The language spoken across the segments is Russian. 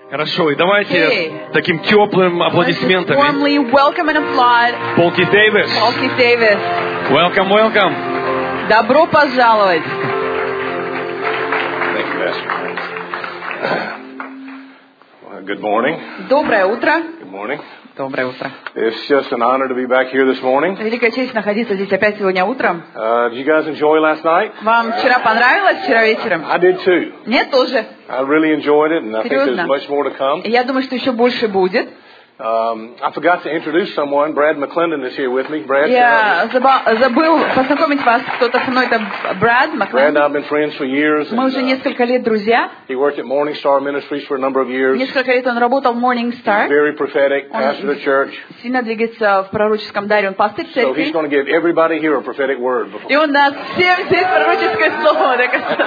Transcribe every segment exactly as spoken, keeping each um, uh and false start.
Хорошо, и давайте Okay. таким теплым Let's аплодисментами. warmly welcome and applaud Пол Кит Дэвис. Paul Keith Davis. Welcome, welcome. Добро пожаловать. Thank you, Pastor. Well, good morning. Доброе утро. Good morning. Доброе утро. It's just an honor to be back here this morning. Великая честь находиться здесь опять сегодня утром. Uh, did you guys enjoy last night? Вам вчера понравилось, вчера вечером? I did too. Мне тоже. I really enjoyed it, and I think Серьезно? there's much more to come. Я думаю, что еще больше будет. Um, I forgot to introduce someone. Brad McClendon is here with me. Brad, Я заба- забыл познакомить вас. Кто-то со мной, это Брэд Brad and Маклен. I have been friends for years. Мы And, уже uh, несколько лет друзья. he worked at Morning Star Ministries for a number of years. Несколько лет он работал в Morning Star. Very prophetic, Он pastor of church. сильно двигается в пророческом даре. Он пастырь So he's церкви. going to give everybody here a prophetic word before. И он даст всем здесь пророческое слово. Так что-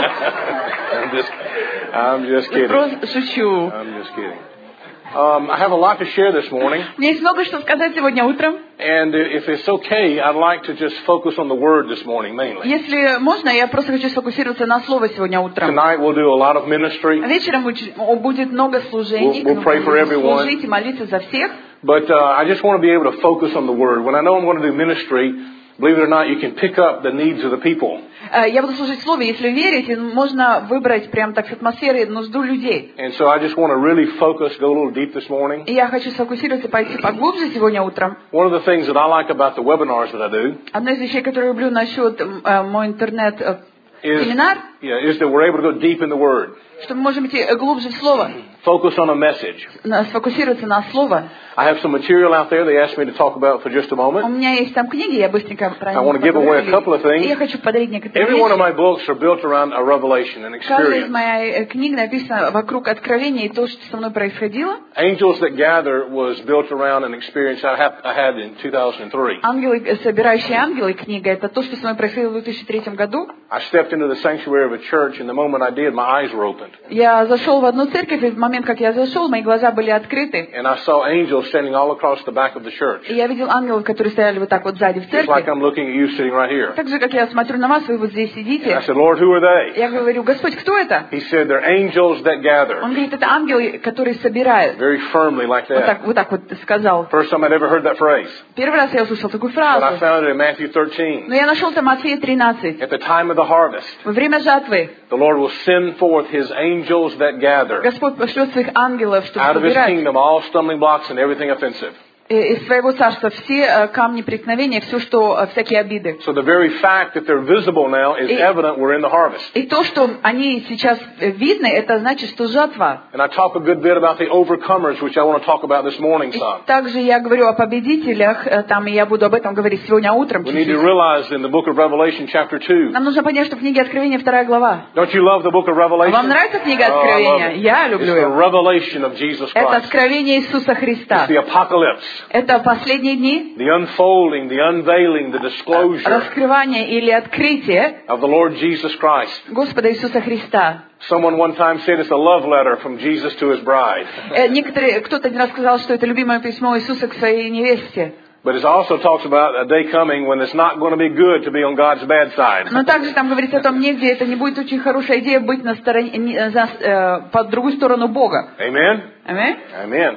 I'm just, I'm just kidding. Просто шучу. I'm just kidding. Um, I have a lot to share this morning, У меня есть много что сказать сегодня утром. and if it's okay, I'd like to just focus on the Word this morning mainly. Если можно, я просто хочу сфокусироваться на слово сегодня утром. Tonight we'll do a lot of ministry, Вечером уч- о, будет много служений. We'll- we'll pray for Мы будем everyone. служить и молиться за всех. but uh, I just want to be able to focus on the Word. When I know I'm going to do ministry, believe it or not, you can pick up the needs of the people. Э, Я буду служить в слове. Если верите, можно выбрать прям так с атмосферой нужду людей. And so I just want to really focus, go a little deep this morning. И я хочу сфокусироваться и пойти поглубже сегодня утром. One of the things that I like about the webinars that I do Одна из вещей, которую люблю насчет э, мой интернет э, is, семинар, yeah, is that we're able to go deep in the Word, что мы можем идти глубже в слово, focus on a message. на- сфокусироваться на слово. I have some material out there they asked me to talk about for just a У moment. меня есть там книги, я быстренько про I них want to give away a поговорю. couple of things. И я хочу подарить некоторые Every one of вещи. my books are built around a revelation, an Каждая из experience. моих э, книг написана вокруг откровения и то, что со мной происходило. Angels That Gather was built around an experience I, have, I had in two thousand three. «Ангелы, э, собирающие ангелы» книга, это то, что со мной происходило в две тысячи третьем году. I stepped into the sanctuary of a church, and the moment I did, my eyes were opened. Я зашел в одну церковь, и в момент, как я зашел, мои глаза были открыты. And I saw angels standing all across the back of the church. И я видел ангелов, которые стояли вот так вот сзади в Just like церкви. I'm looking at you sitting right here. Так же, как я смотрю на вас, вы вот здесь And I сидите. said, Lord, who are they? Я говорю: Господь, кто это? He said, they're angels that gather. Он говорит: это ангелы, которые собирают. Very firmly like Вот that. так вот, так вот сказал. First time I'd ever heard that phrase. Первый раз я услышал такую But I фразу. found it in Matthew thirteen. Но я нашел там Матфея тринадцать. At the time of the harvest, Во время жатвы the Lord will send forth His angels that gather Господь пошлет своих ангелов, чтобы out of His собирать kingdom all stumbling blocks and everything offensive. э, из своего царства все э, камни преткновения, все, что э, всякие обиды. So the very fact that they're visible now is И- evident we're in the harvest. И то, что они сейчас э, видны, это значит, что жатва. And I talk a good bit about the overcomers, which I want to talk about this morning И some. также я говорю о победителях, э, там, и я буду об этом говорить сегодня утром. We need to чуть-чуть. realize in the book of Revelation chapter two. Нам нужно понять, что в книге Откровения вторая глава. Don't you love the book of Revelation? Вам нравится книга Oh, I love Откровения? it. Я It's люблю the ее. revelation of Jesus Это Christ. откровение Иисуса Христа. It's the apocalypse, Это последние дни, the unfolding, the unveiling, the disclosure раскрывание или открытие of the Lord Jesus Christ. Господа Иисуса Христа. Someone one time said it's a love letter from Jesus to His bride. Э, Некоторые, кто-то один раз сказал, что это любимое письмо Иисуса к своей невесте. But it also talks about a day coming when it's not going to be good to be on God's bad side. Но также там говорится о том, нигде это не будет очень хорошая идея быть на стороне, не- за, э, по другую сторону Бога. Amen? Аминь? Amen.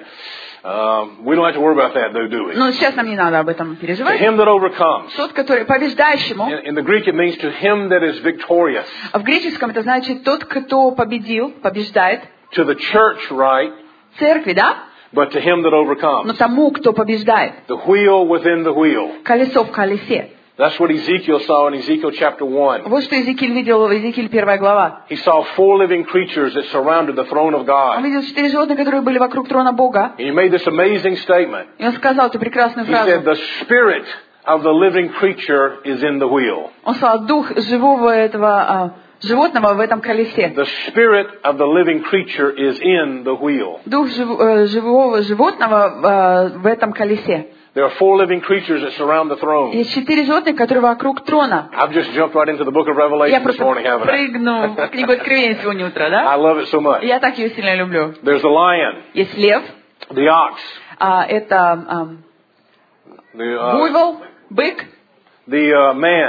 Um, we don't have to worry about that though, do we? Но сейчас нам не надо об этом To переживать. him that overcomes. Тот, который побеждающему, In, in the Greek it means to him that is victorious. а в греческом это значит тот, кто победил, побеждает. To the church, right? Церкви, да? But to him that Но overcomes. тому, кто побеждает. The wheel within the wheel. Колесо в колесе. That's what Ezekiel saw in Ezekiel chapter one. Вот что Иезекииль видел в Иезекииль первая глава. He saw four living creatures that surrounded the throne of Он God. видел четыре животных, которые были вокруг трона Бога. And he made this amazing statement. И он сказал эту прекрасную He said, фразу. the spirit of the living creature is in the wheel. Он сказал: дух живого этого а, животного в этом колесе. The spirit of the living creature is in the wheel. Дух жив- э, живого животного э, в этом колесе. There are four living creatures that surround the throne. Есть четыре животных, которые вокруг трона. I've just jumped right into the book of Я Revelation this просто morning, haven't I? прыгну в книгу Откровения сегодня утро, да? I love it so much. Я так ее сильно люблю. There's the lion, Есть лев, the ox, а, это а, the, uh, буйвол, бык, the uh, man,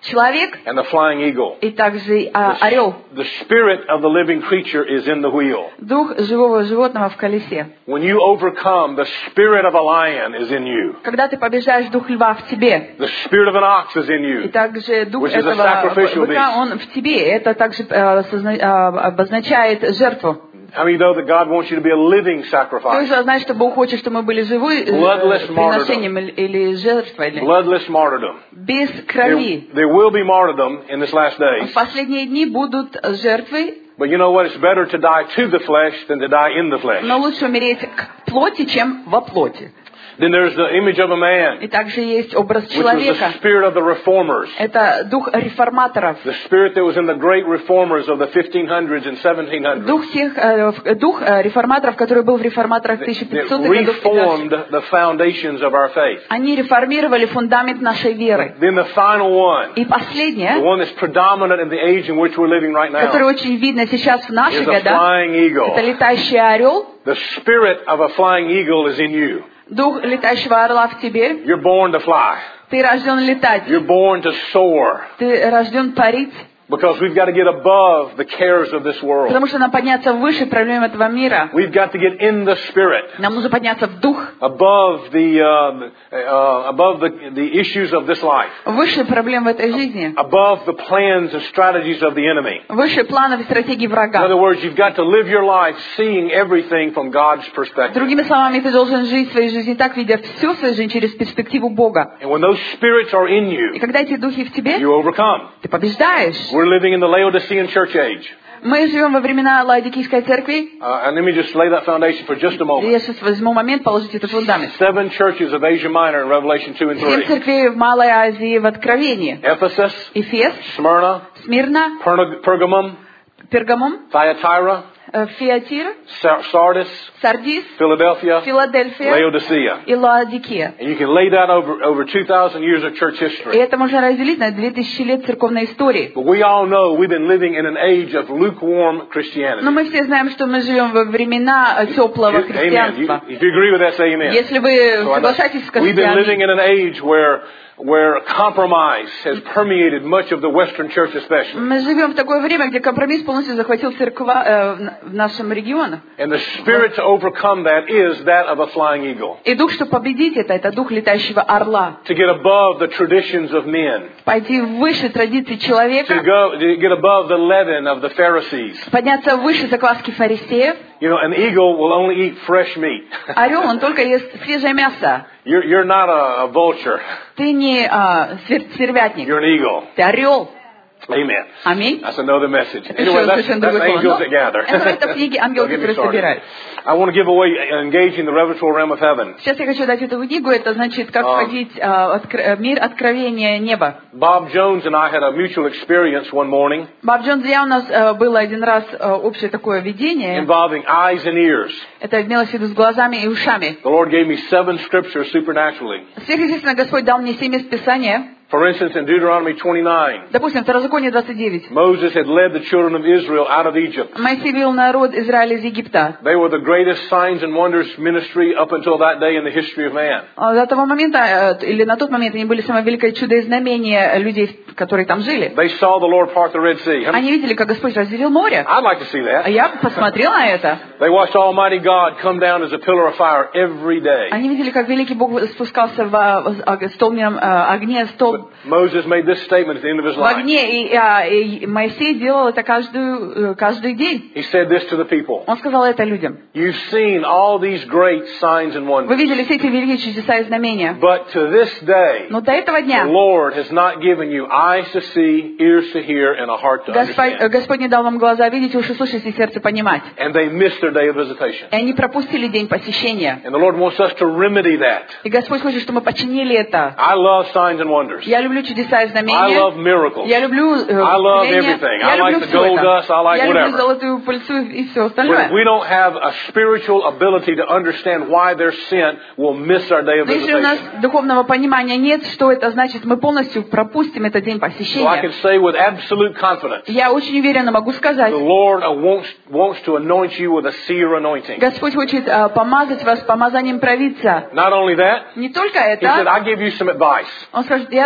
человек and the flying eagle. и также а, орел. The spirit of the living creature is in the wheel. Дух живого животного в колесе. When you overcome, the spirit of a lion is in you. Когда ты побеждаешь, дух льва в тебе. The spirit of an ox is in И you. также дух Which is a этого sacrificial быка, beast. он в тебе. Это также э, созна- э, обозначает жертву. How many know that God wants you to be a living Ты sacrifice? уже знаешь, что Бог хочет, чтобы мы были живы э, Bloodless приношением или- или жертвой. или- Bloodless martyrdom. Без There, крови. there will be martyrdom in this last В days. последние дни будут жертвы, But you know what? It's better to die to the flesh than to die in the flesh. но лучше умереть к плоти, чем во плоти. Then there's the image of a man, И также есть образ which was the человека. spirit of the reformers. Это дух реформаторов. The spirit that was in the great reformers of the fifteen hundreds and seventeen hundreds. Дух тех, э, в- дух э, реформаторов, который был в реформаторах тысяча That пятисотых годов. и reformed дальше. the foundations of our faith. Они реформировали фундамент нашей веры. Then the final one, И the последнее, one that's predominant in the age in which we're living right которое now, очень видно сейчас в наши is a года, flying eagle. это летающий орел. The spirit of a flying eagle is in you. Дух летающего орла в тебе. You're born to fly. Ты рожден летать. You're born to soar. Ты рожден парить. Because we've got to get above the cares of this world. Потому что нам подняться выше проблем этого мира. We've got to get in the spirit, Нам нужно подняться в дух. above the uh, uh, above the the issues of this life, Выше проблем в этой жизни. above the plans and strategies of the enemy. Выше планов и стратегий In врага. other words, you've got to live your life seeing everything from God's perspective. Другими словами, ты должен жить своей жизнью так, видя всю свою жизнь через перспективу Бога. And when those spirits are in И you, когда эти духи в тебе, you overcome. ты побеждаешь. We're living in the Laodicean church age. Мы живем во времена Лаодикийской церкви. Uh, and let me just lay that foundation for just a И moment. я сейчас возьму момент положить этот фундамент. Seven churches of Asia Minor in Revelation two and Семь three. церквей в Малой Азии в Откровении. Ephesus, Эфес, Smyrna, Смирна, Perg- Pergamum, Пергамум, Thyatira, э, Фиатир, Sar- Sardis, Сардис, Philadelphia, Филадельфия Laodicea. и Лаодикия. And you can lay that over, over two thousand years of church И history. это можно разделить на две тысячи лет церковной истории. But we all know we've been living in an age of lukewarm Но Christianity. мы все знаем, что мы живем во времена теплого Amen. You- христианства. if you agree with that, say amen. Если вы So I know- соглашаетесь с we've been living христианами, in an age where where compromise has permeated much of the Western church especially. мы живем в такое время, где компромисс полностью захватил церква э, в- в нашем регионе. And the spirit to overcome that is that of a flying eagle. И дух, что победить это, это дух летающего орла. To get above the traditions of men. Пойти выше традиций To человека, go, to get above the leaven of the Pharisees. подняться выше закваски фарисеев. You know, an eagle will only eat fresh meat. Орел, он только ест свежее мясо. You're, you're not a, a vulture. Ты не а, свер- стервятник, You're an eagle. ты орел. Amen. Аминь. That's another message. Это Anyway, еще that's, совершенно that's другое слово. angels Но that gather. это, это в книге «Ангелы, Don't get me которые started. собирают». I want to give away engaging the revelatory realm of heaven. Сейчас я хочу дать эту книгу, это значит, как А. входить а, откр- мир откровения неба. Bob Jones and I had a mutual experience one morning Баб Джонс и я, у нас э, было один раз э, общее такое видение. involving eyes and ears. Это имелось в виду с глазами и ушами. The Lord gave me seven scriptures supernaturally. Сверхъестественно, Господь дал мне семь мест Писания. For instance, in Deuteronomy twenty-nine, Допустим, Второзаконие двадцать девять. Moses had led the children of Israel out of Egypt. Моисей вел народ Израиля из Египта. They were the greatest signs and wonders ministry up until that day in the history of man. А До того момента, э, или на тот момент, они были самое великое чудо и знамение людей, которые там жили. They saw the Lord part the Red Sea. How many- Они видели, как Господь разделил море. I'd like to see А that. я посмотрел на это. They watched Almighty God come down as a pillar of fire every day. Они видели, как великий Бог спускался в э, столбном э, огне, столб Moses made this statement at the end of his в life. огне, и, а, и Моисей делал это каждую, э, каждый день. He said this to the people. Он сказал это людям. You've seen all these great signs and Вы wonders. видели все эти великие чудеса и знамения. But to this day, Но до этого the дня Lord has not given you eyes to see, ears to hear, and a heart to Господь, э, understand. Господь не дал вам глаза видеть, уши слышать и сердце понимать. And they missed their day of visitation. И они пропустили день посещения. And the Lord wants us to remedy that. И Господь хочет, чтобы мы починили это. I love signs and wonders. Я люблю чудеса и I знамения. love miracles. Я люблю э, I love исцеление. everything. Я I люблю like the все gold это. dust. I like Я люблю whatever. золотую пыльцу и все But if остальное. we don't have a spiritual ability to understand why they're sent, we'll miss our day of Но если у нас visitation. духовного понимания нет, что это значит, мы полностью пропустим этот день So I посещения. can say with absolute confidence, Я очень уверенно могу сказать, the Lord uh, wants, wants to anoint you with a seer anointing. Господь хочет э, помазать вас помазанием провидца. Not only that, Не только He said, это, I give you some advice. Он скажет, я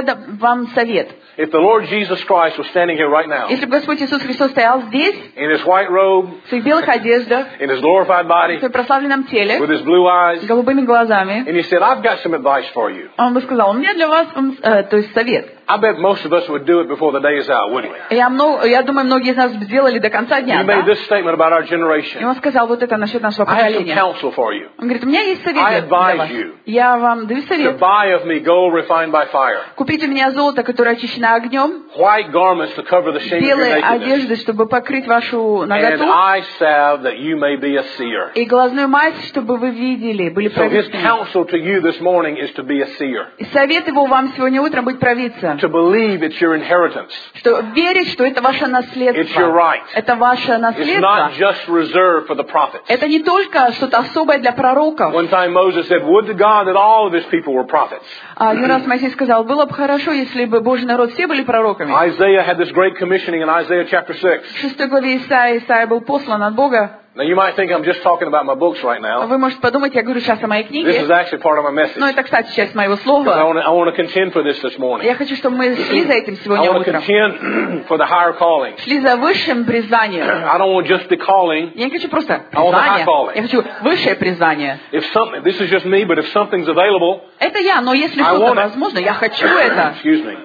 да- вам совет. If the Lord Jesus Christ was standing here right now, Если бы Господь Иисус Христос стоял здесь, in His white robe, в своих белых одеждах, in His glorified в body, своем прославленном теле, with His blue eyes, с голубыми глазами, and He said, I've got some advice for you. он бы сказал, у меня для вас, м, э, то есть совет. I bet most of us would do it before the day is out, wouldn't we? Я, много, я думаю, многие из нас сделали до конца дня, He made да? this statement about our И generation. он сказал вот это насчет нашего I have some поколения. counsel for you. Он говорит, у меня есть совет I для, для вас. advise you Я вам даю To совет. buy of me gold refined by fire, Купите у меня золото, которое очищено огнем, white garments to cover the shame of your белые nakedness, одежды, чтобы покрыть вашу and наготу, eye salve that you may be a seer. и глазную мазь, чтобы вы видели, были So His провидцами. counsel to you this morning is to be a seer, И совет его вам сегодня утром быть провидцем. to believe it's your inheritance. Что верить, что это ваше It's your наследство. right. Это ваше It's наследство. not just reserved for the prophets. Это не только что-то особое для пророков. One time Moses said, would to God that all of his people were prophets. А один раз Моисей сказал, было бы хорошо, если бы Божий народ все были пророками. Isaiah had this great commissioning in Isaiah chapter six. В шестой главе Исаия, Исаия был послан от Бога. Now you might think I'm just talking about my books right now. Вы можете подумать, я говорю сейчас о моей This книге. is actually part of my message. Но это, кстати, часть моего Because I слова. want to, I want to contend for this this morning. Я хочу, чтобы мы шли за этим I сегодня want to утром. contend for the higher calling. Шли за высшим призванием. I don't want just the calling. Я не хочу просто I want the high призвание. calling. Я хочу высшее призвание. If something, this is just me, but if something's available, Это я, но если I что-то want it. возможно, я хочу это. excuse me,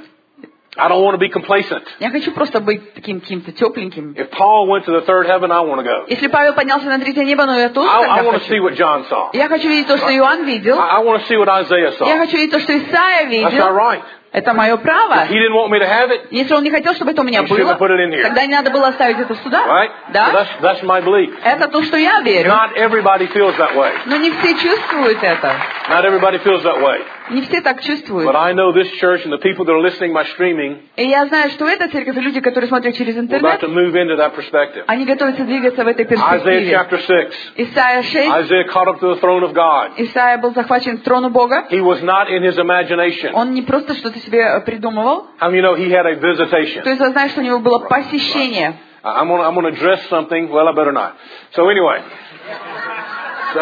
I don't want to be complacent. Я хочу просто быть таким каким-то тепленьким. If Paul went to the third heaven, I want to go. Если Павел поднялся на третье небо, ну я тоже I, I тогда want to see хочу. what John saw. Я хочу видеть то, что Иоанн видел. I, I want to see what Isaiah Я saw. хочу видеть то, что Исаия That's видел. not right. Это мое право. He didn't want me to have it, Если он не хотел, чтобы это у меня He shouldn't было, have put it in here. тогда не надо было оставить это сюда. right? So Да? that's, that's my belief. Это то, что я верю. Not everybody feels that way. Но не все чувствуют это. Not everybody feels that way. Не все так чувствуют. But I know this church and the people that are listening by streaming И я знаю, что эта церковь и люди, которые смотрят через are about интернет, to move into that perspective. они готовятся двигаться в этой Isaiah перспективе. chapter six. Исайя шесть. Isaiah caught up to the throne of God. Исайя был захвачен к трону Бога. He was not in his imagination. Он не просто что-то себе э, придумывал. How many know he had a visitation? То есть вы знаете, что у него было посещение. I'm going to I'm gonna address something. Well, I better not. So anyway. So,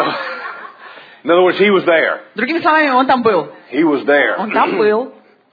in other words, he was there. Другими словами, он там был. He was there. Он там был.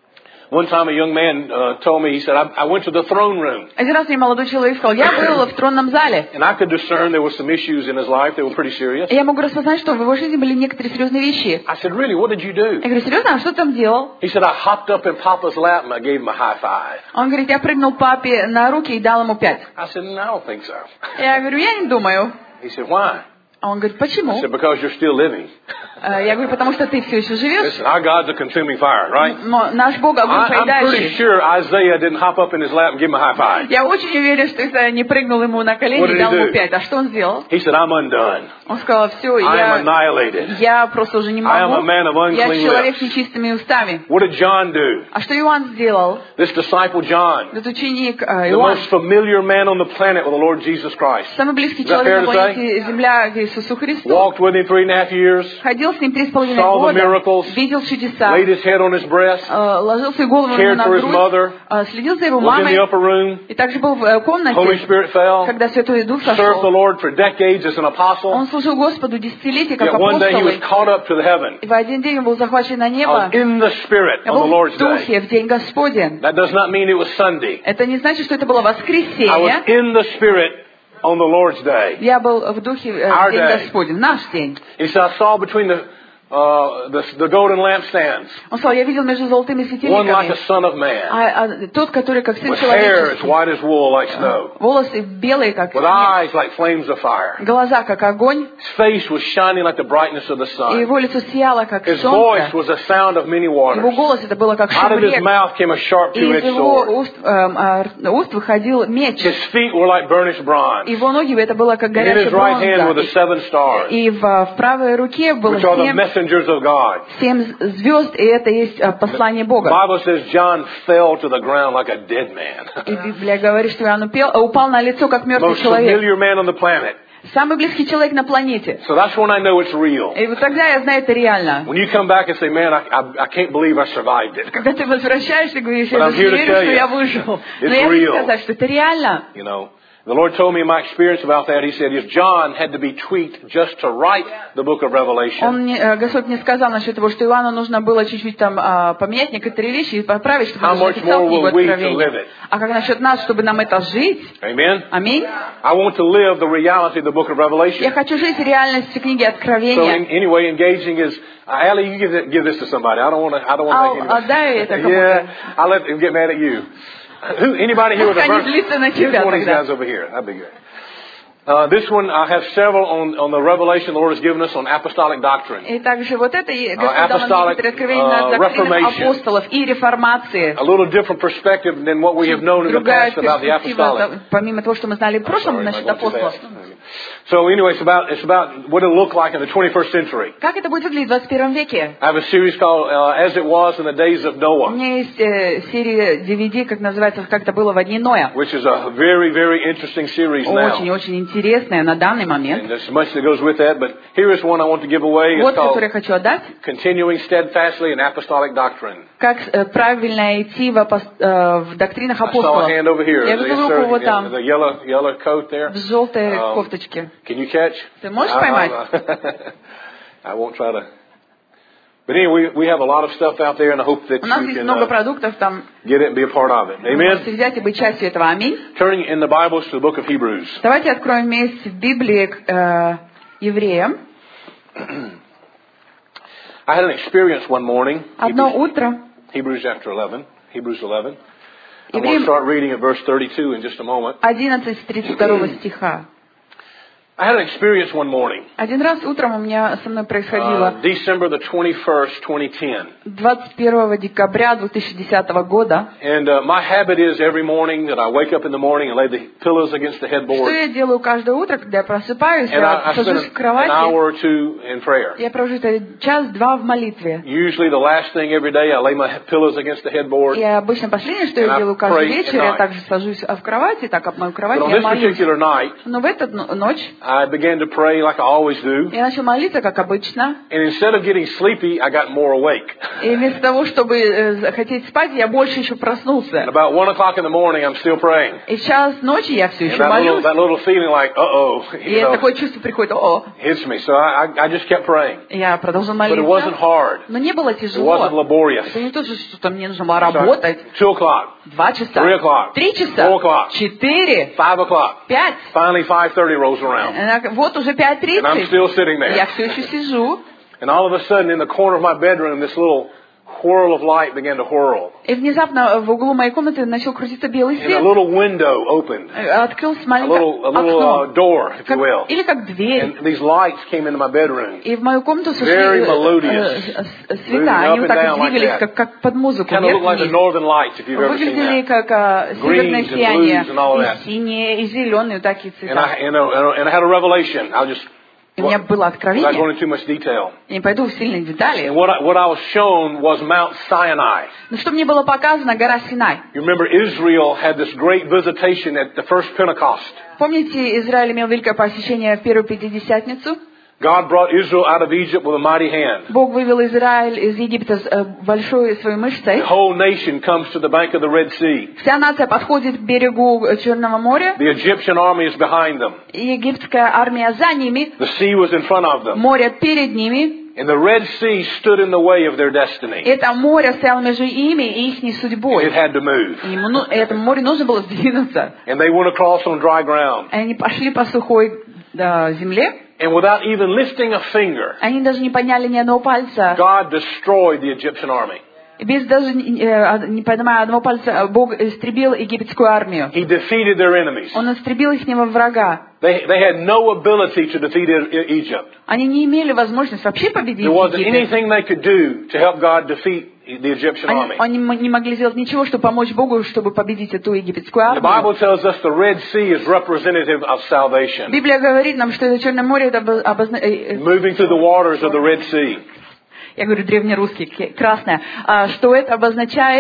One time a young man uh, told me, he said, I, I went to the throne room. Один раз мне молодой человек сказал, я был в тронном зале. And I could discern there were some issues in his life that were pretty serious. И я могу распознать, что в его жизни были некоторые серьезные вещи. I said, really, what did you do? Я говорю, серьезно, а что ты там делал? He said, I hopped up in Papa's lap and I gave him a high five. Он говорит, я прыгнул папе на руки и дал ему пять. I said, no, I don't think so. Я говорю, я не думаю. He said, why? А он говорит, I почему? said, because you're still living. Э, Я говорю, потому что ты все еще живешь. Listen, our God's a consuming fire, right? Но наш Бог огонь I, I'm pretty поедающий. sure Isaiah didn't hop up in his lap and give him a high five. Я очень уверен, что Исайя не прыгнул ему на What колени did и he дал ему do? пять. А что он сделал? He said, I'm undone. Он сказал, все, I am я, annihilated. я просто уже не I am a могу. man of Я unclean человек lips. с нечистыми устами. What did John do? А что Иоанн сделал? This disciple John, Этот ученик э, the Иоанн, most familiar man on the planet with the Lord Jesus Christ, самый близкий Is that человек fair на to планете Земля к Иисусу Христу, walked with him three and a half years, ходил с ним три с половиной saw the года, miracles, видел чудеса, laid his head on his breast, э, ложил свою голову ему cared на for his грудь, mother, э, следил за его was in мамой, the upper room, и также был в э, Holy комнате, Spirit fell, когда Святой Дух served the сошел. Lord for decades as an apostle, Он служил Господу десятилетия как yet one day he was апостол. caught up to the heaven. И в один день он был захвачен на I небо. was in the Spirit Я on the был Lord's в day. Духе в день Господень. That does not mean it was Sunday. Это не значит, что это было I was воскресенье. in the Spirit on the Lord's day. Я был в Духе э, Our в день day. Господень, наш день. He said, I saw between the, uh, the, the golden lampstands, Он сказал, я видел между золотыми one like светильниками, a son of man, а, а тот, который как сын with hair as человеческий, white as wool like snow, волосы белые, как with снег, eyes like flames of fire. глаза, как огонь, His face was shining like the brightness of the и sun. его лицо сияло, как His voice солнце. was a sound of many Его waters. голос это было как Out шум of his рек, mouth came a sharp и из two-edged его sword. уст, эм, а, р- уст выходил меч. His feet were like burnished bronze. Его ноги это было как In горячая his right hand were бронза. the seven stars, И в, в правой руке было which are the семь, messengers of God. семь звезд, и это есть э, послание The Бога. Bible says John fell to the ground like a dead man. И Библия говорит, что Иоанн упел, э, упал на лицо, как мертвый Most человек. familiar man on the planet. Самый близкий человек на планете. So that's when I know it's real. И вот тогда я знаю, это реально. When you come back and say, man, I, I, I can't believe I survived it. Когда ты возвращаешься и говоришь, But я I'm даже here не to верю, tell что you, я выжил. it's Но я хочу real. сказать, что это реально. You know, The Lord told me in my experience about that. He said, if John had to be tweaked just to write the book of Revelation, Он мне, э, Господь мне сказал насчет того, что Иоанну нужно было чуть-чуть там а, поменять некоторые вещи и поправить, чтобы How он much написал more книгу will we to live Откровения. it? А как насчет нас, чтобы нам это жить? Amen? Аминь. I want to live the reality of the book of Я Revelation. хочу жить в реальности книги So Откровения. in, anyway, engaging is, uh, Allie, you give, it, give this to somebody. I don't want to, I don't want Ал, to make отдай это anybody. кому-то. Yeah, I'll let them get mad at you. Who, anybody here with a Пусть они verse? злятся на тебя One of these тогда. guys over here. That'd be good. Uh, this one, I have several on, on the revelation the Lord has given us on apostolic doctrine. И также вот это и Господь дал нам apostolic, некоторые откровения uh, над доктринах reformation. апостолов и реформации. A little different perspective than what we have known in the Другая past about the перспектива, apostolic. помимо того, что мы знали в прошлом Sorry, насчет am I going too апостолов. fast? So anyway, it's about, it's about what it'll look like in the twenty-first century. Как это будет выглядеть в двадцать первом веке? I have a series called uh, As It Was in the Days of У Noah, меня есть э, серия ди ви ди, как называется, как это было в дни Ноя. which is a very, very interesting series now. Очень-очень интересная на данный момент. And there's much that goes with that, but here is one I want to give away. It's Вот, called который я хочу отдать. Continuing Steadfastly in Apostolic Doctrine. Как э, правильно идти в, апос- э, в доктринах I saw a апостолов. hand over here. Я Yes, вижу sir. руку вот Yeah, там, the yellow, yellow coat there. в желтой Um, кофточке. Can you catch? Ты можешь I- поймать? I, I won't try to. But anyway, we, we have a lot of stuff out there, and I hope that У нас you есть can много uh, продуктов, там get it and be a part of it. вы можете Amen? взять и быть частью этого. Аминь. Turning in the Bibles to the book of Hebrews. Давайте откроем вместе в Библии к э, евреям. I had an experience one morning. Одно утро. Hebrews chapter eleven. Hebrews eleven. I'm going to Евреям start reading at verse thirty-two in just a moment. одиннадцать с тридцать второго стиха. I had an experience one morning. Один раз утром у меня со мной Uh, происходило December the twenty-first, twenty ten. двадцать первого декабря две тысячи десятого года. And uh, my habit is every morning that I wake up in the morning and lay the pillows against the Что headboard. я делаю каждое утро, когда я просыпаюсь, And I, я I spend сажусь в an кровати, hour or two in prayer. я провожу час-два в молитве. Usually the last thing every day, I lay my pillows against the headboard. И обычно последнее, что And я I делаю каждый pray вечер, at я night. также сажусь в кровати, так об мою кровать, But on я this молюсь. particular night, Но в эту н- ночь I began to pray like I always do. я начал молиться, как обычно. And instead of getting sleepy, I got more awake. И вместо того, чтобы э, хотеть спать, я больше еще And проснулся. about one o'clock in the morning, I'm still praying. И в час ночи я все And еще that little, молюсь. that little feeling like, uh-oh, И you know, такое чувство приходит, о, hits me. So I, I I just kept praying. я продолжил But it wasn't молиться. hard. Но не было It wasn't тяжело. laborious. Это не то, что что-то мне нужно было So работать. two o'clock, Два часа, three o'clock, три часа, four o'clock, четыре, five o'clock. пять. Finally, five thirty rolls around. Э, Вот уже пять And I'm тридцать. still sitting Я there. все еще сижу. And all of a sudden, in the corner of my bedroom, this little whirl of light began to whirl. И внезапно в углу моей комнаты начал крутиться белый And a свет. little window opened. Э, Открылось A маленькое little, a little uh, окно. door, if you Как- will. или как дверь. And these lights came into my bedroom. И в мою комнату сошли Very э, melodious. э, э, Moving света. up Они and вот так down like двигались, that. как, как под музыку. Kind of looked like the Вверх-вниз. northern lights, if you've ever seen Выглядели that. как э, северное Greens and сияние. blues and all of that. И синие, и зеленые, вот такие And цвета. I, and, uh, and I had a revelation. I'll just, И у меня было without going откровение. into too much detail. Я не пойду в сильные детали. And what I, what I was shown was Mount Sinai. Но что мне было показано, гора Синай. You remember Israel had this great visitation at the first Pentecost. Помните, Израиль имел великое посещение в первую Пятидесятницу? God brought Israel out of Egypt with a mighty hand. Бог вывел Израиль из Египта с э, большой своей мышцей. The whole nation comes to the bank of the Red Sea. Вся нация подходит к берегу Черного моря. The Egyptian army is behind them. И египетская армия за ними. The sea was in front of them. Море перед ними. And the Red Sea stood in the way of their destiny. Это море стояло между ими и их судьбой. It had to move. И ему, ну, этому морю нужно было сдвинуться. And they went across on dry ground. И они пошли по сухой да, земле. And without even lifting a finger, Они даже не подняли ни одного пальца. God destroyed the Egyptian army. И без даже э, не поднимая одного пальца, Бог истребил египетскую армию. He defeated their enemies. Он истребил их врага. They, they had no ability to defeat E- Egypt. Они не имели возможности вообще победить There wasn't Египет. anything they could do to help God defeat the Egyptian Они, army. они м- не могли сделать ничего, чтобы помочь Богу, чтобы победить эту египетскую The армию. Bible tells us the Red Sea is representative of salvation. Библия говорит нам, что это Черное море, это обо- обозна- э, э, Moving through the waters of the Red Sea. я говорю древнерусский, к- красное, а, что это обозначает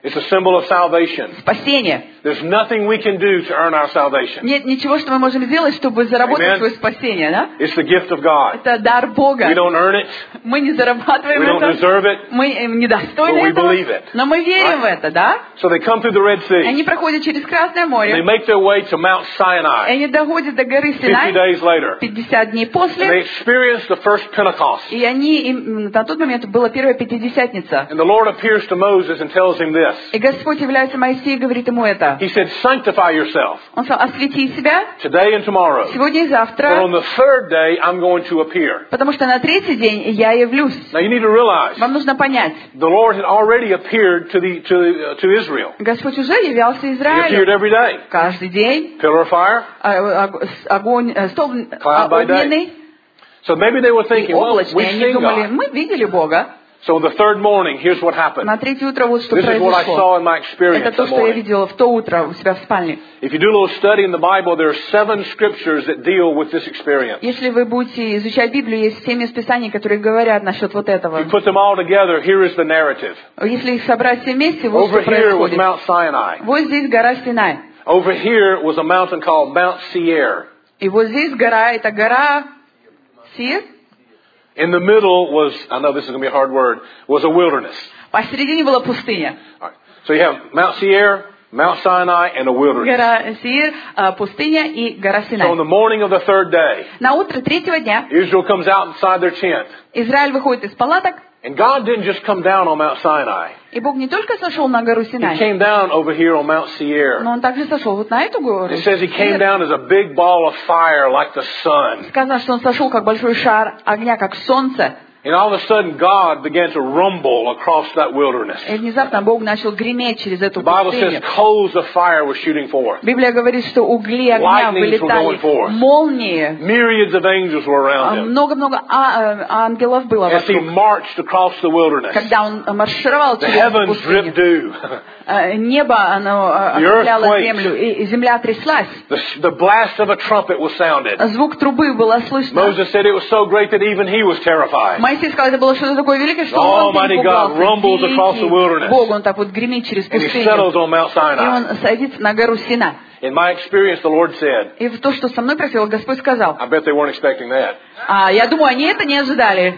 It's a symbol of salvation. Спасение. There's nothing we can do to earn our salvation. Нет ничего, что мы можем сделать, чтобы заработать Amen. свое спасение, да? It's the gift of God. Это дар Бога. We don't earn it. Мы не зарабатываем We don't это. deserve it. Мы э, недостойны But we этого. believe it. Но мы верим Right. в это, да? So they come through the Red И они Sea. проходят через Красное They море. make their way to Mount И Sinai они доходят до горы fifty Синай days later. пятьдесят дней And they после. experience the first Pentecost. И они, им, на тот момент была первая Пятидесятница. And the Lord appears to Moses and tells him this. И Господь является Моисею и говорит ему это. He said, sanctify yourself Он сказал, освети себя today and tomorrow. сегодня и But завтра, on the third day, I'm going to appear. потому что на третий день я явлюсь. Now you need to realize Вам нужно понять, the Lord had already appeared to the to uh, to Israel. Господь уже являлся He appeared Израилю every day. каждый день. Pillar of fire. А, ог- с- Огонь, э, стол Cloud by day. огненный So maybe they were и thinking, well, облачный. we've Они seen думали, God. мы видели Бога. So the third morning, here's what happened. На третье утро вот что This is what I произошло. saw in my experience Это то, that что я morning. видела в то утро у себя в спальне. If you do a little study in the Bible, there are seven scriptures that deal with this experience. Если вы будете изучать Библию, есть семь из Писаний, которые говорят насчет вот этого. If you put them all together, here is the narrative. Если их собрать все вместе, вот Over что here was происходит. Mount Sinai. Вот здесь гора Синай. Over here was a mountain called Mount Seir. И вот здесь гора, это гора Сир. In the middle was, I know this is going to be a hard word, was a wilderness. Посередине была пустыня. All right. So you have Mount Seir, Mount Sinai, and a wilderness. Гора Сир, а, пустыня и гора So on Синай. the morning of the third day, На утро третьего дня Israel comes out inside their tent. Израиль выходит из палаток, And God didn't just come down on Mount Sinai. и Бог не только сошел на гору He Синай, came down over here on Mount Seir. но Он также сошел вот на эту гору. It says he came down as a big ball of fire like the sun. Сказано, что Он сошел как большой шар огня, как солнце. And all of a sudden God began to rumble across that wilderness. И внезапно Бог начал греметь через эту The Bible says пустыню. coals of fire were shooting forth. Библия говорит, что угли огня Lightnings were going forth. вылетали, молнии. Myriads of angels were around him. Много-много а- э, ангелов было As he вокруг. marched across the wilderness, Когда Он маршировал the через heavens пустыню, dripped dew. э, небо оно э, The earth окропляло quaked. землю, и и земля тряслась. The, the blast of a trumpet was sounded. Звук трубы было слышно. Moses said it was so great that even he was terrified. Моисей сказал, это было что-то такое великое, что он Almighty God rumbles across the wilderness. перепугался. Бог, Он так вот гремит через And he пустыню. settles on Mount И Sinai. Он садится на гору Синай. In my experience, the Lord said, И в то, что со мной происходило, Господь сказал. I bet they weren't expecting that. А, я думаю, они это не ожидали.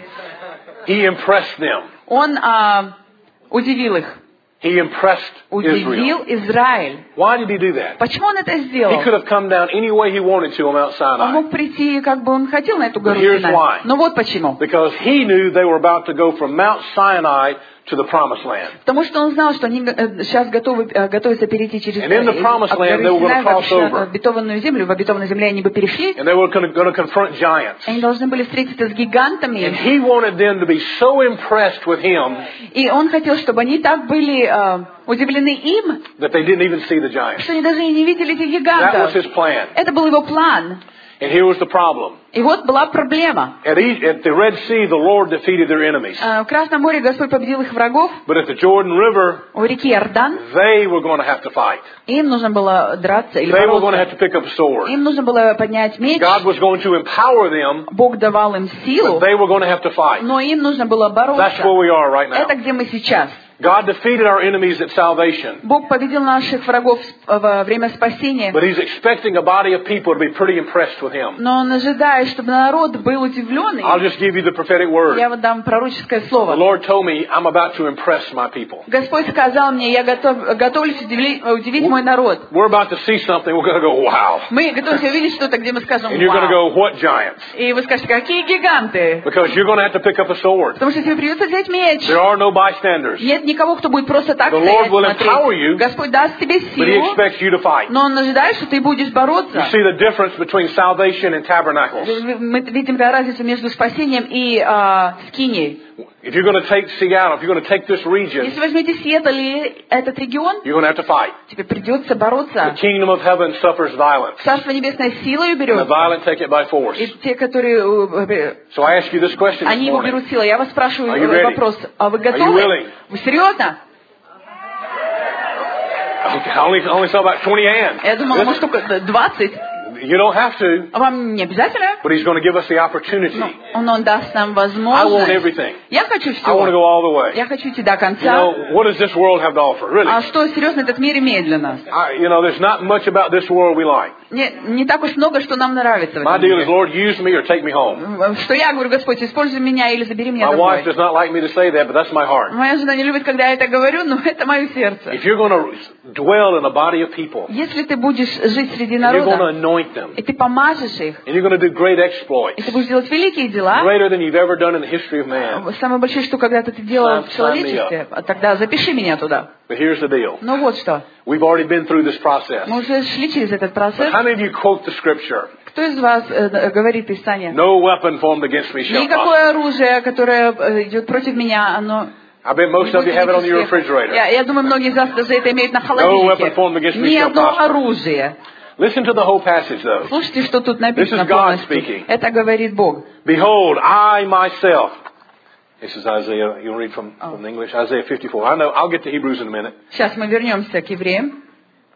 He impressed them. Он а, удивил их. He impressed Israel. Удивил Израиль. Why did he do that? Почему он это He сделал? could have come down any way he wanted to on Mount Он Sinai. мог прийти, как бы он хотел, на эту гору But here's Синай. why. Но вот почему. Because he knew they were about to go from Mount Sinai to the Promised Land. Потому что он знал, что они э, сейчас готовы, э, готовятся перейти через And in the э, promised от land, горы they were gonna Синай cross вообще over. в обетованную землю. В обетованной земле они бы перешли. And they were going to confront giants. Они должны были встретиться с And гигантами. he wanted them to be so impressed with him И он хотел, чтобы они так были э, удивлены им, that they didn't even see the giants. что они даже и не видели этих That was гигантов. his plan. Это был его план. And here was the problem. И вот была проблема. At, e- at the Red Sea, the Lord defeated their enemies. Э, В Красном море Господь победил их врагов. But at the Jordan River, У реки Иордан they were going to have to fight. им нужно было драться или They were going to have бороться. to pick up a sword. Им нужно было поднять меч. God was going to empower them, Бог давал им but силу, they were going to have to fight. но им нужно было That's бороться. where we are right now. Это где мы сейчас. God defeated our enemies at salvation, Бог победил наших врагов во время спасения, but He's expecting a body of people to be pretty impressed with Him. но Он ожидает, чтобы народ был удивленный. I'll just give you the prophetic word. Я вот дам пророческое The слово. Lord told me I'm about to impress my people. Господь сказал мне, я готов, готовлюсь удивить, удивить мой народ. We're about to see something. We're going to go, wow. Мы готовимся увидеть что-то, где мы скажем And you're going to «Вау». go, what giants? И вы скажете, какие гиганты? Because you're going to have to pick up a sword. Потому что тебе придется взять меч. There are no bystanders, Нет никого, кто будет просто так The стоять, Lord will empower you, смотреть. Господь даст тебе but He силу, expects you to fight. но Он ожидает, что ты будешь You бороться. see the difference between salvation and tabernacles. Мы видим разницу между спасением и а, скинией. If you're going to take Seattle, if you're going to take this region, Если возьмете Сиэтл или этот регион, you're going to have to fight. тебе придется The бороться. kingdom of heaven suffers violence, Царство Небесное силой and the берется. violent take it by force. И те, которые э, So I ask you this question this они его morning. берут силой. Я вас спрашиваю Are you э, ready? вопрос. А вы you готовы? willing? Вы серьезно? Okay, I only, I only saw about twenty hands. Я думала, может, только двадцать. You don't have to, Вам не обязательно, but He's going to give us the opportunity. но Он, он даст нам I want возможность. everything. Я хочу I want to все. go all the way. Я хочу идти до You конца. know, what does this world have to offer? Really? А что серьезно этот мир имеет для нас? I, you know, there's not much about this world we like. Не, не так уж много, что нам нравится в My этом deal is, мире. Lord, use me or take me home. Что я говорю, Господь, используй меня или забери меня My wife домой. does not like me to say that, but that's my heart. Моя жена не любит, когда я это говорю, но это мое сердце. If you're going to dwell in a body of people, Если ты будешь жить среди and you're going to народа, anoint them, и ты помажешь их, and you're going to do great exploits, и ты будешь делать великие дела, greater than you've ever done in the history of man. самое большое, что когда-то ты делал в Sign me человечестве, тогда запиши меня туда. But here's the deal. Ну вот что. We've already been through this process. Мы уже шли через этот But процесс. how many of you quote the scripture? Кто из вас э, говорит Писание? No weapon formed against me shall prosper. Никакое оружие, которое э, идет против меня, оно... I bet most of you have it on your refrigerator. Я, я думаю, многие из вас даже это имеют на No weapon formed against холодильнике. me Ни shall одно prosper. оружие. Listen to the whole passage, though. Слушайте, что тут This написано is God полностью. speaking. Это говорит Бог. Behold, I myself. This is Isaiah. You'll read from, from English. Isaiah fifty-four. I know. I'll get to Hebrews in a minute. Сейчас мы вернемся к евреям.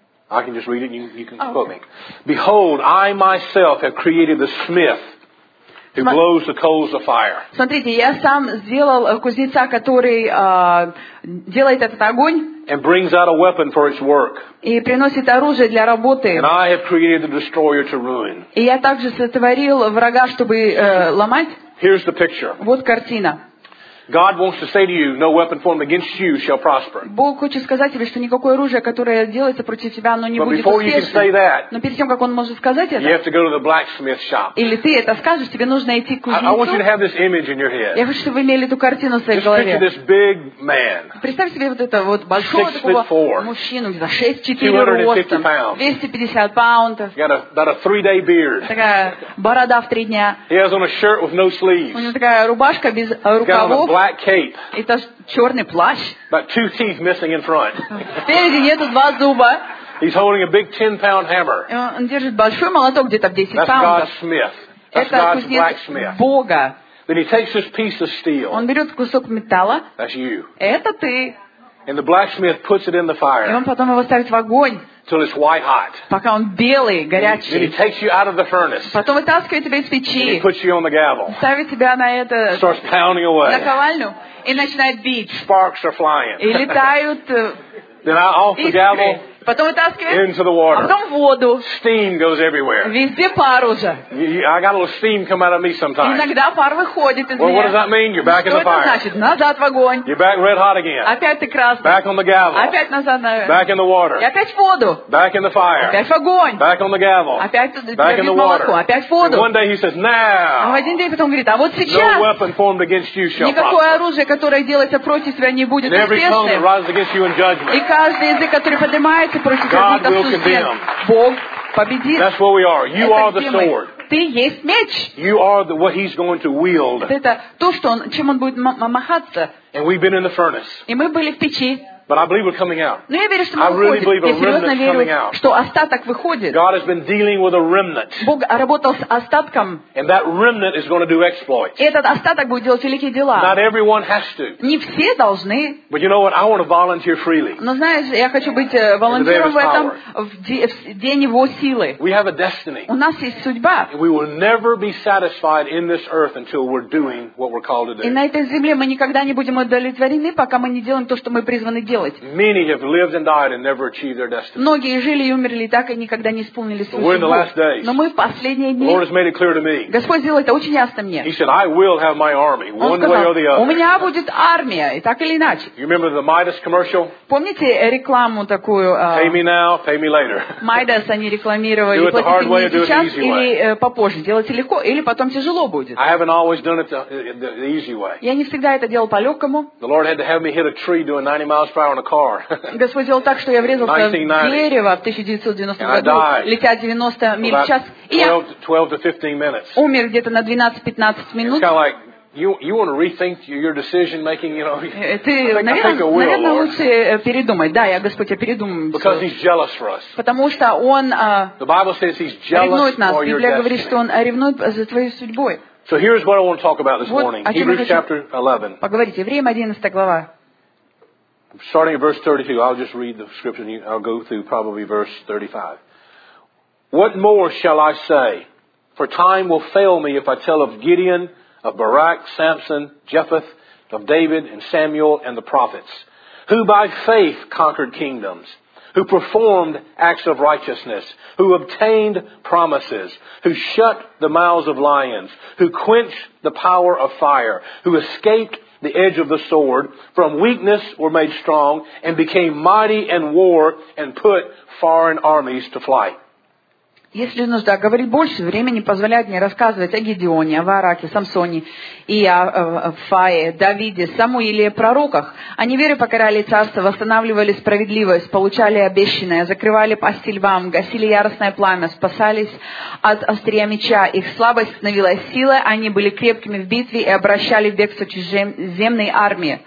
I can just read it and you, you can Oh, quote okay. me. Behold, I myself have created the smith who Sma- blows the coals of fire. Смотрите, я сам сделал э, кузнеца, который э, делает этот огонь And brings out a weapon for its work. и приносит оружие для работы. And I have created the destroyer to ruin. И я также сотворил врага, чтобы э, ломать. Here's the picture. Вот картина. God wants to say to you, no weapon formed against you shall prosper. Бог хочет сказать тебе, что никакое оружие, которое делается против тебя, оно не But будет before you can say успешным. that, Но перед тем, как он может сказать you это, have to go to the blacksmith shop. или ты это скажешь, тебе нужно идти к I, I want you to кузнецу. have this image in your Я head. хочу, чтобы вы имели эту картину в своей Just picture голове. this big man, Представь себе вот это вот большого Six foot four. такого мужчину, где-то шесть четыре two hundred fifty ростом, pounds. двести пятьдесят паунтов, got a, about a three-day beard. такая борода в три дня. He has on a shirt with no У sleeves. него такая рубашка без э, He's got on a рукавов, black cape, и та черный плащ. about two teeth missing in front. Спереди нету два зуба. He's holding a big ten-pound hammer. И он он держит большой молоток где-то в десять That's God's паундов. smith. That's Это God's кузнец blacksmith. Бога. Then he takes this piece of steel. Он берет кусок металла. That's you. Это ты. And the blacksmith puts it in the И fire он потом его ставит в огонь, till it's white hot. пока он белый, Then he горячий. takes you out of the furnace. Потом вытаскивает тебя из And he печи, puts you on the gavel. ставит тебя на это, Starts pounding на away. ковальню и начинает бить. Sparks are flying. И летают э, Then I off the gavel искры. Потом вытаскивает, into the а water. потом в воду. Steam goes everywhere. Везде пар уже. You- you- I got a little steam come out of me sometimes. Иногда пар выходит из Well, what does меня. that mean? You're back in Что the это fire. значит? Назад в огонь. You're back red hot again. Опять ты красный. Back on the gavel. Опять назад на... Back in the И water. опять в воду. Back in the fire. Опять в огонь. Back on the gavel. Опять туда Back in the бьет молоко. water. Опять в And воду. one day he says, А в now, один день потом говорит, а вот no сейчас weapon formed against you shall никакое prosper. оружие, которое делается против тебя, не будет And every tongue that успешным. rises against you in И judgment. каждый язык, который поднимается против тебя, God будет will осужден. condemn. Бог победит. That's where we are. You Это are the где мы? sword. Ты есть меч. You are the, what he's going to wield. Это то, что он, чем он будет м- м- махаться. And we've been in the furnace. И мы были в печи. But I believe we're coming out. Но я верю, что мы I really выходим. believe a Я серьезно remnant's верю, coming out. что остаток выходит. God has been dealing with a remnant. Бог работал с остатком. And that remnant is going to do exploits. И этот остаток будет делать великие дела. Not everyone has to. Не все должны. But you know what? I want to volunteer freely. Но знаешь, я хочу быть э, волонтером в этом в, де- в день его силы. We have a destiny. У нас есть судьба. And we will never be satisfied in this earth until we're doing what we're called to И do. на этой земле мы никогда не будем удовлетворены, пока мы не делаем то, что мы призваны делать. Many have lived and died and never achieved their destiny. Многие жили и умерли, и так и никогда не исполнили свою But we're in the last судьбу. days. Но мы в последние The Lord дни. has made it clear to me. Господь сделал это очень ясно мне. He said, I will have my army, Он one way or сказал, the у other. меня будет армия, и так или иначе. You remember the Midas commercial? Помните рекламу такую? Pay me now, pay me later. Майдас они Do рекламировали. it the hard Платите way мне or do it the сейчас easy или э, попозже. Делайте легко, или потом тяжело будет. I haven't always done it the, the, the easy way. Я не всегда это делал по-легкому. The Lord had to have me hit a tree doing ninety miles per hour in a car. Господь сделал так, что я врезался в nineteen ninety. дерево в тысяча девятьсот девяностом And I году, died. летя девяносто миль в About час. И я twelve, twelve to fifteen minutes. умер где-то на двенадцать-пятнадцать It's минут. kind of like, you, you want to rethink your decision making, you know. Э, I Ты, think, I think I наверное, will, наверное, Lord. лучше э, передумать. Да, я, Господь, я передумаю. Because He's jealous for us. Потому что Он а, The Bible says He's jealous ревнует нас. for your Библия говорит, что destiny. Он ревнует за твоей судьбой. So here's what I want to talk about this Вот morning. о чем я Hebrews хочу chapter eleven. поговорить. Евреям одиннадцатая глава. Starting at verse thirty-two, I'll just read the scripture and you- I'll go through probably verse thirty-five. What more shall I say? For time will fail me if I tell of Gideon, of Barak, Samson, Jephthah, of David and Samuel and the prophets, who by faith conquered kingdoms, who performed acts of righteousness, who obtained promises, who shut the mouths of lions, who quenched the power of fire, who escaped the edge of the sword, from weakness were made strong, and became mighty in war, and put foreign armies to flight. Если нужда говорить больше, времени позволяет мне рассказывать о Гедеоне, о Вараке, Самсоне и о Фае, Давиде, Самуиле, пророках. Они верой покоряли царство, восстанавливали справедливость, получали обещанное, закрывали пасти львам, гасили яростное пламя, спасались от острия меча. Их слабость становилась силой, они были крепкими в битве и обращали в бегство чужеземные армии.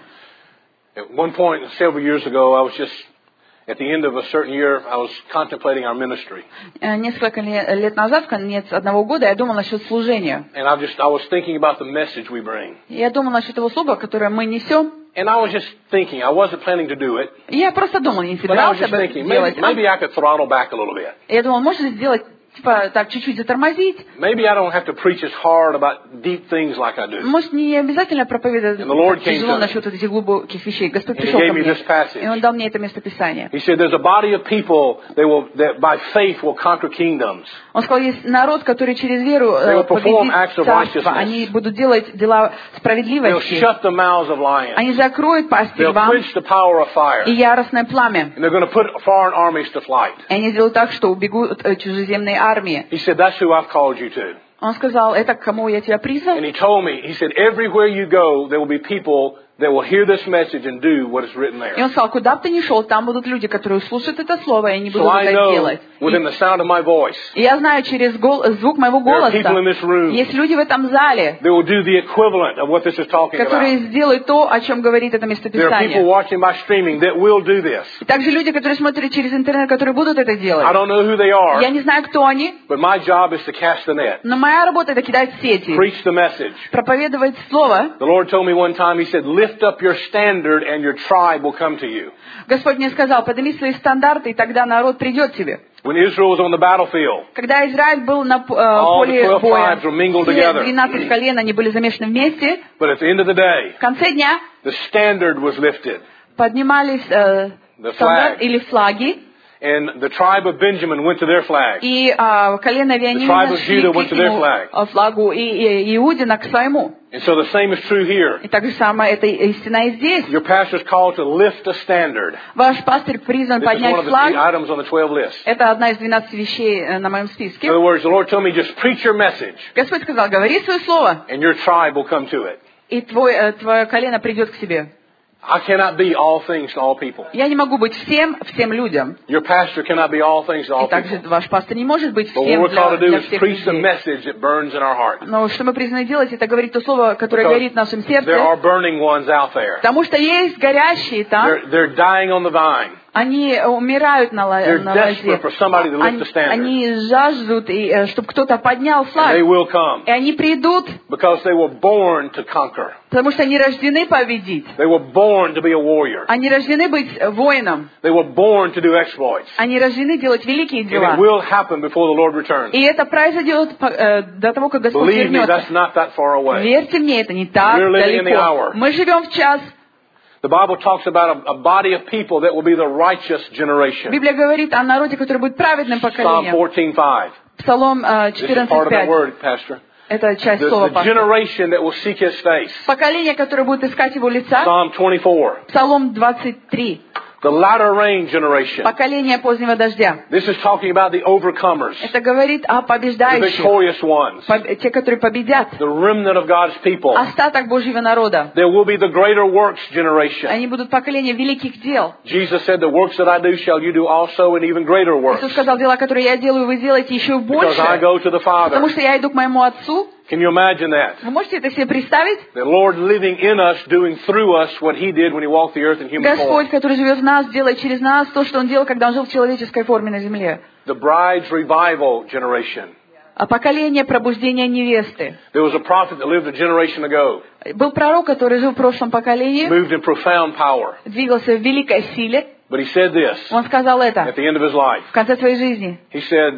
At one point, several years ago, I was just At the end of a certain year, I was contemplating our ministry. Несколько лет назад, в конец одного года, я думал насчет служения. And I just I was thinking about the message we bring. Я думал насчет того слова, которое мы несем. And I was just thinking, I wasn't planning to do it. Я просто думал, не But I was собирался just thinking, делать. maybe, maybe I could throttle back a little bit. Я думал, можно сделать типа так чуть-чуть затормозить. Maybe I don't have to preach as hard about deep things like I do. Может, не обязательно проповедовать тяжело насчет этих глубоких вещей. Господь пришел ко мне, и Он дал мне это местописание. He said, "There's a body of people that will, that by faith will conquer kingdoms." Он сказал, есть народ, который через веру победит царство. Они будут делать дела справедливости. They'll shut the mouths of lions. Они закроют пасти They'll львам quench the power of fire. и яростное пламя. And they're going to put foreign armies to flight. И они сделают так, что убегут чужеземные армии. He said, "That's who I've called you to." Он сказал, это к кому я тебя призвал? And he told me, he said, everywhere you go, there will be people that will hear this message and do what is written there. И он сказал, куда бы ты ни шел, там будут люди, которые услышат это слово, и они будут So I это know, делать. within the sound of my voice, И я знаю, через гол- звук моего there are голоса, people in this room есть люди в этом зале, that will do the equivalent of what this is talking которые about. сделают то, о чем говорит это There are people местописание. watching by streaming that will do this. И также люди, которые смотрят через интернет, которые будут это I делать. don't know who they Я are, не знаю, кто они, but my job is to cast the net, но моя работа — это кидать сети, preach the message. проповедовать слово. The Lord told me one time, He said, lift up your standard and your tribe will come to you. Господь мне сказал, подними свои стандарты, и тогда народ придет к тебе. When Israel was on the battlefield, Когда Израиль был на э, all the поле twelve боя, tribes were mingled все together. двенадцать колен, они были замешаны вместе. But at the end of the day, В конце дня the standard was lifted. поднимались э, The стандарт flag. или флаги, And the tribe of Benjamin went to their flag. и э, колено Вениамина tribe of шли Judah к went to their этому flag. э, флагу, и, и Иудина к своему. And so the same is true here. И так же самое это истина и здесь. Your pastor is called to lift a standard. Ваш пастырь призван This is one поднять of the флаг. three items on the twelve list. Это одна из двенадцати вещей э, на моем In списке. other words, the Lord told me just preach your message, Господь сказал, говори свое слово, and your tribe will come to it. и твой, э, твое колено придет к себе. I cannot be all things to all people. Я не могу быть всем, всем людям. Your pastor cannot be all things to all И также people. ваш пастор не может быть But what всем we're called для, to do для is всех preach the людей. message that burns in our heart. Но что мы призваны делать, это говорить то слово, которое Because горит в нашем there are сердце. burning ones out there. Потому что есть горящие там, They're, they're dying on the vine. они умирают на, ла- They're на лозе. desperate for somebody to lift Они, the standard. они жаждут, и, э, чтобы кто-то поднял And флаг. they will come И они придут, because they were born to conquer. потому что они рождены победить. They were born to be a warrior. Они рождены быть воином. They were born to do exploits. Они рождены делать великие And дела. it will happen before the Lord returns. И это произойдет э, до того, как Господь Believe me, вернется. that's not that far away. Верьте мне, это не так We're living in the далеко. hour. Мы живем в час. The Bible talks about a, a body of people that will be the righteous generation. Библия говорит о народе, который будет праведным Psalm поколением. fourteen five. Псалом э, This is part of that четырнадцать пять. word, Pastor. Это часть The, слова the пастор. generation that will seek His face. Поколение, которое будет искать его лица. Psalm twenty-four. Псалом двадцать три. The latter rain generation. Поколение позднего дождя. This is talking about the overcomers, Это говорит о the побеждающих. victorious ones, Поб- Те, которые победят. the remnant of God's people. Остаток Божьего народа. There will be the greater works generation. Они будут поколение великих дел. Jesus said, the works that I do shall you do also, and even greater works. Иисус сказал, дела, которые я делаю, вы делаете еще Because I больше. go to the Потому Father. что я иду к моему Отцу. Can you imagine that? Вы можете это себе представить? The Lord living in us, doing through us what He did when He walked the earth in human form. Господь, который живет в нас, делает через нас то, что Он делал, когда Он жил в человеческой форме на земле. The bride's revival generation. А поколение пробуждения невесты. There was a prophet that lived a generation ago, Был пророк, который жил в прошлом поколении, moved in profound power. двигался в великой силе. But he said this Он сказал это at the end of his life. в конце своей жизни. He said,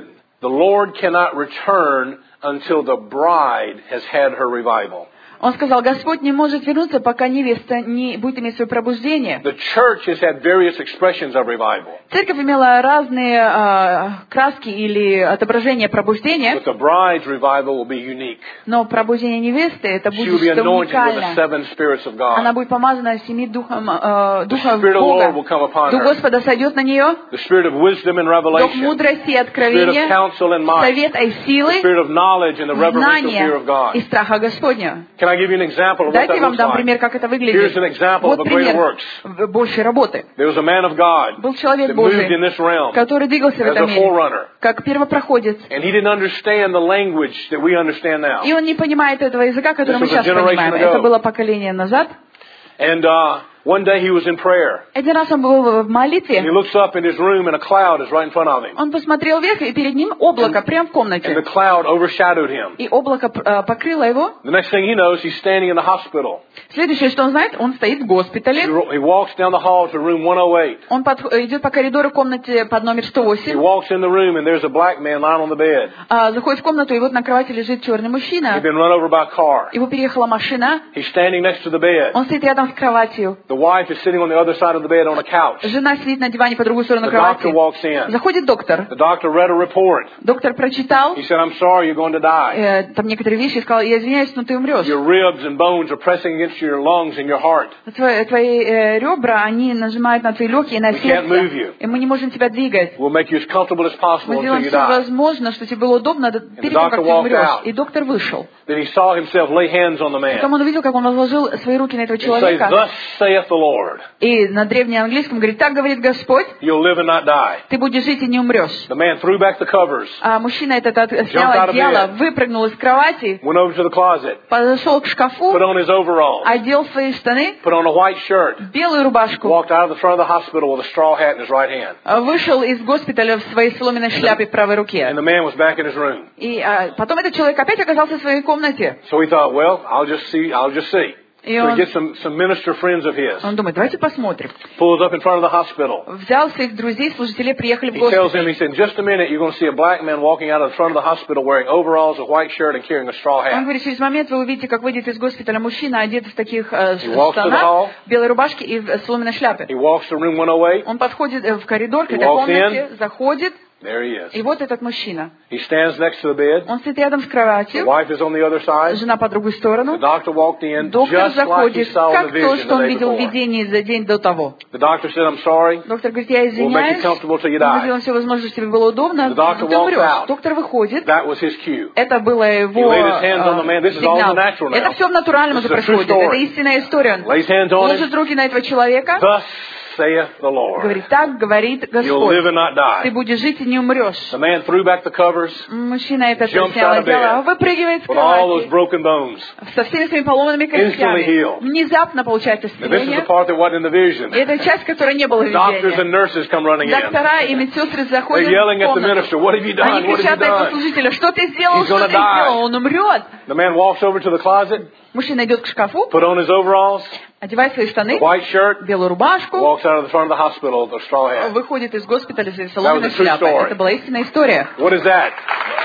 the Lord cannot return until the bride has had her revival. Он сказал, Господь не может вернуться, пока невеста не будет иметь свое пробуждение. The church has had various expressions of revival. Церковь имела разные э, краски или отображения пробуждения, But the bride's revival will be unique. но пробуждение невесты это She will будет be что-то anointed with the уникальное. seven spirits of God. Она будет помазана семи духом, э, The духа Spirit of the Бога. Lord will come upon Дух her. Господа сойдет на нее, The spirit of wisdom and дух revelation. мудрости и The spirit of откровения, counsel and might. совета и The силы, spirit of knowledge and the reverential fear of знания и God. страха Господня. Can I give you an example of what Дайте that вам looks дам like? пример, как это Here's выглядит. an example Вот of a greater пример works. большей работы. There was a man of God Был человек that moved in Божий, this realm который двигался в as этом a мире, forerunner. как первопроходец. And he didn't understand the language that we understand now. И он не понимает этого языка, который This мы was a сейчас generation понимаем. ago. Это было поколение назад. And uh, one day he was in prayer. Один раз он был в And he молитве. looks up in his room and a cloud is right in front of him. Он посмотрел вверх, и перед ним облако прямо в And the комнате. cloud overshadowed him. И облако э, покрыло его. The next thing he knows, he's standing in the hospital. Следующее, что он знает, он стоит в He, госпитале. ro- he walks down the hall to room one oh eight. Он под- идет по коридору в комнате под номер сто He восемь. walks in the room and there's a black man lying on the bed. А, заходит в комнату, и вот на кровати лежит черный He'd мужчина. been run over by a car. Его переехала машина. He's standing next to the bed. Он стоит рядом с кроватью. The wife is sitting on the other side of the bed on a couch. Жена сидит на диване по другую сторону The doctor кровати. walks in. Заходит доктор. The doctor read a report. Доктор прочитал He said, I'm sorry, you're going to die. э, там некоторые вещи и сказал, я извиняюсь, но ты умрешь. Your ribs and bones are pressing against your lungs and your heart. Твои, твои э, ребра, они нажимают на твои легкие, на We can't move сердце. you. И мы не можем тебя двигать. We'll make you as comfortable as possible Мы until сделаем you все die. возможное, что тебе было удобно до- перед тем, как doctor ты walked умрешь. out. И доктор вышел. Then he saw himself lay hands on the Потом man он увидел, как он возложил свои руки на этого and say, человека. Thus saith the Lord, И на древнеанглийском говорит, так говорит Господь, you'll live and not die. ты будешь жить и не умрешь. The man threw back the covers, А мужчина этот от- out снял of одеяло, bed. выпрыгнул из кровати, went over to the closet, подошел к шкафу, put on his overalls, одел свои штаны, put on a white shirt, белую рубашку, walked out of the front of the hospital with a straw hat in his right hand. вышел из госпиталя в своей соломенной шляпе в правой руке. And the man was back in his room. И а, потом этот человек опять оказался в своей комнате. So he thought, well, I'll just see, I'll just see. И So he он, gets some, some minister friends of his, он думает, давайте посмотрим. pulls up in front of the hospital. Взял своих друзей, служителей, приехали в He tells him, госпиталь. he said, in just a minute, you're going to see a black man walking out of the front of the hospital wearing overalls, a white shirt, and carrying a straw Он hat. говорит, через момент вы увидите, как выйдет из госпиталя мужчина, одет в таких э, He walks to the hall. штанах, белой рубашке и в соломенной шляпе. He walks to room one oh eight. Он подходит э, в коридор к He этой walks комнате, заходит, There he is. и вот этот мужчина. He stands next to the bed. Он стоит рядом с The кроватью, wife is on the other side. жена по другую The сторону. doctor walked in Доктор just like he заходит, saw in the как то, vision что the он day видел в before. видении за день до того. The doctor said, I'm sorry. Доктор говорит, я We'll make you извиняюсь, comfortable till you мы die. сделаем все возможное, чтобы тебе было удобно, The doctor но ты walks умрешь. out. Доктор выходит. That was his cue. Это было его He laid his hands on the man. э, This is all in the сигнал. natural now. Это все в натуральном This уже is a true происходит. Это story. истинная история. Он Lays hands on him. ложит руки на этого человека, Thus saith the Lord. говорит, так говорит You'll live Господь. and not Ты die. будешь жить и не умрешь. The man threw back the covers Мужчина этот Jumps снял out of одеяло, bed выпрыгивает с with all those кровати, broken bones. со всеми своими поломанными Instantly костями. healed. Внезапно получает And this is the исцеление. part that wasn't in the vision. И это часть, которой не было Doctors and видения. nurses come running in. Доктора и медсестры They're заходят yelling в at the комнату. minister, what have you done? Они What have you кричат на этого done? служителя, что ты сделал, He's что gonna ты die. сделал, он умрет. The man walks over to the closet, Мужчина идет к шкафу, put on his overalls, одевает свои штаны, white shirt, белую рубашку, walks out of the front of the hospital with a straw hat. выходит из госпиталя с соломенной That was a true шляпой. story. Это была истинная история. What is that?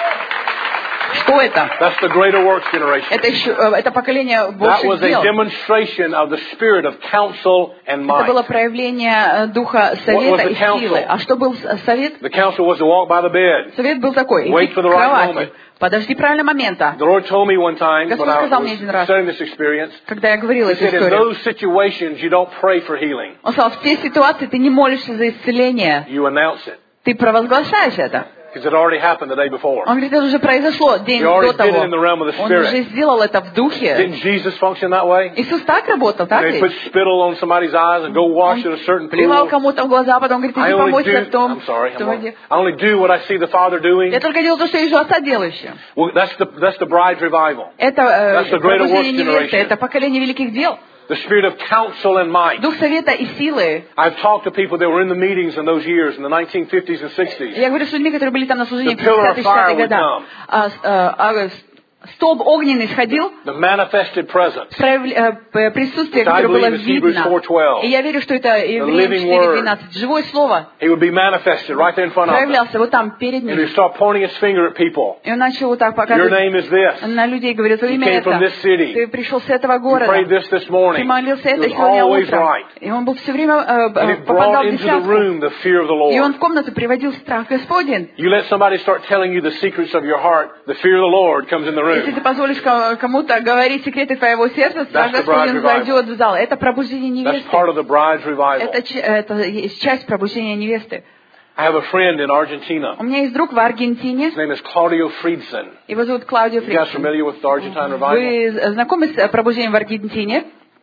Что это? That's the greater works generation. Это, еще, э, это поколение That больших was a дел. demonstration of the spirit of counsel and Это было might. проявление э, духа was совета the и counsel? силы. А что был с- совет? The counsel was to walk by the bed. Совет был такой. Wait Иди for к the right кровати. moment. Подожди правильного момента. The Lord told me one time when Господь I сказал мне один was раз, sharing this experience, когда я говорила He эту said, in историю. those situations, you don't pray for healing. Он сказал, в те ситуации ты не молишься за исцеление. You announce it. Ты провозглашаешь это. Because it already happened the day before. Он говорит, это уже произошло день He already до did it того. in the realm of the Он Spirit. уже сделал это в духе. Didn't Jesus function that way? Иисус так работал, так They ведь? put spittle on somebody's eyes and go wash in a certain Плевал pool. кому-то в глаза, потом говорит, I иди only помойся do, в том. I'm sorry, I'm том, wrong. где». I only do what I see the Father doing. Я только делал то, что я вижу отца делающего. Well, that's the, that's the bride's revival. Это That's э, the greater пробуждение works невесты, generation. это поколение великих дел. The spirit of counsel and might. Дух совета и силы. I've talked to people that were in the meetings in those years, in the nineteen fifties and sixties. Я говорю с людьми, которые были там на служении в The pillar of пятидесятые, fire шестидесятые would года. come. А, с- а, а, с- столб огненный сходил, the manifested presence. проявля- э, присутствие, Which I которое было believe is Hebrews видно. four twelve. И я верю, что это Евреям living четыре word. двенадцать. Живое слово He would be manifested right there in front of them. проявлялся вот там, перед And he'd ним. start pointing his finger at people. И он начал вот так Your показывать name is this. на людей, говорит, твое You имя came from это. this city. Ты пришел с этого You города. prayed this this Ты morning. молился It это was сегодня always утром. right. И он был все время э, And э, it попадал brought в into the десятку. room the fear of the И он Lord. в комнату приводил страх Господень. You let somebody start telling you the secrets of your heart, the fear of the Lord comes in the Если ты room. позволишь ко- кому-то говорить секреты твоего сердца, страх That's the Господень bride's зайдет в зал. Это пробуждение That's невесты. part of the bride's revival. Это, ч- это есть часть пробуждения невесты. I have a friend in Argentina. У меня есть друг в Аргентине. His name is Claudio Friedson. Его зовут Клаудио You guys Фридсон. familiar with the Argentine revival? Вы знакомы с пробуждением в Аргентине?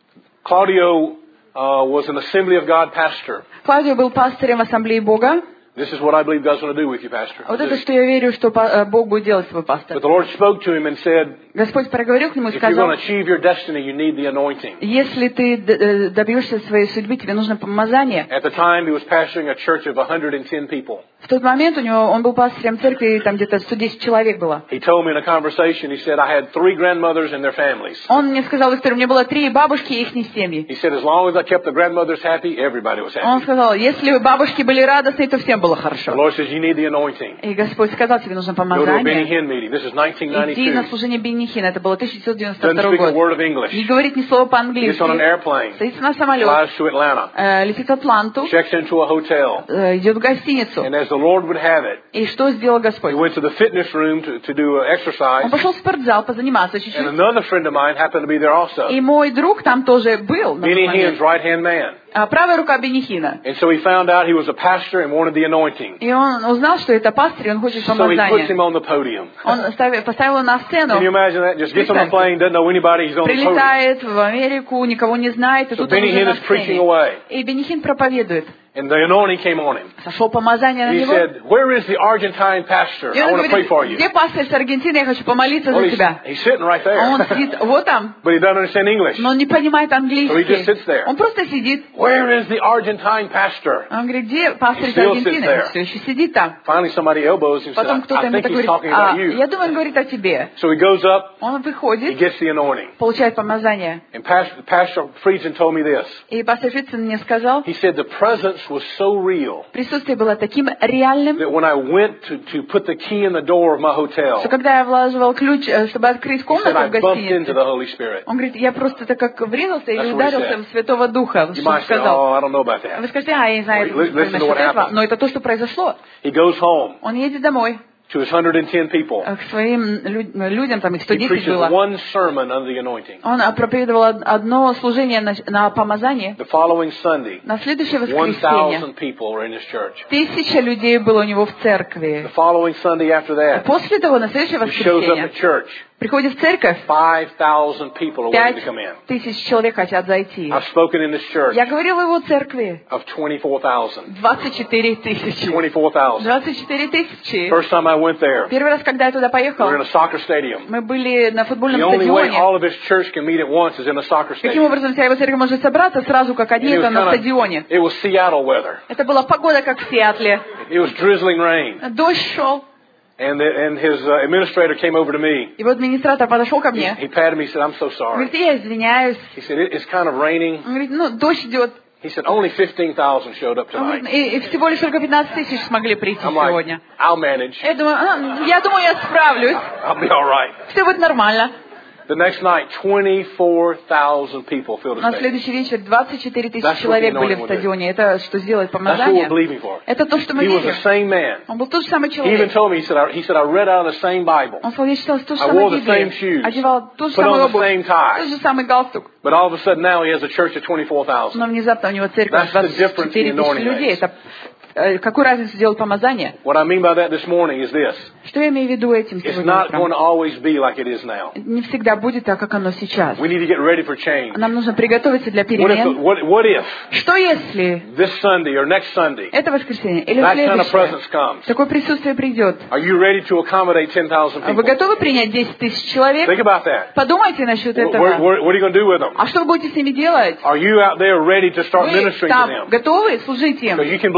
Claudio uh, was an Assembly of God pastor. Клаудио был пастырем Ассамблеи Бога. This is what I believe God's going to do with you, Pastor. Вот это, что я верю, что по- э, Бог будет делать свой пастор. But the Lord spoke to him and said, Господь проговорил к нему и if you're сказал, going to achieve your destiny, you need the anointing. если ты д- э, добьешься своей судьбы, тебе нужно помазание. At the time, he was pastoring a church of one hundred ten people. В тот момент у него, он был пастырем церкви, там где-то сто десять человек было. He told me in a conversation, he said, I had three grandmothers and their families. Он мне сказал историю, у меня было три бабушки и их семьи. He said, as long as I kept the grandmothers happy, everybody was Он happy. сказал, если бабушки были радостны, то всем было The хорошо. Lord says, you need the anointing. И Господь сказал, тебе нужно Go to a Benny помазание. Hinn meeting. This is nineteen Иди на ninety-two. служение Бенихина, это было тысяча девятьсот девяносто Doesn't второй speak a год. word of English. Не говорит ни слова Gets on an по-английски. airplane, Садится на самолет, flies to Atlanta, э, летит в Атланту, checks into a hotel, э, идет в гостиницу. and as the Lord would have it, И что сделал Господь? he went to the fitness room to, to do an exercise, Он пошел в спортзал позаниматься and чуть-чуть. another friend of mine happened to be there also. И мой друг там тоже был. на тот Benny момент. Hinn's right-hand man. А, правая рука Бенихина. And so he found out he was a pastor and wanted the anointing. И он узнал, что это пастор, и он хочет So he puts him помазания. on the podium. Он ставил- поставил его на сцену, Can you imagine that? Just gets on a plane, doesn't know anybody, he's on the podium. прилетает в Америку, никого не знает, и So тут он Benny уже Hinn на is preaching сцене. away. И Бенихин проповедует. And the anointing came on him. Сошло помазание на He него. said, where is the Argentine pastor? И I он want to pray for говорит, you. где пастор с Аргентины, я хочу помолиться Well, за he's, тебя. he's sitting right А он there. сидит вот там, But he doesn't understand English. но он не понимает So he just sits английский. there. Он просто сидит. Where is the Argentine pastor? Он говорит, где пастор He из still sits Аргентины? there. Он все еще сидит там. Finally somebody elbows him and says, Потом кто-то I ему think так he's говорит, talking а, about you. я думаю, он говорит о тебе. So he goes up, Он he выходит, gets the anointing. получает помазание. And Pastor, Pastor Friedson told me this. И пастор Фитцен мне сказал, He said the presence was so real присутствие было таким реальным, that when I went to, to put the key in the door of my hotel, что когда я влаживал ключ, э, чтобы открыть he said комнату I в bumped into гостинице, the Holy Spirit. он говорит, я просто так как врезался или That's what he ударился said. в Святого Духа, You что он might say, сказал. oh, I don't know about Вы that. скажете, а, я не знаю, Wait, listen to what насчет этого, happened. но это то, что произошло. He goes home Он едет домой to his one hundred ten people. э, к своим лю- людям, там их сто He десять preaches было. one sermon under the anointing. Он э, проповедовал од- одно служение на, на помазание. The following Sunday, На следующее one воскресенье thousand people were in his church. тысяча людей было у него в церкви. The following Sunday after that, После того, на следующее he shows up воскресенье, at church. приходит в церковь, five thousand people are waiting пять to come in. тысяч человек хотят зайти. I've spoken in this church Я говорила в его церкви. of twenty-four thousand. двадцать четыре тысячи. twenty-four thousand. двадцать четыре тысячи. First time I went there, Первый раз, когда я туда we поехал, were in a soccer stadium. мы были на футбольном The only way стадионе. all of his church can meet at once is in a soccer Каким stadium. образом вся его церковь может собраться сразу, как And одни, it was это на kinda- стадионе? it was Seattle weather. Это была погода, как в Сиэтле. It was drizzling rain. Дождь шел. And, the, and his uh, administrator came over to me. И вот администратор подошел ко He, мне. he patted me and said, I'm so Он sorry. говорит, я извиняюсь. He said, it, it's kind of raining. Он говорит, ну, дождь идет. He said, only fifteen thousand showed up Он говорит, tonight. И, и всего лишь только пятнадцать тысяч смогли прийти I'm like, сегодня. I'll manage. Я думаю, «А, я думаю, я справлюсь. I'll be all right. Все будет нормально. The next night, twenty-four thousand people filled the На stadium. следующий вечер двадцать четыре That's тысячи what человек the были anointing в will do. стадионе. Это что сделает That's what we're помазание? believing for. Это то, что мы He was the верим. same man. Он был тот же самый He even человек. told me, he said, I, he said, I read out of the same Bible, Он сказал, я читал ту же I самую wore the same Библию, shoes, одевал ту же put самую on the обувь, same тот tie. же самый галстук. But all of a sudden now he has a church of twenty-four thousand. Но внезапно у него церковь That's the difference двадцать четыре in тысячи anointing людей. makes. Это э, какую разницу делает помазание? What I mean by that this morning is this. Что я имею в виду этим It's сегодня not going утром? to always be like it is now. Не всегда будет так, как оно сейчас. We need to get ready for change. Нам нужно приготовиться для What if, перемен. what, what if Что если this Sunday or next Sunday это воскресенье или that kind of следующее presence comes? такое присутствие придет? Are you ready to accommodate ten thousand А Вы people? готовы принять десять тысяч Think человек? about that. Подумайте насчет What, what, этого. what are you going to do with them? А что вы будете с ними делать? Are you out there ready to start Вы ministering to там them? готовы служить им? Because you can believe your staff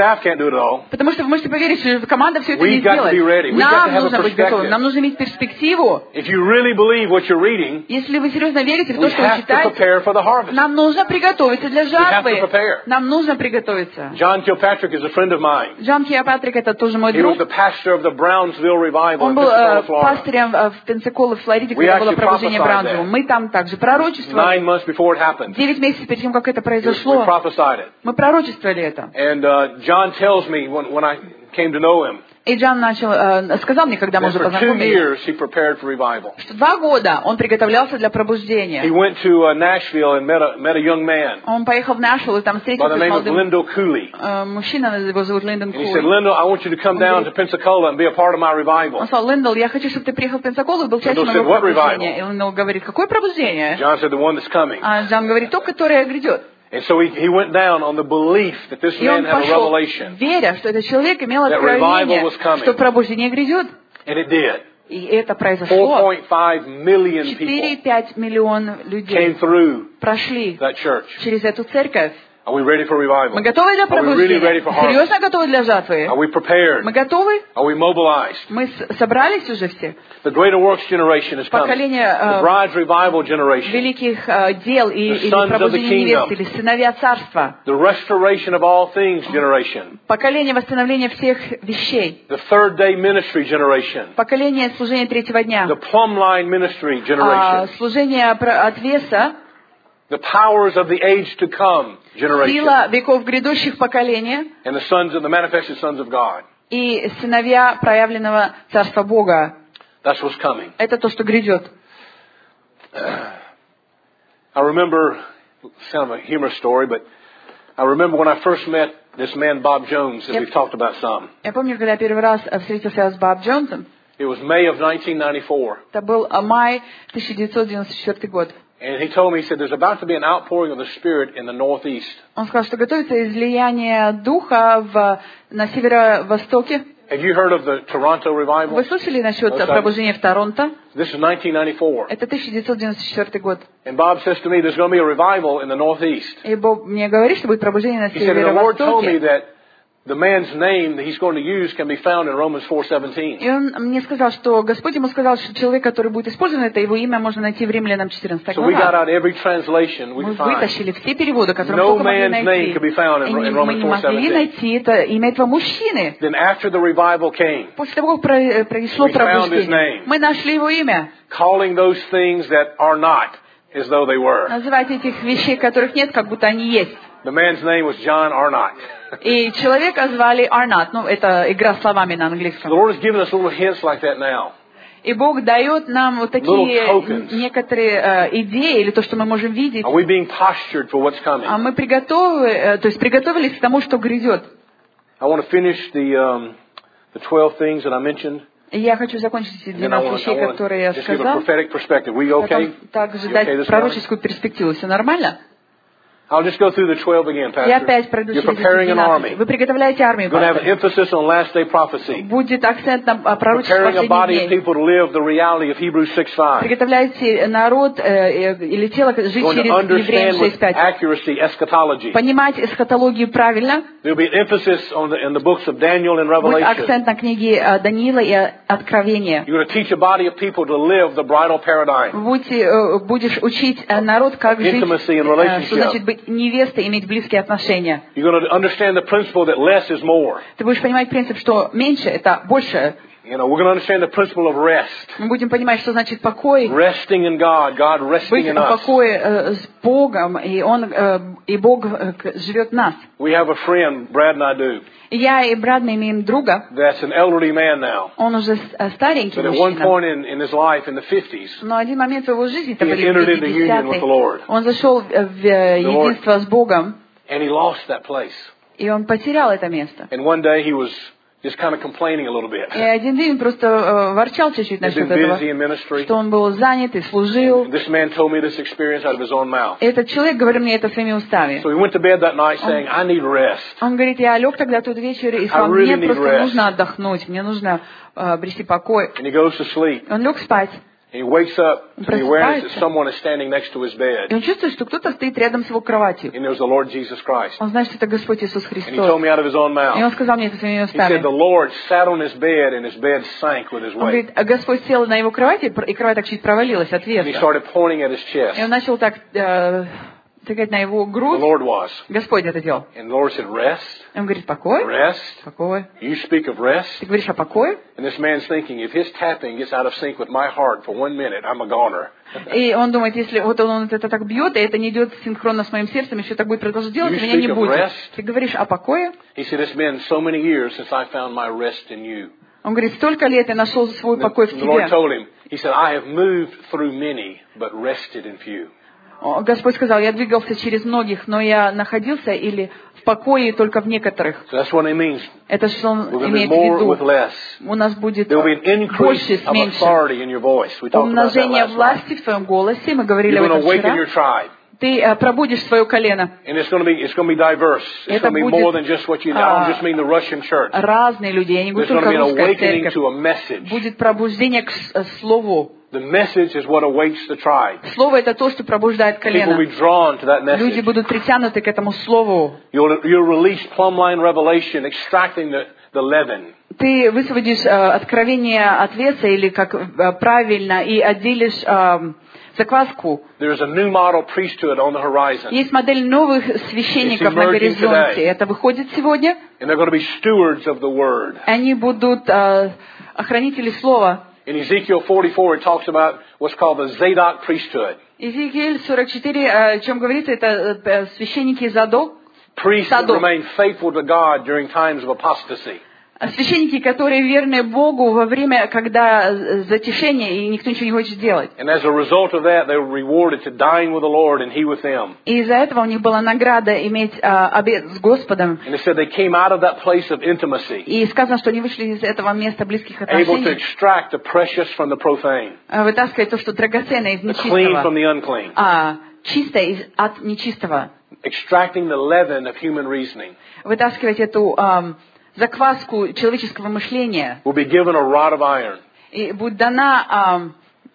staff can't do it all. Потому что вы можете поверить, что команда все это не We've got to сделает. be ready. We've got to Нам have a нужно быть готовым, perspective. нам нужно иметь перспективу. If you really believe what you're reading, Если вы серьезно верите в we то, что вы have to читаете, prepare for the harvest. нам нужно приготовиться для have to жатвы. prepare. Нам нужно приготовиться. John Kilpatrick is a friend of mine. Джон Килпатрик — это тоже мой He was друг. the pastor of the Brownsville Revival Он in был э, Pensacola, Florida. пастырем э, в Пенсаколе, в Флориде, We когда было actually пробуждение prophesied Браунсвилла. that. Мы там также пророчествовали. Nine months before it happened, Девять месяцев перед тем, как это we произошло, prophesied it. мы пророчествовали это. And uh, John tells me when, when I came to know him, И Джон начал, э, сказал мне, когда мы that уже for two познакомились, years he prepared for revival. что два года он приготовлялся для He пробуждения. went to uh, Nashville and met a, met a young man Он поехал в Нашвилл и там by встретился the с name of молодым Lindell Cooley. э, мужчиной, его зовут Линдон And he said, Кули. Lindell, I want you to come down to Pensacola and be a part of my revival. Он сказал: Линдл, я хочу, чтобы ты приехал в Пенсаколу и был частью Lindell said, моего "What пробуждения. revival?" И Линдл говорит: какое пробуждение? John said, the one that's coming. А Джон говорит: то, которое грядет. And so he, he went down on the belief that this И man он had a пошел, revelation. веря, что этот человек имел That revival откровение, was coming. что пробуждение грядет. And it did. И это four произошло. point five million четыре people пять миллиона came людей through прошли that church. через эту церковь. Are we ready for revival? Мы готовы для Are we really ready пробуждения? for harvest? Серьезно готовы для жатвы? Are we prepared? Мы готовы? Are we mobilized? Мы с- собрались уже все? The greater works generation is coming. Поколение The э, bride's revival generation. великих э, дел и, The или sons of the пробуждение невесты, kingdom. или сыновья царства. The restoration of all things generation. Поколение восстановления всех вещей. The third day ministry generation. Поколение служения третьего дня. The plumb line ministry А, generation. служение про- отвеса. The powers of the age to come generation. Сила веков грядущих поколения. And the sons of the manifested sons of God. И сыновья проявленного Царства Бога. That's what's coming. Это то, что грядет. I remember, it's kind of a humorous story, but I remember when I first met this man Bob Jones that Yep. we've talked about some. Я помню, когда я первый раз э, встретился с Боб Джонсом. It was May of nineteen ninety-four. Это был э, май тысяча девятьсот девяносто четвёртый год. And he told me, he said, there's about to be an outpouring of the Spirit in the Northeast. Он сказал, что готовится излияние Духа в, на северо-востоке. Have you heard of the Toronto revival? Вы слышали насчет Okay. пробуждения в Торонто? This is nineteen ninety-four. Это тысяча девятьсот девяносто четвёртый год. And Bob says to me, there's going to be a revival in the Northeast. И Бог мне говорит, что будет пробуждение на He said, and the Lord told me северо-востоке. that the man's name that he's going to use can be found in Romans four seventeen. И он мне сказал, что Господь ему сказал, что человек, который будет использован, это его имя можно найти в Римлянам четырнадцатой So we got глава. out every translation we Мы could find. вытащили все переводы, которые No мы только могли man's name найти. could be found in- И in не- Romans мы не four могли seventeen. найти это имя этого мужчины. Then after the revival came, После того, как про- произошло We found his пробуждение, name. мы нашли его имя. calling those things that are not as though they were. Называть этих вещей, которых нет, как будто они есть. The man's name was John Arnott. И человека звали Арнат. Ну, это игра словами на The английском. Lord has given us little hints like that now. И Бог дает нам вот такие Little tokens. некоторые э, идеи, или то, что мы можем видеть. Are we being postured for what's coming? А мы приготовы, э, то есть приготовились к тому, что грядет. I want to finish the um, the twelve things that I mentioned. И я хочу закончить эти And then I двенадцать want, I вещей, want которые я to just give a сказал. prophetic perspective. We okay? Потом также You okay дать this morning? пророческую перспективу. Все нормально? I'll just go through the twelve again, Я опять Pastor. пройду You're через эти preparing an army. двенадцать. Вы приготовляете армию, We're going to have an пастор. emphasis on last day prophecy. Будет акцент на а, пророчестве Preparing a последних body of дней. people to live the reality of Hebrews six five. Приготовляете народ э, э, или тело жить Going to через Евреям understand шесть with пять. accuracy eschatology. Понимать эсхатологию правильно. There'll be an emphasis on the, in the books of Daniel and Будет Revelation. акцент на книге э, Даниила и э, Откровения. You're going to teach a body of people to live the bridal paradigm. Будете, э, будешь учить э, народ, как жить, Intimacy and э, relationship. что значит быть невестой, иметь близкие отношения. You're going to understand the principle that less is more. Ты будешь понимать принцип, что меньше — это больше. You know, we're going to understand the principle of rest. Мы будем понимать, что значит покой. Resting in God, God resting Быть in в us. покое э, с Богом, и Он, э, и Бог э, к- живет в нас. We have a friend, Brad and I do, И я и брат мы имеем друга, that's an elderly man now. он уже с- э, старенький But at one мужчина. point in, in his life, in the fifties, Но один момент в его жизни, это He были entered into union with the Lord. пятидесятые, он зашел в в, э, The Lord. единство с Богом, and he lost that place. и он потерял это место. And one day he was just kind of complaining a little bit. И один день он просто э, ворчал чуть-чуть He's насчет been этого, busy in ministry. что он был занят и служил. And this man told me this experience out of his own mouth. И этот человек говорил мне это своими устами. So he went to bed that night saying, I need rest. Он говорит, я лег тогда тот вечер и сказал, really мне need просто rest. нужно отдохнуть, мне нужно э, обрести покой. And he goes to sleep. Он лег спать. And he wakes up to the awareness that Просыпается. someone is standing next to his И bed. он чувствует, что кто-то стоит рядом с его кроватью. And there's the Lord Jesus Christ. Он знает, что это Господь Иисус And he told Христос. me out of his own И mouth. он сказал мне это своими He said, the устами. Lord sat on his bed and his bed sank with his Он weight. говорит, а Господь сел на его кровати, и кровать так чуть провалилась от And he веса. started pointing at his И он chest. начал так э, тыкать на его The грудь. Lord was. Господь это делал. And the Lord said, rest, И он говорит, покой, rest. покой. You speak of rest. Ты говоришь о покое? And this man's thinking, if his tapping gets out of sync with my heart for one minute, I'm a goner. И он думает, если вот он это так бьет, и это не идет синхронно с моим сердцем, еще так будет продолжать делать, You меня не speak of будет. rest? Ты говоришь о покое? He said, it's been so many years since I found my rest in you. Он говорит, столько лет я нашел свой And покой в the Lord тебе. told him, he said, I have moved through many, but rested in few. О, Господь сказал, я двигался через многих, но я находился или в покое только в некоторых. So that's what it means. Это что он We're going to be имеет в more with виду. less. У нас будет There will be an больше increase с of меньшим. authority in your voice. We talked about that Умножение last night. власти в твоем голосе, мы говорили You're об going to этом awaken your вчера. tribe. Ты э, пробудишь свое колено. And it's going to be, it's going to be diverse. It's Это going to be будет, more than just what you, I а, don't just mean the Russian church. Разные люди, я не говорю There's going to только be an русская awakening церковь. to a message. Будет пробуждение к с- э, слову. The message is what awakes the tribe. Слово это то, что пробуждает People will колено. be drawn to that Люди message. будут притянуты к этому слову. You'll, you'll release plumb line revelation, extracting the, the leaven. Ты высвободишь э, откровение от веса или как э, правильно и отделишь э, закваску. There's a new model priesthood on the horizon. Есть модель новых священников It's на emerging горизонте. today. Это выходит сегодня. And they're going to be stewards of the word. Они будут э, охранители слова. In Ezekiel forty-four, it talks about what's called the Zadok priesthood. Иезекииль сорок четыре, э, о чем говорится, это э, священники Задок. Priests that Задок. remain faithful to God during times of apostasy. Священники, которые верны Богу во время, когда затишение, и никто ничего не хочет делать. And as a result of that, they were rewarded to dine with the Lord and He with them. И из-за этого у них была награда иметь а, обед с Господом. And it said they came out of that place of intimacy, И сказано, что они вышли из этого места близких able to отношений, extract the precious from the profane, а, вытаскивая то, что драгоценное из the clean from нечистого, the unclean, а чистое из, от нечистого. extracting the leaven of human reasoning. Вытаскивать эту ам, закваску человеческого мышления. Will be given a rod of iron. И будет дана ам,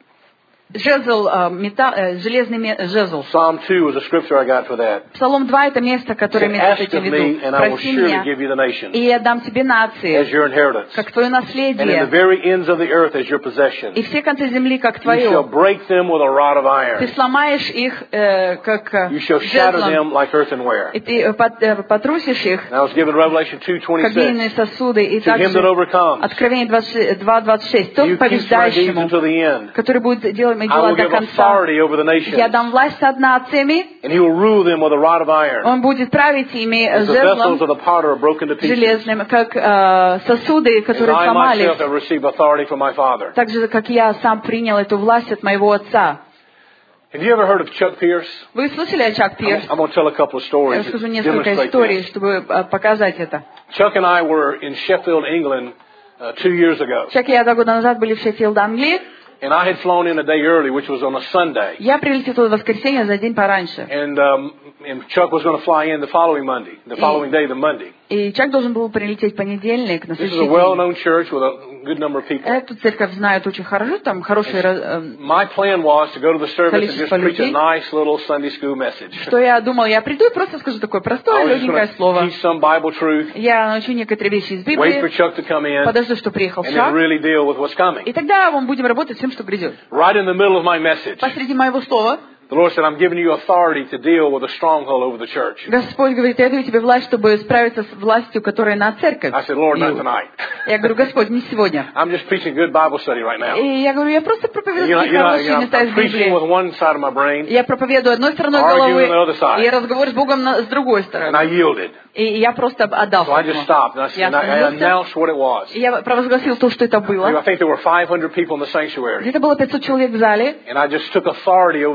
жезл, а, мета- э, железный ме- жезл. Psalm two was a scripture I got for that. Псалом два — это место, It которое said, имеет с ask этим of в me, виду. and I will Проси surely меня, give you the nations и я дам тебе as нации, your inheritance, как твое and in the наследие, very ends of the earth as your possession. и все концы земли, как You shall твое. break them with a rod of Ты iron. сломаешь их, э, как э, You shall shatter жезлом, them like earthenware. и ты э, пот- э, потрусишь их, And I was given Revelation two как twenty-six. глиняные сосуды, и To him that также overcomes, Откровение два двадцать шесть. Тот you keep my deeds побеждающему, until the end. который будет делать мои I дела will до give конца. authority over the nations, Я дам власть над нациями, and he will rule them with a rod of iron. он будет править ими As the жезлом vessels of the potter are broken to pieces. железным, как э, сосуды, As которые I сломались, myself have received authority from my Father. так же, как я сам принял эту власть от моего отца. Have you ever heard of Chuck Pierce? Вы слышали о Чак I'm, Пирс? I'm going to tell a couple of Я stories расскажу that несколько demonstrate историй, this. чтобы э, показать это. Chuck and I were in Sheffield, England, uh, two years ago, Чак и я два года назад были в Шеффилд, Англии. and I had flown in a day early, which was on a Sunday, Я прилетел туда в воскресенье за день пораньше. and um, and Chuck was going to fly in the following Monday, the following day, the Monday. И Чак должен был прилететь в понедельник на This is следующий a день. well-known church with a good number of people. Эту церковь знают очень хорошо, там хорошие... э, My plan was to go to the service and just Количество preach a людей. nice little Sunday school message. Что я думал, я приду и просто скажу такое I простое, was just легенькое going to слово. teach some Bible truth, Я научу некоторые вещи из wait for Библии, Chuck to come in, подожду, что приехал and then Чак, really deal with what's coming. и тогда мы будем работать с тем, что грядет. Right in the middle of my message, Посреди моего слова the Lord said, I'm giving you authority to deal with a stronghold over the church. Господь говорит, я даю тебе власть, чтобы справиться с властью, которая на церковь. I said, Lord, not И tonight. я говорю, Господь, не сегодня. I'm just preaching good Bible study right now. И я говорю, я просто проповедую You know, такие you know, you хорошие know, места I'm из preaching with Библии. one side of my brain, Я проповедую одной стороной Arguing головы, on the other side. и я разговор с Богом на- с другой and I стороны. yielded. И я просто отдался So I этому. just stopped, and I, Я and I, I остановился, announced what it was. и я провозгласил то, что это I было. think there were five hundred people in the sanctuary, Где-то было пятьсот человек в зале. and I just took authority over the Spirit.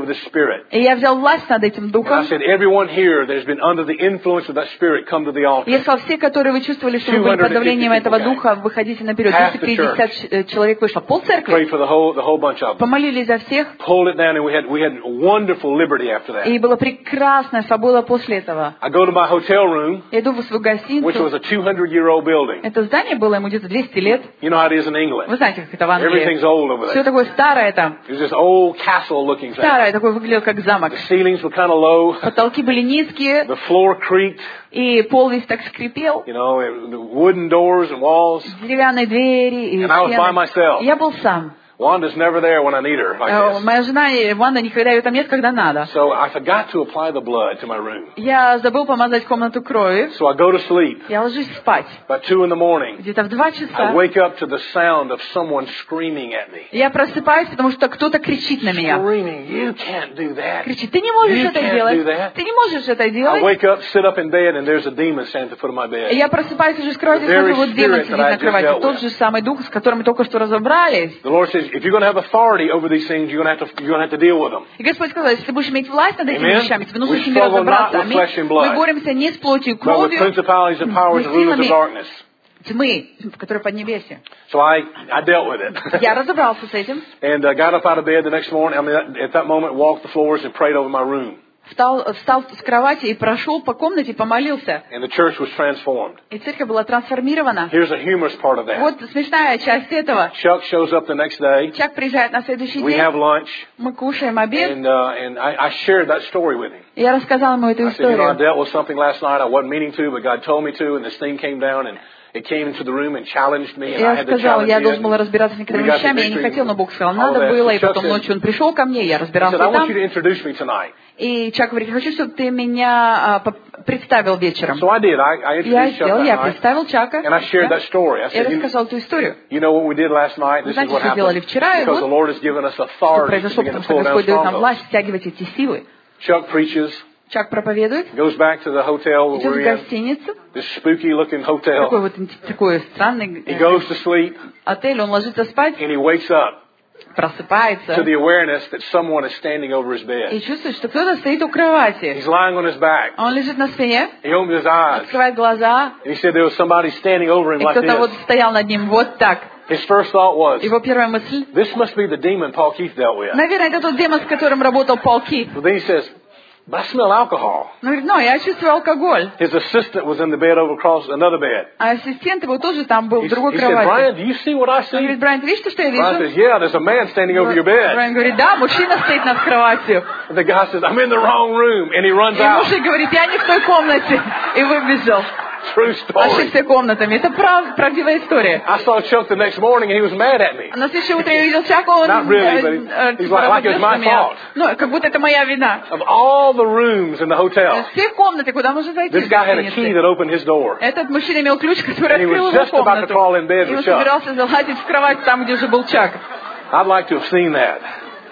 Spirit. И я взял власть над этим And I духом. said, everyone here that has been under the influence of that Spirit, come to the И я altar. сказал, все, которые вы чувствовали, что вы были под давлением этого духа, выходите наперед. двести пятьдесят ч- человек вышло. Пол Prayed церкви. for the whole, the whole bunch of them. Помолились за всех. Pulled it down, and we had, we had wonderful liberty after that. И была прекрасная свобода после этого. I go to my hotel room, Я иду в свою which was гостиницу. a two hundred year old building. Это здание было ему где-то двести лет. You know how it is in Вы England. знаете, как это в Англии. Everything's old over Все there. такое старое там. It was this old castle looking thing. Старое, такое выглядело как замок. The ceilings were kind of low. Потолки были низкие, The floor creaked. и пол весь так скрипел. You know, it- the wooden doors and walls. Деревянные двери и And I was by стены. myself. Я был сам. Wanda's never there when I need her, like Э, this. Моя жена и Ванда никогда ее там нет, когда надо. So I forgot to apply the blood to my room. Я забыл помазать комнату кровью. So I go to sleep. Я ложусь спать. By two in the morning, Где-то в два I часа. wake up to the sound of someone screaming at me. Я просыпаюсь, потому что кто-то кричит на меня. Screaming, you can't do that. Кричит, ты не можешь You это can't do делать. that. Ты не можешь это I делать. wake up, sit up in bed, and there's a demon standing at the foot of my bed. Я просыпаюсь уже с кровати, The very смотрю, вот демон spirit сидит that I на just кровати. dealt Тот with. же самый дух, с которым мы только что разобрались. The Lord says, if you're going to have authority over these things, you're going to have to, you're going to have to deal with them. И Господь сказал, если ты будешь иметь власть над этими Amen. вещами, тебе нужно We с ними struggle not разобраться. with Аминь. flesh and blood, Мы боремся не с плотью и but with кровью, principalities and powers and rulers of darkness. тьмы, которые поднебесье. So I, I dealt with it. Я разобрался с этим. And uh, got up out of bed the next morning. I mean, at that moment, walked the floors and prayed over my room. Встал, встал с кровати и прошел по комнате, помолился. And the church was transformed. И церковь была трансформирована. Here's a humorous part of that. Вот смешная часть этого. Chuck shows up the next day. Чак приезжает на следующий We день. have lunch. Мы кушаем обед. And, uh, and I, I shared that story with him. И я рассказала ему эту I said, you know, I историю. dealt with something last night I wasn't meaning to, but God told me to, and this thing came down, and it came into the room and challenged me, and I Я had to сказала, challenge я it. должен был разбираться с некоторыми We got the вещами, я не victory. хотел, но Бог сказал, All надо that. было, и So Chuck потом said- ночью он пришел ко мне, я He разбирался said, I и want you там. to introduce me tonight. И Чак говорит, хочу, чтобы ты меня а, по- представил вечером. So I did. I, I Я introduced Chuck сделал, that я night, представил Чака. and I shared Да. that story. I Я said, you, рассказал эту историю. you know what we did last night? This is Знаете, what что сделали happened. вчера, и Because вот the Lord has given us Что authority to произошло, begin to потому что pull down Господь дает нам strongholds. власть стягивать эти силы. Chuck preaches, Чак проповедует, goes back to the hotel идет в we're in, гостиницу, this spooky-looking такой hotel. вот ин- такой странный He э, goes to sleep, отель, он ложится спать, and he wakes up просыпается to the awareness that someone is standing over his и bed. чувствует, что кто-то стоит у кровати. He's lying on his back. Он лежит на спине, He opened his eyes, открывает глаза, and he said there was somebody standing over him и like кто-то вот this. стоял над ним вот так. His first thought was, Его первая мысль, this must be the demon Paul Keith dealt with. наверное, это тот демон, с которым работал Пол Кит. But then he says, but I smell alcohol. Он говорит, ну, я чувствую алкоголь. His assistant was in the bed over across another bed. А ассистент его тоже там был, He, в другой he said, Brian, кровати. do you see what I Он see? говорит, Брайан, ты видишь, то, что я Brian вижу? says, yeah, there's a man standing over your bed. Брайан говорит, да, мужчина стоит над кроватью. And the guy says, I'm in the wrong room. And he runs И out. мужик говорит, я не в той комнате. И выбежал. True story. Ошибся комнатами. Это прав- правдивая история. I saw Chuck the next morning and he was mad at me. На следующее утро я видел Чака, он Not really, but э, э, he's типа like- like it's работает на my меня. fault. Ну, как будто это моя вина. Of all the rooms in the hotel, Все комнаты, куда можно зайти this в guy had a key гостинице. that opened his door. Этот мужчина имел ключ, который And he открыл was его just about to crawl in bed комнату. И with он Chuck. собирался залазить в кровать там, где уже был Чак. I'd like to have seen that.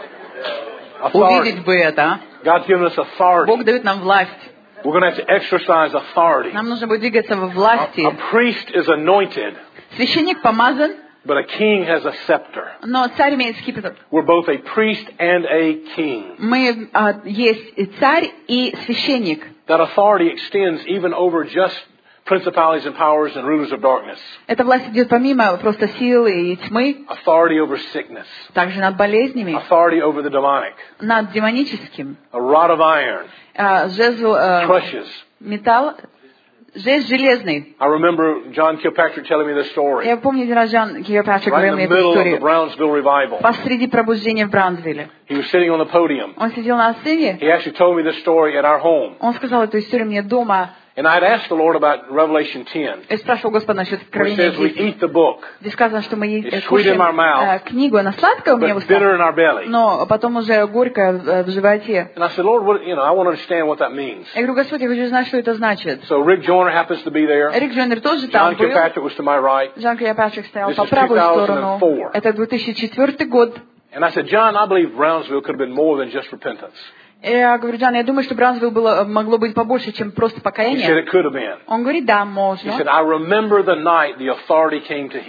Увидеть Authority. бы это. а. God's given us Бог authority. дает нам власть. We're going to have to exercise authority. Нам нужно будет двигаться во A, власти. a priest is anointed, Священник помазан, but a king has a scepter. но царь имеет скипетр. We're both a priest and a king. Мы а, есть и царь, и священник. That authority extends even over just principalities and powers and rulers of darkness. Эта власть идет помимо просто силы и тьмы, Authority over sickness. также над болезнями, Authority over the demonic. над демоническим. A rod of iron А, жезл, э, crushes. металл, жест железный. I remember John Kilpatrick telling me this story. Я помню, один раз Джон Кирпатрик Right говорил in мне the эту middle of the историю. Brownsville revival. Посреди пробуждения в Браунсвилле. He was sitting on the podium. Он сидел на сцене, He actually told me this story at our home. он сказал эту историю мне дома. And I'd asked the Lord about Revelation ten, Я спрашивал Господа насчет where it откровения says we десять. eat the book, Где сказано, что мы е- It's э, sweet in кушаем our mouth, э, книгу, она сладкая у меня в but bitter устах, in our belly. но потом уже горькая э, в животе. And I said, Lord, what, you know, I want to understand what that means. Я говорю, Господь, я хочу знать, что это значит. So Rick Joyner happens to be there. Рик Джойнер тоже там John был. Kilpatrick was to my right. Жан Кирпатрик стоял This по is правую two thousand сторону. four. Это две тысячи четвёртый год. And I said, John, I believe Brownsville could have been more than just repentance. Я говорю, Джан, я думаю, что Браунсвилл было, могло быть побольше, чем просто He said покаяние. it could have been. Он говорит, да, He можно. said, I remember the night the authority came to heal.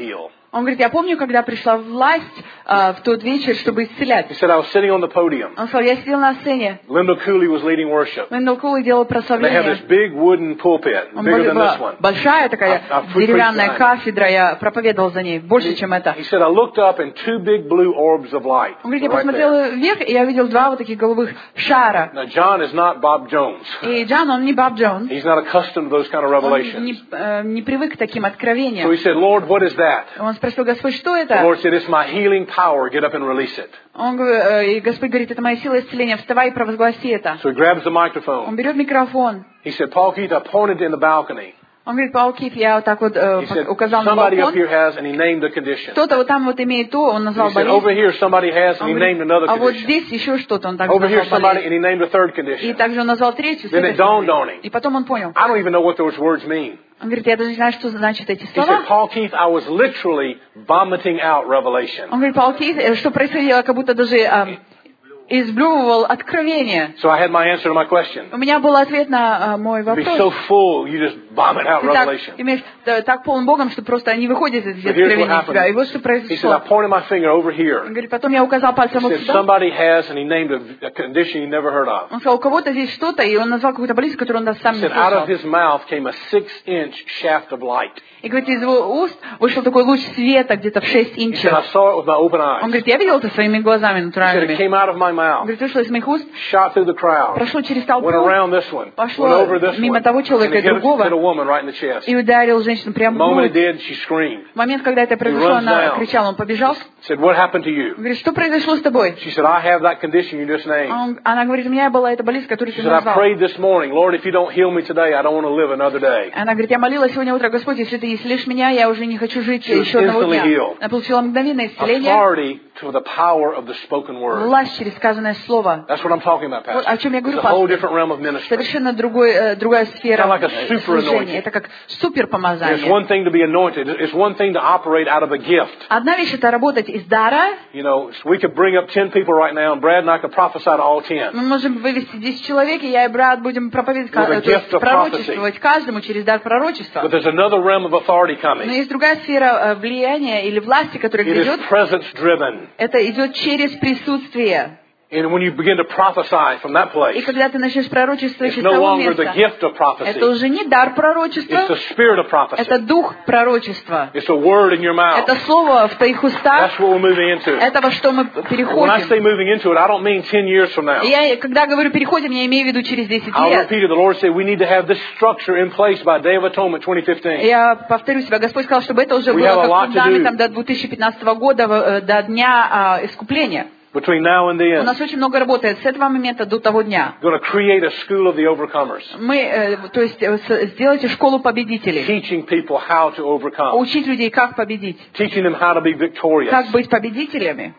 Он говорит, я помню, когда пришла власть э, в тот вечер, чтобы исцелять. He said, I was sitting on the podium. Он сказал, я сидел на сцене. Lyndall Cooley was leading worship. Лэндалл Кули делал They have this прославление. big wooden pulpit, Он bigger был- than this была one. большая такая I've- I've preached деревянная behind it. кафедра, я проповедовал за ней, больше, чем это. He said, I looked up and two big blue orbs of light Он говорит, were я right посмотрел there. вверх, и я увидел два вот таких голубых шара. Now, John is not Bob Jones. И Джон, он не Боб Джонс. He's not accustomed to those kind of Он revelations. не, э, не привык к таким So откровениям. he said, Lord, what is that? Он спросил, Господь, что The это? Lord said, it's my healing power. Get up and release it. Он, говорит, э, и Господь говорит, это моя сила исцеления, вставай и провозгласи это. So he grabs the Он microphone. берет микрофон. He said, Paul Keith, I pointed in the balcony. Он говорит, Паул Кит, я вот так вот э, He said, пок- указал на somebody up балкон. here has, and he named the condition. Кто-то вот там вот имеет то, он назвал He said, over болезнь. here somebody has, and Он he говорит, named another а вот condition. здесь еще что-то, он также Over here назвал somebody, болезнь. and he named a third И condition. также он назвал третью. с Then этой it dawned стороны. on him. И потом он понял. I don't even know what those words mean. Он говорит, я даже не знаю, что значат эти He слова. said, Paul Keith, I was literally vomiting out revelation. Он говорит, Паул Кит, э, что происходило, как будто даже э, изблевывал откровение. So I had my answer to my question. У меня был ответ на э, мой Be вопрос. so full, you just vomit out Ты так, revelation. имеешь, э, так полон Богом, что просто не выходит из But here's what откровения тебя. И happened. вот что He said, I произошло. pointed my finger over Он here. говорит, потом я указал He пальцем вот said, сюда. somebody has, and he named a, a condition he never heard of. Он сказал, у кого-то здесь что-то, и он назвал какую-то болезнь, которую он даже сам He не said, out of слышал. his mouth came a six-inch shaft of light. И говорит, из его уст вышел такой луч света где-то в шесть He said, I инчев. saw it with my open Он eyes. говорит, я видел это своими глазами He said, it натуральными. came out of my Он mouth, говорит, вышло из моих уст, shot through the crowd, прошло через толпу, went around this one, went пошло over this мимо one, того and человека it и hit, a- другого hit a woman right in the chest. и ударил женщину The прямо в moment it грудь. did, she screamed. В момент, когда это произошло, runs она down. кричала, он побежал. Said, what happened to Он you? говорит, что произошло с тобой? She said, I have that condition you just А named. он- Она говорит, у меня была эта болезнь, которую She ты said, I назвал. prayed this morning, Lord, if you don't heal me today, I don't want to live another day. Она говорит, я молилась сегодня утром, Господь, если ты исцелишь меня, я уже не хочу жить She was еще одного instantly дня. healed. Она получила мгновенное исцеление, Authority to the power of the spoken word. власть через сказанное слово. That's what I'm talking about, Вот о Pastor. чем я It's говорю, a whole пастор. different realm of ministry. Совершенно другой, э, другая сфера Kinda like a э, super служения. anointing. Это как супер It's помазание. one thing to be anointed. It's one thing to operate out of a gift. Одна вещь это работать из дара. You know, so we could bring up ten people right now, and Brad and I could prophesy to all ten. Мы можем вывести десять человек, и я и брат будем проповедовать, With a ка- то есть gift of пророчествовать каждому через дар пророчества. But there's another realm of authority Но coming. есть другая сфера э, влияния или власти, которая It is ведет. presence driven. Это идет через присутствие. And when you begin to prophesy from that И place, когда ты начнешь пророчествовать it's из no того longer the места, gift of prophecy. это уже не дар пророчества, It's the spirit of prophecy. это дух пророчества. It's a word in your mouth. Это слово в твоих устах, That's what we're moving into. это во что мы When I переходим. say moving into it, I don't mean ten years from now. И я, когда говорю переходим, я имею в виду через десять I'll лет. repeat it. The Lord said we need to have this structure in place by Day of Atonement twenty fifteen. Я повторю себя, Господь сказал, чтобы это уже We было have a lot как to фундаментом do. до две тысячи пятнадцатого года, э, до дня а, искупления. Between now and У then, нас очень много работает с этого момента до того дня. going to create a school of the overcomers, Мы, э, то есть, э, с- сделайте школу победителей. teaching people how to overcome, Учить людей, как победить. teaching them how to be victorious. Как быть победителями.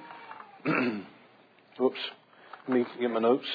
Whoops. Let me get my notes.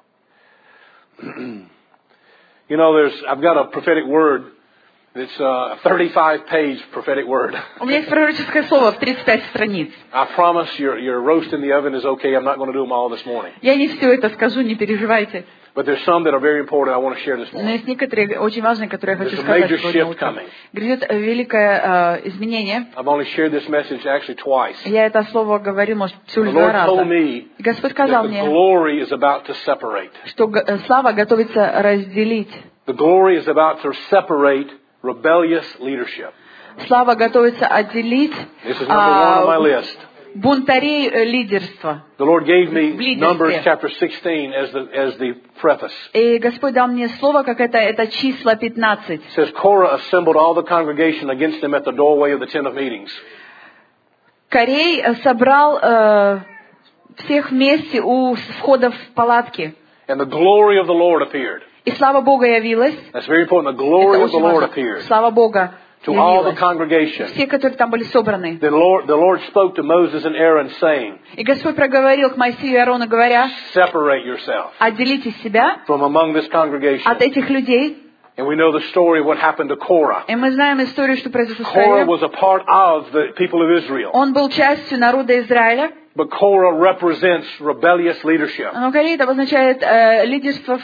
You know, there's, I've got a prophetic word. It's a thirty-five page prophetic word. У меня есть пророческое слово в тридцать пять страниц. I promise your, your roast in the oven is okay. I'm not going to do them all this morning. Я не все это скажу, не переживайте. But there's some that are very important I want to share this Но morning. есть некоторые очень важные, которые я хочу There's a сказать major сегодня shift утром. coming. Грядет великое э, изменение. I've only shared this message actually twice. Я это слово говорил, может, всего The лишь два Lord раза. told me И Господь that сказал the мне, glory is about to separate. что г- э, слава готовится разделить. The glory is about to separate rebellious leadership. Слава готовится отделить This is number one on my а, list. бунтарей э, лидерства. The Lord gave me Leadership. Numbers chapter sixteen as the, as the preface. И Господь дал мне слово, как это, это числа пятнадцать. It says, Korah assembled all the congregation against him at the doorway of the tent of meetings. Корей э, собрал э, всех вместе у входа в палатки. And the glory of the Lord appeared. И слава Бога явилась. That's very important. The Это glory of the очень Lord важно. appeared Слава Бога to all the явилась. congregation. Все, которые там были собраны. Then Lord, the Lord spoke to Moses and Aaron, saying, И Господь проговорил к Моисею и Аарону, говоря, separate yourself отделите себя from among this congregation. от этих людей. And we know the story of what happened to Korah. И мы знаем историю, что произошло с Korah Кореем. was a part of the people of Israel. Он был частью народа Израиля. But Korah represents rebellious leadership. Но Корей это обозначает э, лидерство в,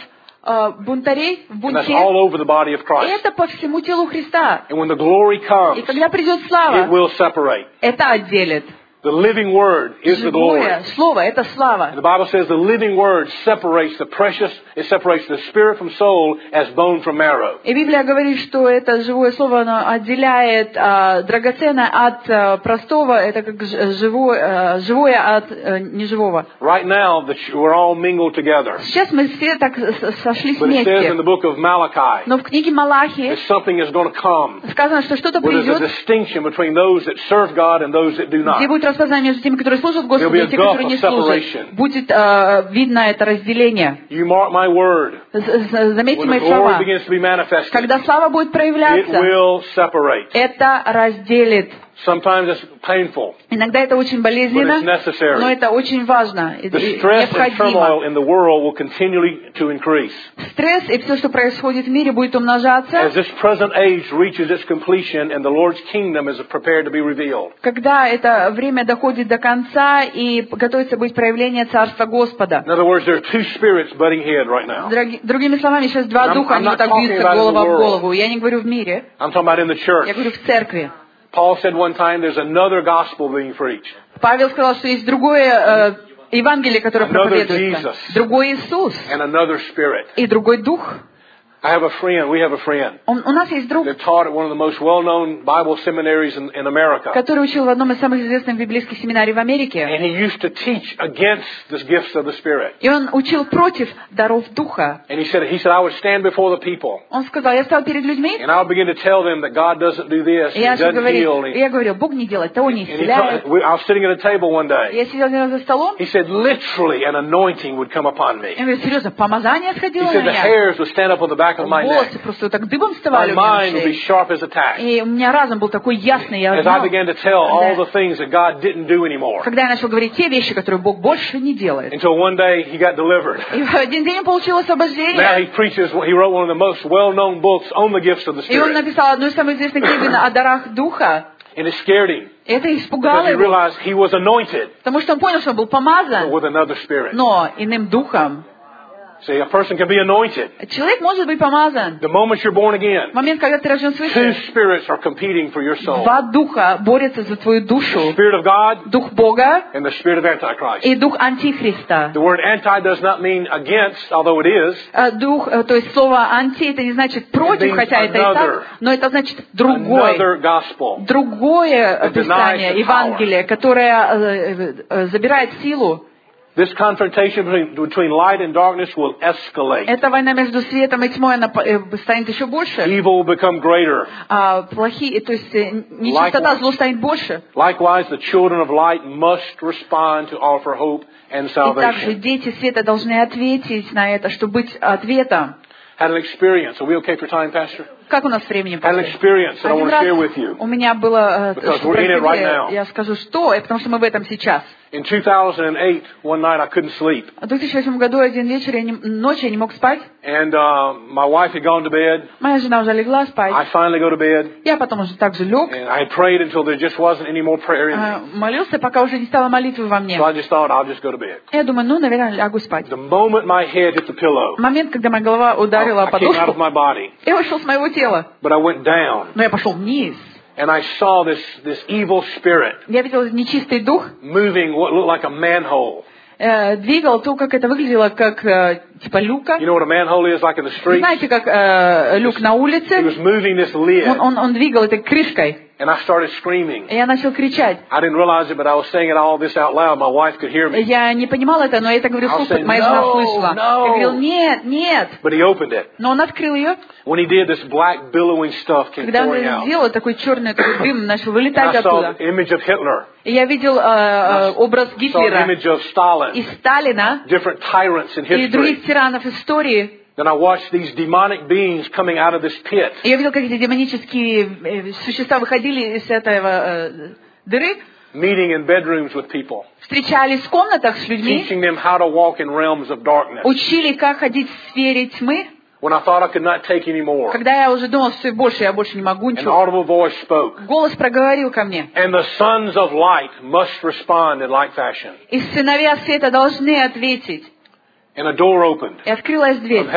э, бунтарей в And that's бунте. all over the body of И Christ. это по всему телу Христа. And when the glory И comes, когда придет it слава, will separate. это отделит. The living word is the glory. Живое слово — это слава. And the Bible says the living word separates the precious, it separates the spirit from soul as bone from marrow. И Библия говорит, что это живое слово, оно отделяет а, драгоценное от а, простого, это как ж- живое, а, живое от а, неживого. Right now, the, ch- we're all mingled together. Сейчас мы все так с- сошлись But it says in вместе. the book of Malachi Но в книге Малахии that something is going to come сказано, что что-то where there's a придет, distinction between those that serve God and those that do not. где будет распознание между теми, которые служат Господу, There'll be и a те, которые не gulf of служат. separation. Будет а, видно это разделение. You mark my word. З- з- Заметьте When мои the glory слова. begins to be manifested, Когда слава будет it проявляться, will separate. это разделит. Sometimes it's painful, Иногда это очень but болезненно, it's necessary. но это очень важно и The и stress and необходимо. turmoil in the world will continually to increase. Стресс и все, что происходит в мире, будет As умножаться, this present age reaches its completion and the Lord's kingdom is prepared to be revealed. когда это время доходит до конца и готовится быть проявление Царства Господа. In other words, there are two spirits butting head right now. Драги- другими словами, сейчас два I'm- духа, I'm они not вот так talking бьются about in the голова в world. голову. Я не говорю в мире, I'm talking about in the church. я говорю в церкви. Paul said one time there's another gospel being preached. Павел сказал, что есть другое э, Евангелие, которое Another проповедуется. Jesus. Другой Иисус And another spirit. и другой Дух. I have a friend, we have a friend, Он- у нас есть друг, that taught at one of the most well-known Bible seminaries in, in America. который учил в одном из самых известных библейских семинарий в Америке. And he used to teach against the gifts of the Spirit. И он учил против даров Духа. And he said, he said, I would stand before the people Он сказал, я стал перед людьми, and I would begin to tell them that God doesn't do this, и He я начал doesn't говорить, heal. и And, я говорю, Бог не делает того, не and he исцеляет. told, we, I was sitting at a table one day. Я сидел один раз за столом, He said, literally an anointing would come upon me. я говорю, серьезно, помазание He сходило на said the меня. hairs would stand up on the back of my Волосы neck. просто вот так дыбом My вставали у меня mind на would be шее. sharp as a tack. И у меня разум был такой ясный, я As I знал, began to tell all the things that God didn't do anymore. когда я начал говорить те вещи, которые Бог больше не делает. Until one day he got delivered. И в один день он получил Now освобождение. he preaches, he wrote one of the most well-known books on the gifts of the И он Spirit. написал одну из самых известных книг о дарах Духа. And it scared him. И это Because испугало he его, realized he was anointed, потому что он понял, что он был but помазан, with another spirit. но иным духом. See, a person can be anointed. Человек может быть помазан. The moment you're born В again, момент, когда ты рожден two свыше, spirits are competing for your soul. два духа борются за твою душу. The Spirit of God Дух Бога and the Spirit of Antichrist. и дух Антихриста. The word anti does not mean against, although it is. Э, Дух, э, то есть слово анти, это не значит It против, means хотя это и another. так, но это значит другой. Another gospel. Другое That denies Писание, the Евангелие, которое э, э, забирает силу. This confrontation between, between light and darkness will escalate. Эта война между светом и тьмой, она э, станет еще больше. Evil will become greater. А плохие, то есть э, нечистота, Likewise. зло станет больше. Likewise, the children of light must respond to offer hope and И также salvation. дети света должны ответить на это, чтобы быть ответом. Had an experience. Are we okay for time, Pastor? Как у нас с временем? Had an experience that I Один want to share раз with you. у меня было, э, Because что we're in it right происходило, now. я скажу, что, и потому что мы в этом сейчас. In two thousand eight, one night I couldn't sleep. В две тысячи восьмом году один вечер, я не, ночью я не мог спать. And uh, my wife had gone to bed. Моя жена уже легла спать. I finally go to bed. Я потом уже также лег. And I had prayed until there just wasn't any more prayer in э, me. молился, пока уже не стало молитвы во мне. So I just thought I'll just go to bed. Я думаю, ну, наверное, лягу спать. The moment my head hit the pillow, В момент, когда моя голова ударила I came out of подушку, my body. я вышел с моего тела. But I went down. Но я пошел вниз. And I saw this, this evil spirit Я видел нечистый дух, moving what looked like a manhole. э, двигал то, как это выглядело, как э, типа люка. You know what a manhole is like in the Вы street? знаете, как э, люк на He улице? was moving this lid. Он, он, он двигал этой крышкой. And I started screaming. И я начал кричать. I didn't realize it, but I was saying it all this out loud. My wife could hear me. Я не понимала это, но я это говорю I'll вслух, say, моя жена "No, слышала. no." Я говорил, нет, нет. But he opened it. Но он открыл ее. When he did, this black billowing stuff came Когда он pouring это out. сделал, такой черный такой дым начал And вылетать I saw оттуда. the image of Hitler. И я видел э, э, образ Saw the Гитлера image of и Stalin. Сталина Different tyrants in и других history. тиранов истории. Then I watched these demonic beings coming out of this pit. И я видел, как эти демонические э, существа выходили из этого э, дыры, Meeting in bedrooms with people. встречались в комнатах с людьми, Teaching them how to walk in realms of darkness. учили, как ходить в сфере тьмы. When I thought I could not take any more. Когда я уже думал, что и больше, я больше не могу An ничего. audible voice spoke. Голос проговорил ко мне. And the sons of light must respond in like fashion. И сыновья света должны ответить. And a door opened И открылась from дверь heaven.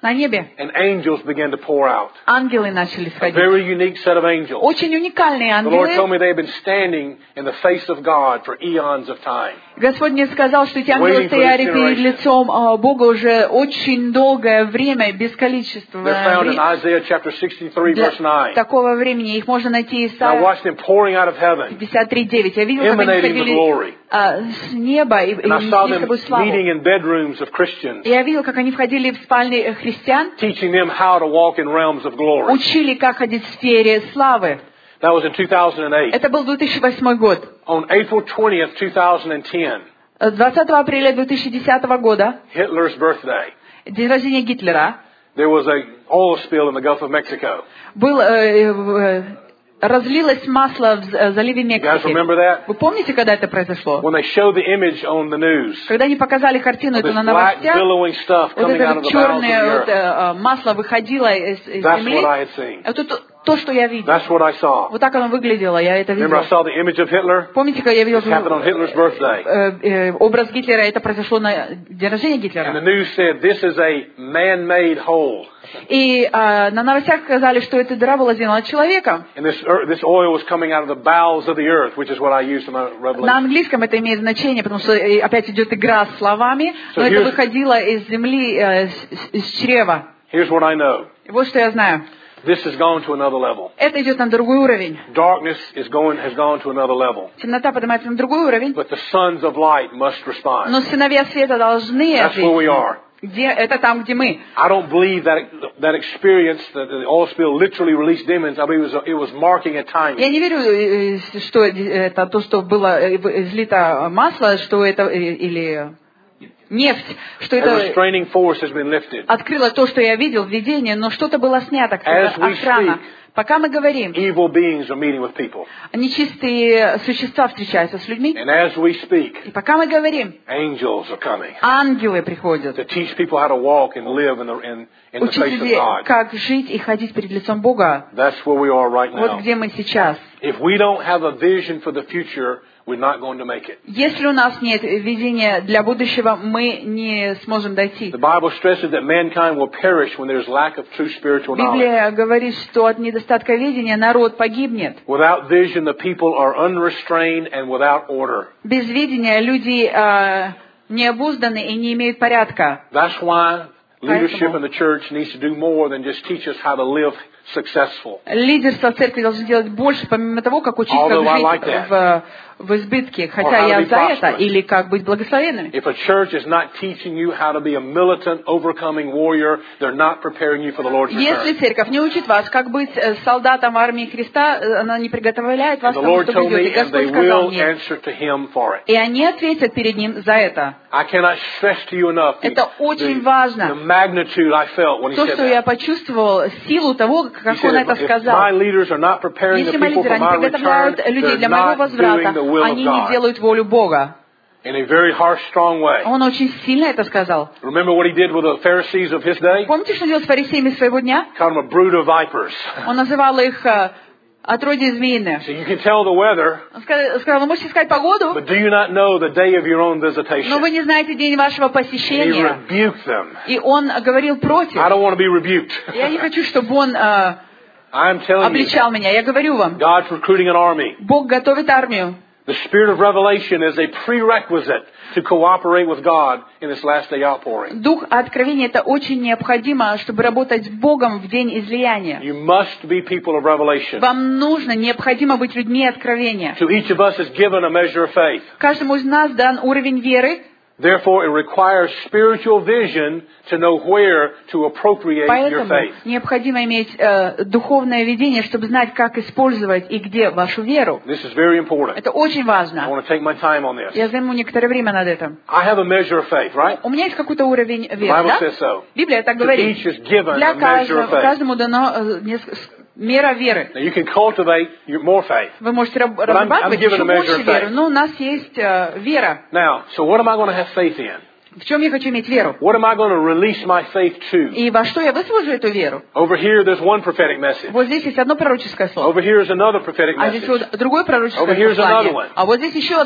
на небе and angels began to pour out. ангелы начали A сходить. very unique set of angels. Очень уникальные The Lord told ангелы. me they had been standing in the face of God for eons of time. Господь мне сказал, что эти ангелы Waiting for стояли this перед generation. лицом а, Бога уже очень долгое время, без количества They're found in времени. Isaiah chapter sixty-three, Для verse nine. такого времени их можно найти из And I Исайя watched them pouring out of heaven, пятьдесят три девять. Я видел, как они emanating the сходили glory. а, с неба и, и And I saw несли с them собой славу. meeting in bedrooms of Christians, И я видел, как они входили в спальни э, христиан, teaching them how to walk in realms of glory. учили, как ходить в сфере славы. That was in two thousand eight. Это был две тысячи восьмой год. On April twentieth, two thousand ten, двадцатого апреля две тысячи десятого года, Hitler's birthday, день рождения Гитлера, there was a oil spill in the Gulf of Mexico. был, э, э, разлилось масло в з- заливе You guys Мексики. remember that? Вы помните, когда это произошло? When they showed the image on the news, Когда они показали картину this эту на black новостях, billowing stuff вот coming это out of вот the bowels of the черное вот, earth. э, э, масло выходило из, из That's земли. what I had seen. Это то, то, что я видел. That's what I saw. Вот так оно выглядело, я это Remember, I видел. saw the image of Hitler? Помните, когда я видел It happened on Hitler's birthday. э, э, образ Гитлера, это произошло на день рождения And the Гитлера. news said, this is a man-made hole. И э, на новостях сказали, что эта дыра была сделана человеком. And this, ear- this oil was coming out of the bowels of the earth, which is what I used in my На revelation. английском это имеет значение, потому что э, опять идет игра с словами, но So это here's- выходило из земли, э, с- с- из чрева. Here's what I know. И вот что я знаю. This has gone to another level. Это идет на другой уровень. Darkness is going, has gone to another level. Темнота поднимается на другой уровень, But the sons of light must respond. но сыновья света должны That's where we ответить. are. Где? Это там, где мы. I don't believe that that experience, that the oil spill literally released demons. I believe it was, it was marking a timing. Я не верю, э, э, что это то, что было э, в- излито масло, что это э, или нефть, что A это restraining force has been lifted. открыло то, что я видел в видении, но что-то было снято, какая-то As we охрана. speak, Пока мы говорим, Evil beings are meeting with people. нечистые существа встречаются с людьми, And as we speak, и пока мы говорим, angels are coming ангелы приходят to teach people how to walk and live in the, in, in the учить face of людей, God. как жить и ходить перед лицом Бога. That's where we are right Вот now. где мы сейчас. If we don't have a vision for the future, we're not going to make it. Если у нас нет видения для будущего, мы не сможем дойти. The Bible stresses that mankind will perish when there's lack of true spiritual knowledge. Библия говорит, что от недостатка видения народ погибнет. Without vision, the people are unrestrained and without order. Без видения люди э, необузданы и не имеют порядка. That's why leadership Поэтому- in the church needs to do more than just teach us how to live successful. Лидерство церкви должно делать больше, помимо того, как учить, Although I like как that. жить в, в избытке. Or Хотя how to я be за это, prosperous. или как быть благословенными. If a church is not teaching you how to be a militant, overcoming warrior, they're not preparing you for the Lord's Если return. церковь не учит вас, как быть э, солдатом в армии Христа, э, она не приготовляет вас The к тому, Lord что told придет. И me, and they Господь сказал will мне, answer to Him for it. и они ответят перед Ним за это. I cannot stress to you enough the, Это очень the, важно. the magnitude I felt when He То, said что я that. почувствовал, силу того, He как said, Он это if, if сказал. my leaders are not preparing the Если мои people лидеры for не my return, приготовляют людей they're для моего not возврата, doing the will of они не God. делают волю Бога. In a very harsh, strong way. Он очень сильно это сказал. Remember what He did with the Pharisees of His day? Помните, что делал с фарисеями своего дня? Called them a brood of vipers. Он называл их э, отродье змеиное. So you can tell the weather, Он ска- сказал, вы можете искать погоду, but do you not know the day of your own visitation? но вы не знаете день вашего And He посещения. rebuked them. И он говорил против. I don't want to be rebuked. Я не хочу, чтобы он э, I'm telling you, обличал меня. Я говорю вам, God's recruiting an army. Бог готовит армию. The spirit of revelation is a prerequisite to cooperate with God in this last day outpouring. Дух откровения — это очень необходимо, чтобы работать с Богом в день излияния. You must be people of revelation. Вам нужно, необходимо быть людьми откровения. To each of us is given a measure of faith. Каждому из нас дан уровень веры, Therefore, it requires spiritual vision to know where to appropriate your поэтому faith. необходимо иметь э, духовное видение, чтобы знать, как использовать и где вашу веру. This is very important. Это очень I важно. want to take my time on this. Я займу некоторое время над этим. I have a measure of faith, right? У меня есть какой-то уровень The веры, Bible да? says so. Библия так To говорит. each is given Для a measure каждого, of faith. каждому дано э, неск- мера веры. Now you can cultivate your more faith. Вы можете раб- I'm- разрабатывать I'm given еще a measure больше of faith. веры, но у нас есть э, вера. Now, so what am I going to have faith in? В чем я хочу иметь веру? What am I going to release my faith to? И во что я высвожу эту веру? Over here, there's one prophetic message. Вот здесь есть одно пророческое слово. Over here is another prophetic А здесь message. вот другое Over пророческое here's another one. послание. А вот здесь еще одно.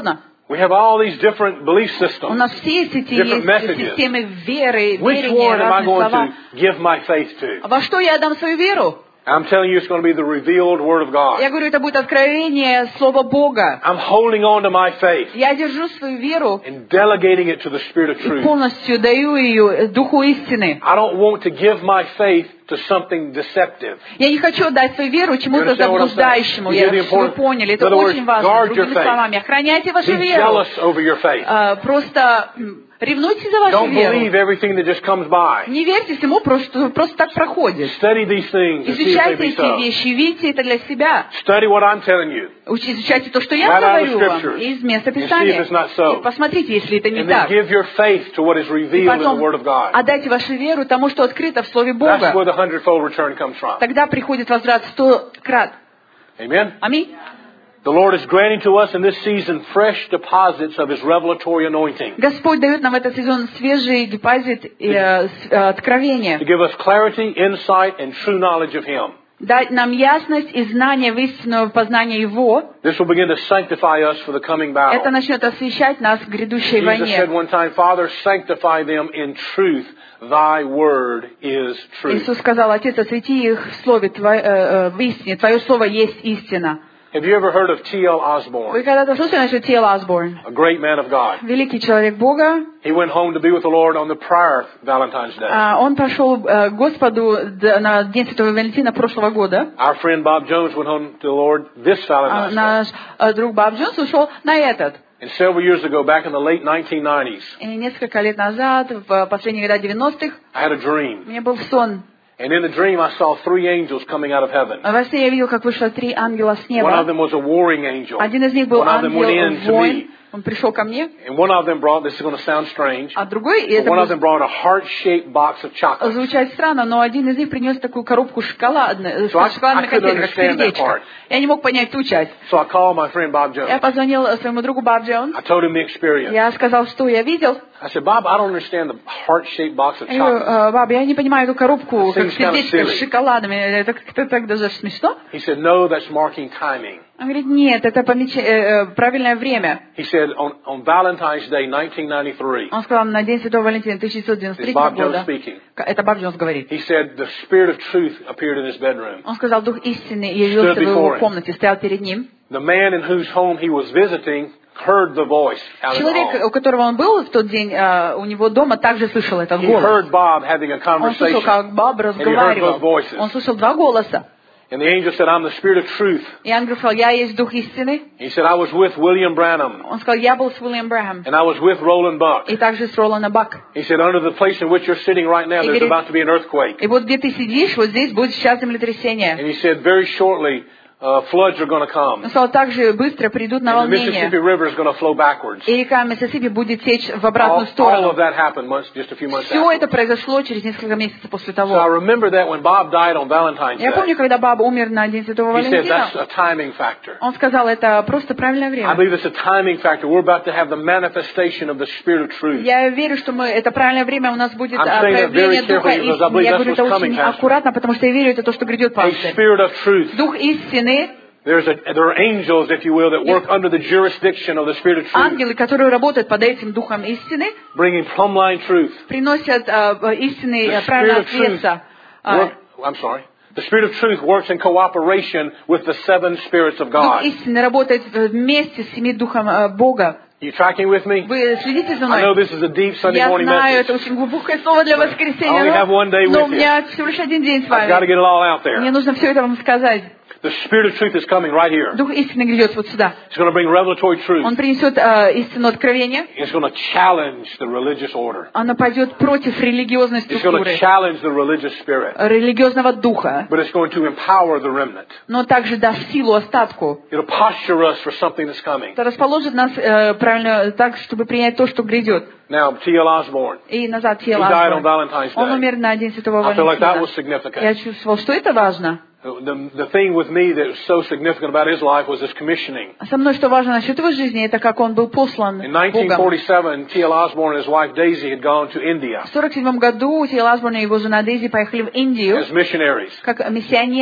We have all these different belief У systems. нас все эти Different есть messages. системы веры, Which верения, one am I разные going слова. to give my faith to? Во что я отдам свою веру? I'm telling you, it's going to be the revealed Word of God. Я говорю, это будет откровение Слова Бога. I'm holding on to my faith Я держу свою веру and delegating it to the Spirit of и truth. полностью даю ее Духу истины. I don't want to give my faith to something deceptive. Я не хочу отдать свою веру чему-то You understand what I'm заблуждающему. saying? Я, You hear the чтобы вы important- поняли, In это other words, очень важно. guard Другими your faith. словами, охраняйте вашу Be веру. jealous over your faith. А, Просто м, ревнуйте за вашу Don't believe веру. everything that just comes by. Не верьте всему, просто, что просто так проходит. Study these things and see if they Изучайте be эти so. вещи, видите это для себя. Study what I'm telling you. Уч- Изучайте то, что я Right out of говорю вам, Scriptures. из места And see if Писания. it's not so. И посмотрите, если это не And then так. give your faith to what is И revealed in the потом Word of God. отдайте вашу веру тому, что открыто в Слове That's Бога. where the hundredfold return comes from. Тогда приходит возврат сто крат. Amen? Аминь. The Lord is granting to us in this season fresh deposits of His revelatory anointing Господь дает нам в этот сезон свежий депозит э, с- э, откровения. to give us clarity, insight, and true knowledge of Him. Дать нам ясность и знание в истинное познание Его. This will begin to sanctify us for the coming battle. Это начнет освещать нас в грядущей Jesus said войне. one time, Father, sanctify them in truth. Thy word is truth. Иисус сказал: Отец, освети их в Слове, Твое- э, э, в истине. Твое Слово есть истина. Have you ever heard of T L Вы Osborne, когда-то слышали насчет Ти Эл Осборн? a great man of God? Великий человек Бога. He went home to be with the Lord on the prior Valentine's Day. А, Он пошел э, к Господу д- на День Святого Валентина прошлого года. Our friend Bob Jones went home to the Lord this А Valentine's Day. наш э, друг Боб Джонс ушел на этот. And several years ago, back in the late nineteen nineties, И несколько лет назад, в последние года девяностых, I had a dream. у меня был сон. And in the dream, I saw three angels coming out of heaven. Во сне я видел, как вышло три ангела с One of неба. them was a warring angel. Один из них был One of them went in to ангел-воин. me. Он пришел ко мне. And one of them brought, this is going to sound strange, А другой, и but это one of будет them brought a heart-shaped box of chocolate. звучать странно, но один из них принес такую коробку шоколадную, So I- шоколадных I couldn't конфеток, understand that сердечко. part. Я не мог понять ту часть. So I called my friend Bob Я Jones. позвонил своему другу Боб Джонс. I told him the experience. Я сказал, что я видел. I said, Bob, I don't understand the heart-shaped box of Я говорю: chocolate. «Э, Баб, я не понимаю эту коробку, как Seems kind of сердечко silly. с шоколадами. Это как-то так даже смешно. He said, no, that's marking timing. Он говорит: нет, это помеч- э, э, правильное время. He said, on, on Valentine's Day, nineteen ninety-three, Он сказал: на День Святого Валентина тысяча девятьсот девяносто this is третьего Bob Jones года. speaking. Это Боб Джонс говорит. He said, the Spirit of truth appeared in his bedroom. Он сказал: Дух истины явился в before его him. комнате, стоял перед ним. The man in whose home he was visiting heard the voice out of the Человек, hall. у которого он был в тот день, э, у него дома также слышал этот He голос. heard Bob having a Он слышал, conversation. как Боб разговаривал. both voices. Он слышал два голоса. And the angel said, I'm the Spirit of truth. И ангел сказал: я есть Дух истины. He said, I was with William Branham. Он сказал: я был с Уильям Брэхом. And I was with Roland Buck. И также с Ролана Бак. He said, under the place in which you're sitting right now, И there's говорит, about to be an earthquake. И вот где ты сидишь, вот здесь будет сейчас землетрясение. And he said, very shortly, uh, floods are going to Он come. сказал: также быстро придут And the наводнения. Mississippi River is going to flow backwards. И река Миссисипи будет течь в All, обратную all сторону. of that happened months, just a few months Все after. это произошло через несколько месяцев после So I того. remember that when Bob died on Valentine's Я помню, Day, когда Баб умер на День Святого he said Валентина, that's a timing factor. он сказал: это просто правильное I время. believe it's a timing factor. We're about to have the manifestation of the Spirit of truth. Я верю, что мы, это правильное время, у нас будет I'm а, saying that проявление very Духа carefully because I истины. believe Я that's говорю это what's coming, очень Pastor. аккуратно, потому что я верю, это то, что грядет, A пастырь. Spirit of truth. Дух истины, There's a, there are angels, if you will, that work under the jurisdiction of the Spirit of truth, ангелы, которые работают под этим Духом истины, bringing plumb line truth. приносят а, истинный, The а, правильный Spirit of ответ. truth. а, Work, I'm sorry. The Spirit of truth works in cooperation with the seven spirits of Дух God. истины работает вместе с семи Духом а, Бога. You tracking with me? Вы следите за I know мной? this is a deep Sunday Я morning знаю, message. это очень глубокое слово для I воскресенья, only have one day но, но with у you. меня всего лишь один день с I've got to вами. get it all out there. Мне нужно все это вам сказать. The Spirit of truth is coming right here. Дух истины грядет вот сюда. It's going to bring revelatory truth. Он принесет э, истину откровения. It's going to challenge the religious order. Она пойдет против религиозной It's going to структуры, challenge the religious spirit. религиозного духа, But it's going to empower the remnant. но также даст силу остатку. It'll posture us for something that's coming. Это расположит нас э, правильно так, чтобы принять то, что грядет. Now, T L Osborne, И назад he тело died on Осборн. Valentine's Он Day. умер на День Святого I feel like that was Валентина. significant. Я чувствовал, что это важно. The, the thing with me that was so significant about his life was his commissioning. Со мной что важно насчет его жизни, это как он был послан In Богом. nineteen forty-seven, T L Osborne and his wife Daisy had gone to India В сорок седьмом году Ти Эл Осборн и его жена Дейзи поехали в Индию as missionaries. как миссионеры.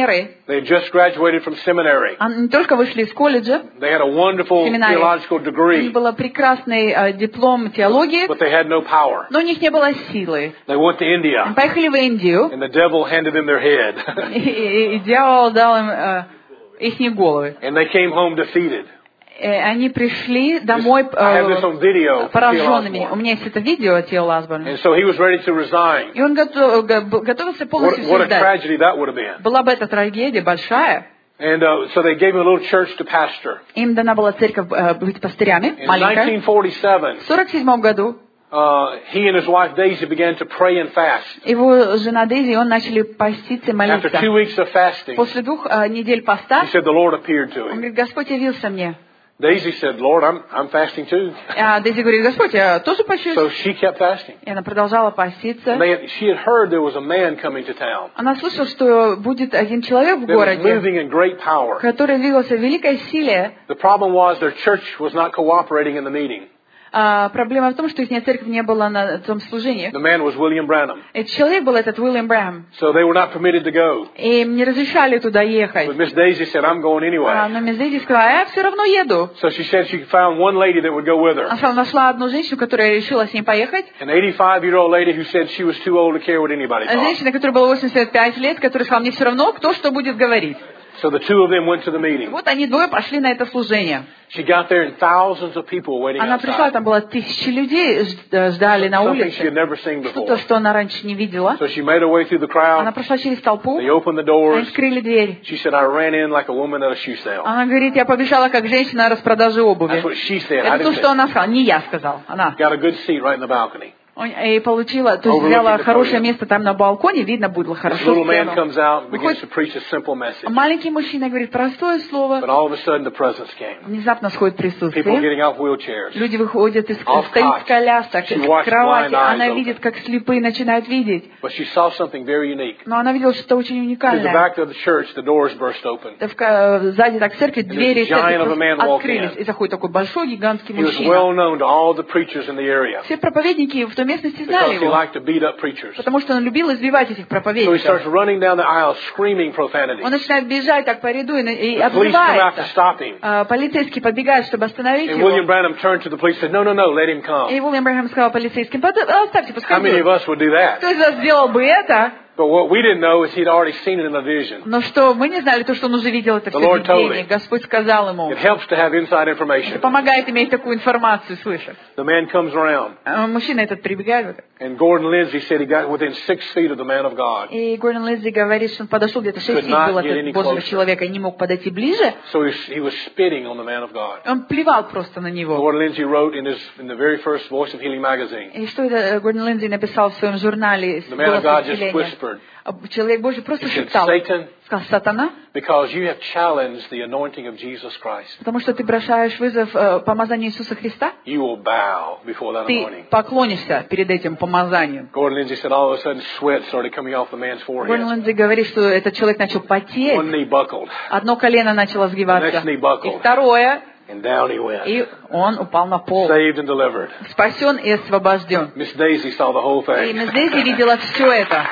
They had just graduated from seminary. Они не только вышли из колледжа, They had a wonderful семинарии. theological У них degree, был прекрасный э, диплом теологии, but they had no power. но у них не было силы. They went to Они India, поехали в Индию, and the devil handed them their head. и, и- и дьявол дал им э, их головы. And they came home defeated. И они пришли домой I have this э, on video. пораженными. У T L. меня есть это видео от Тиэл Осборна. And so he was ready to resign. И он готов- го- готовился What, полностью what a сдать. tragedy that would have been. Была бы эта трагедия большая. And uh, so they gave him a little church to pastor. Им дана была церковь э, быть пастырями, In маленькая. nineteen forty-seven, В сорок седьмом году uh, he and his wife Daisy began to pray and fast. его жена Дейзи и он начали поститься и After молиться. two weeks of fasting, После двух э, недель поста, he said the Lord appeared to он him. говорит, Господь явился мне. Daisy said, Lord, I'm, I'm fasting too. А Дейзи говорит, Господь, я тоже So пощусь. she kept fasting. И она продолжала поститься. And they had, she had heard there was a man coming to town Она слышала, что будет один человек в that was городе, moving in great power. который двигался в великой силе. The problem was their church was not cooperating in the meeting. А проблема в том, что их церковь не была на том служении. The man was William Branham. Этот человек был этот Уильям Брэм. So they were not permitted to go. И им не разрешали туда ехать. But Miss Daisy said, I'm going А, anyway. но мисс Дейзи сказала, я все равно еду. So she said she found one lady that would go with her. Она нашла одну женщину, которая решила с ней поехать. An eighty-five-year-old lady who said she was too old to care what anybody thought. Женщина, которой было восемьдесят пять лет, которая сказала, мне все равно, кто что будет говорить. So the two of them went to the meeting. Вот они двое пошли на это служение. She got there and thousands of people waiting Она пришла, outside. там было тысячи людей, жд- ждали на Something she had улице. never seen Что-то, before. что она раньше не видела. So she made her way through the Она crowd. прошла через толпу, They opened the они doors. открыли дверь. She said, I ran in like a woman at a shoe sale. Она говорит, я побежала как женщина на распродаже обуви. That's what she said. I Это то, didn't что say. она сказала, не я сказала, она. Got a good seat right in the balcony. И получила, то есть Overlooking взяла the хорошее podium. место там на балконе, видно было This хорошо little man сцену. comes out and begins Выходит to preach a simple message. маленький мужчина, говорит простое But слово, all of a sudden the presence came. внезапно сходит People присутствие. getting out wheelchairs. Люди выходят из Off стоит cot. с колясок, She из watched кровати. blind eyes Она open. видит, как слепые начинают видеть. But she saw something very unique. Но она видела что-то очень To the уникальное. back of the church, the doors burst open. В ка- Сзади так церкви, двери this giant of a церкви man просто walked открылись. in. И заходит такой большой гигантский He was мужчина. well known to all the preachers in the area Все проповедники в той местности знали because he его. liked to beat up preachers. Потому что он любил избивать этих So he проповедников. starts running down the aisle screaming profanity. Он начинает бежать так по ряду и, и The police come out to отзывается. stop him. А, полицейский подбегает, чтобы остановить And его. William Branham turned to the police and said, no, no, no, let him И come. Уильям Брэм сказал полицейским, «Под- оставьте, How пускай many of идет». us would do that? Кто из вас сделал бы это? But what we didn't know is he'd already seen it in a vision. Но что, мы не знали то, что он уже видел это The все Lord told видение. him. Господь сказал ему. It helps to have inside Это information. помогает иметь такую информацию, слышать. The man comes around, А мужчина этот прибегает. and Gordon Lindsay said he got within six feet of the man of God. И Гордон Линдзи говорит, что он подошел где-то шесть Could фит not был get any от Божьего closer. человека и не мог подойти ближе. So he, he was spitting on the man of God. Он плевал просто на него. Gordon Lindsay wrote in his in the very first Voice of Healing magazine. И что это Гордон Линдзи написал в своем журнале The man of «Голос God just исцеления»? whispered. Человек Божий просто He said, шептал. Satan, Сказал, сатана, because you have challenged the anointing of Jesus Christ, потому что ты бросаешь вызов э, помазанию Иисуса Христа, you will bow before that ты anointing. поклонишься перед этим помазанием. Gordon Lindsay said all of a sudden sweat started coming off the man's Гордон forehead. Линдзи говорит, что этот человек начал потеть, One knee buckled, одно колено начало сгибаться, The next knee buckled. и второе, and down he went. и он упал на пол. Saved and delivered. Спасен и освобожден. Miss Daisy saw the whole И thing. мы здесь видела все это.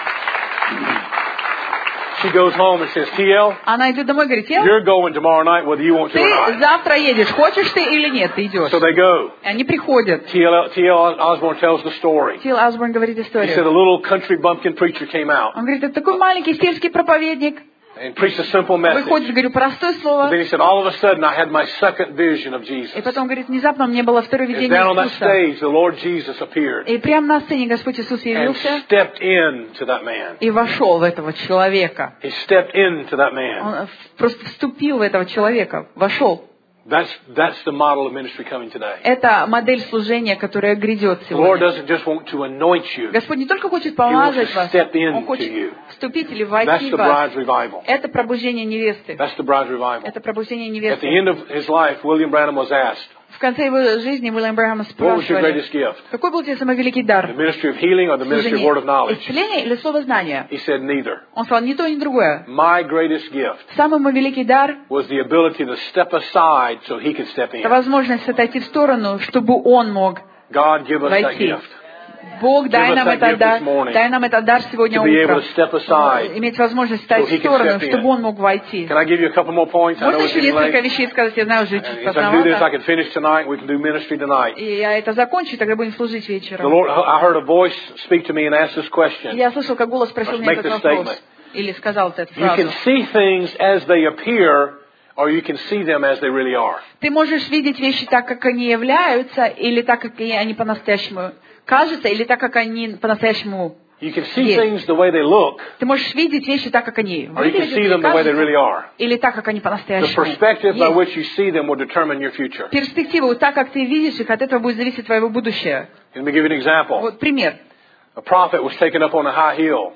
She goes home and says, T L, Она идет домой и говорит, «Ел, you're going tomorrow night whether you want to or ты not. завтра едешь, хочешь ты или нет, ты идешь». So they go. И они приходят. T L, T L Osborne tells the story. Тил Осборн говорит He said историю. a little country bumpkin preacher came out Он говорит, это такой маленький сельский проповедник. and preached a simple message. Выходит, говорю, простое слово. Then he said, all of a sudden I had my second vision of Jesus. И потом, говорит, внезапно мне было второе And видение down on that Иисуса. stage, the Lord Jesus appeared И прямо на сцене Господь Иисус and явился stepped into that man. и вошел в этого человека. He stepped into that man. Он просто вступил в этого человека, вошел. That's, that's the model of ministry coming today. Это модель служения, которая грядет The Lord сегодня. doesn't just want to anoint you. Господь не только хочет помазать to вас, step into Он хочет you. вступить или That's войти the в вас. bride's revival. Это пробуждение невесты. That's the bride's revival. Это пробуждение At the невесты. end of his life, William Branham was asked, В конце его жизни Уильям Брэхэма what was your спрашивали, greatest gift? какой был тебе самый великий The дар? ministry of healing or the ministry of Служение word of knowledge? исцеления или слово знания? He said neither. Он сказал, ни то, ни другое. My greatest gift Самый мой великий дар was the ability to step aside so he could step — это in. возможность отойти в сторону, чтобы он мог God give us that войти. gift. Бог, дай us нам that этот gift дар, this morning дай нам этот дар сегодня to be able утром, to step aside иметь возможность стать so he в can сторону, step in. чтобы Он мог войти. Can I give you a couple more points? I know Можно it's еще getting несколько late. вещей сказать? Я знаю, уже And чуть if I can do this, I поздновато. can finish tonight. We can do ministry tonight. И я это закончу, и тогда будем служить The вечером. Lord, I heard a voice speak to me and ask this question. Я слышал, как голос спросил Let's меня make этот this вопрос. statement. Или сказал вот эту You can фразу. see things as they appear, or you can see them as they really are. Ты можешь видеть вещи так, как они являются, или так, как они по-настоящему кажутся, или так, как они по-настоящему. You can see Yes. things the way they look, Ты можешь видеть вещи так, как они or you can see them выглядят, the way they кажутся, really are. или так, как они The по-настоящему perspective by есть. which you see them will determine your future. Перспектива, вот так, как ты видишь их, от этого будет зависеть твоего будущего. Let me give you an example. Вот пример. A prophet was taken up on a high hill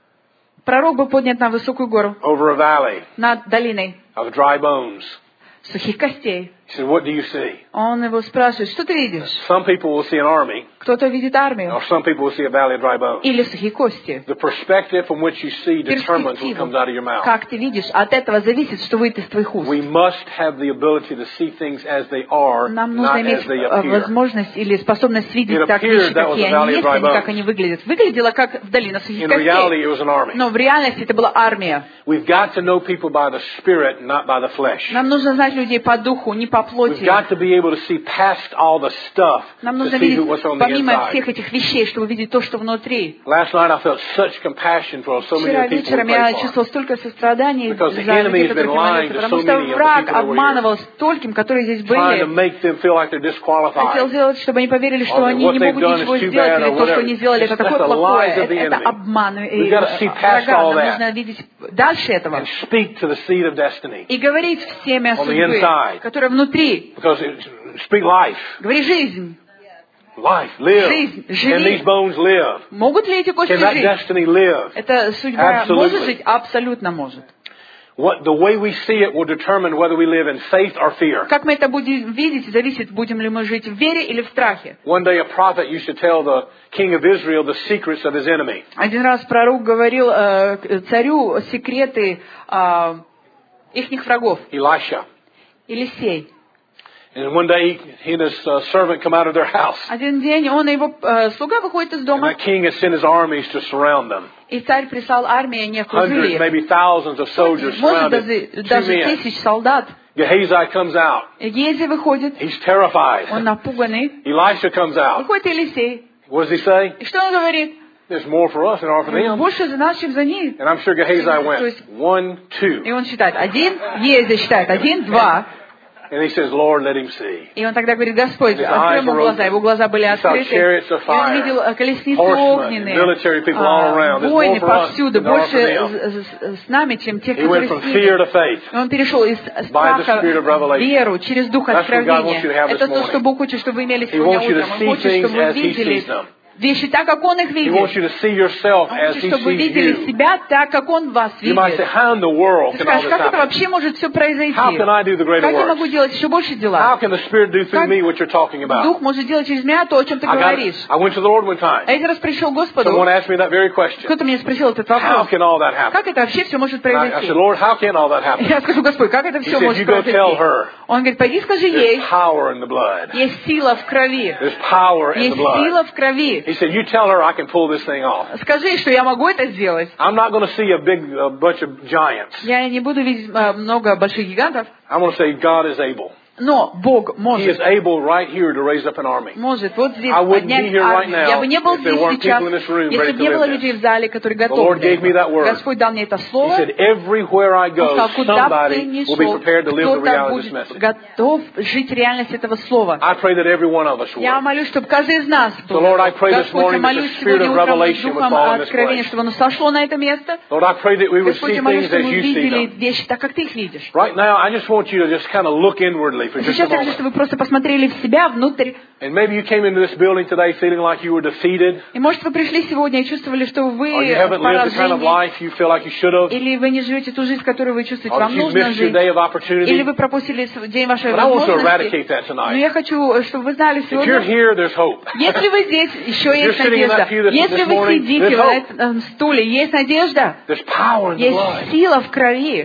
Пророк был поднят на высокую гору, over a valley над долиной of dry bones. сухих костей. He said, "What do you see?" Он его спрашивает, что ты видишь? Some people will see an army, Кто-то видит армию or some people will see a valley of dry bones. или сухие кости. The perspective from which you see determines what Перспектива, comes out of your mouth. как ты видишь, от этого зависит, что выйдет из твоих уст. We must have the ability to see things as they are, Нам нужно not иметь as they э, appear. возможность или способность видеть It так appeared вещи, that was какие a valley они of есть, dry а не как bones. они выглядят. Выглядело как в долине сухих In reality, костей. it was an army. Но в реальности это была армия. We've got to know people by the Spirit, not by the flesh. Нам нужно знать людей по духу, не по We've плоти. got to be able to see past all the stuff Нам to нужно see видеть who- what's on the помимо inside. всех этих вещей, чтобы видеть то, что внутри. Last night I felt such compassion for so many Вчера of the people we вечером я prayed for. чувствовал столько сострадания Because за the enemy людей, has которых been я lying молился, to потому so что many of the враг people that were обманывал стольким, которые здесь Trying to были. make them feel like they're disqualified. Хотел сделать, чтобы они поверили, что Or that они what не they've могут done ничего is too сделать, bad или or то, что whatever. они сделали, это That's такое the плохое. lies of the Это enemy. обман и We've got to see past врага. all Нам that. нужно видеть дальше этого. And speak to the seed of destiny. И говорить в семя On the судьбы, inside. которая внутри. Because it, speak life. Говори жизнь. Life. Live. Жизнь. Can Живи. these bones live? Могут ли эти кости Can that жить? destiny live? Эта судьба Absolutely. может жить? Абсолютно может. What, the way we see it will determine whether we live in faith or fear. Как мы это будем видеть, зависит, будем ли мы жить в вере или в страхе. One day a prophet used to tell the king of Israel the secrets of his enemy. Один раз пророк говорил э, царю секреты э, ихних врагов. Elisha. Елисей. And one day he and his uh, servant come out of their house. Один день он и его э, слуга выходит из And дома, the king has sent his armies to surround them. и царь прислал армию, они окружили Hundreds, их. maybe thousands of soldiers Может, surrounded даже, two даже men. тысяч солдат. Gehazi comes out. Гези выходит, He's terrified. он напуганный. Elisha comes out. Выходит Елисей. What does he say? И что он говорит? There's more for us than are for them. Больше за нас, чем за них. And I'm sure Gehazi То went, есть- one, two. И он считает один, Ези считает один, два. And he says, Lord, let him see. И он тогда говорит: Господь, His открой eyes ему were глаза. open. Его глаза были He saw открыты. chariots of И он fire, видел э, колесницы horsemen, огненные, military people all а, around. There's воины more for us повсюду, than there are больше for them. с- с- с нами, чем те, He went которые from с fear ними. to faith. И он перешел из By the страха spirit of в revelation. веру через дух That's what God wants you to have откровения. this Это то, morning. что Бог хочет, чтобы вы имели He сегодня wants you to утром. Он see хочет, things чтобы вы as He видели sees them. вещи так, как Он их He видит. wants you to see yourself Он as хочет, He чтобы вы sees видели you. себя так, как Он вас You might say, видит. how in the world Ты can all скажешь, this как это happen? вообще может все произойти? How can I do the greater Как я works? могу делать еще больше How дела? can the Spirit do through Как me what you're talking about? Дух может делать через меня то, о чем ты I, got, говоришь. I went to the Lord one А time. один раз пришел к Господу, Someone asked me that very question. кто-то меня спросил этот How вопрос. can all that happen? Как это вообще все может And I, I произойти? said, Lord, how can all that happen? Я скажу: Господь, как это все said, может "You go tell произойти? her. Он говорит: пойди скажи There's ей, power in the blood. есть сила в крови. There's power in Есть the blood. сила в крови. He said, you tell her I can pull this thing off. Скажи, что я могу это сделать. I'm not going to see a big a bunch of giants. Я не буду видеть э, много больших гигантов, I'm going to say God is able. но Бог He is может. able right here to raise up an army. Может, вот здесь I wouldn't поднять be here right армию. now Я бы не был if there здесь weren't сейчас, people in this room если ready бы to не было live людей this. в зале, которые The готовы Lord для gave me that этого. word. Господь дал мне это He слово. said, everywhere I Он go, сказал, куда бы ты somebody ни will be шел, prepared to live the кто-то reality of this будет message. готов жить реальность этого слова. I pray that every one of us Я will. молюсь, чтобы каждый из нас был. So, Lord, I pray this Господь, я morning that молюсь the spirit сегодня of утром revelation would духом fall in this откровения, place. чтобы оно сошло на это место. Lord, I pray that we would Господь, see я молюсь, things чтобы as мы you see видели them. вещи так, как ты их видишь. Right now, I just want you to just kind of look inwardly for just a Сейчас я хочу, moment. чтобы вы просто посмотрели в себя, внутрь. And maybe you came into this building today feeling like you were defeated, И может вы пришли сегодня и чувствовали, что вы or you в haven't lived the kind of поражении, life you feel like you should have, или вы не живете ту жизнь, которую вы чувствуете, or вам that you've нужно missed your жить, day of или opportunity. вы пропустили свой день вашей But I want to возможности. eradicate that Но tonight. я хочу, чтобы вы знали If you're сегодня, here, there's hope. если вы здесь, еще If you're есть sitting in that надежда. pew this- Если this вы morning, сидите there's на hope. этом стуле, есть надежда. There's power in the blood. Есть сила в крови.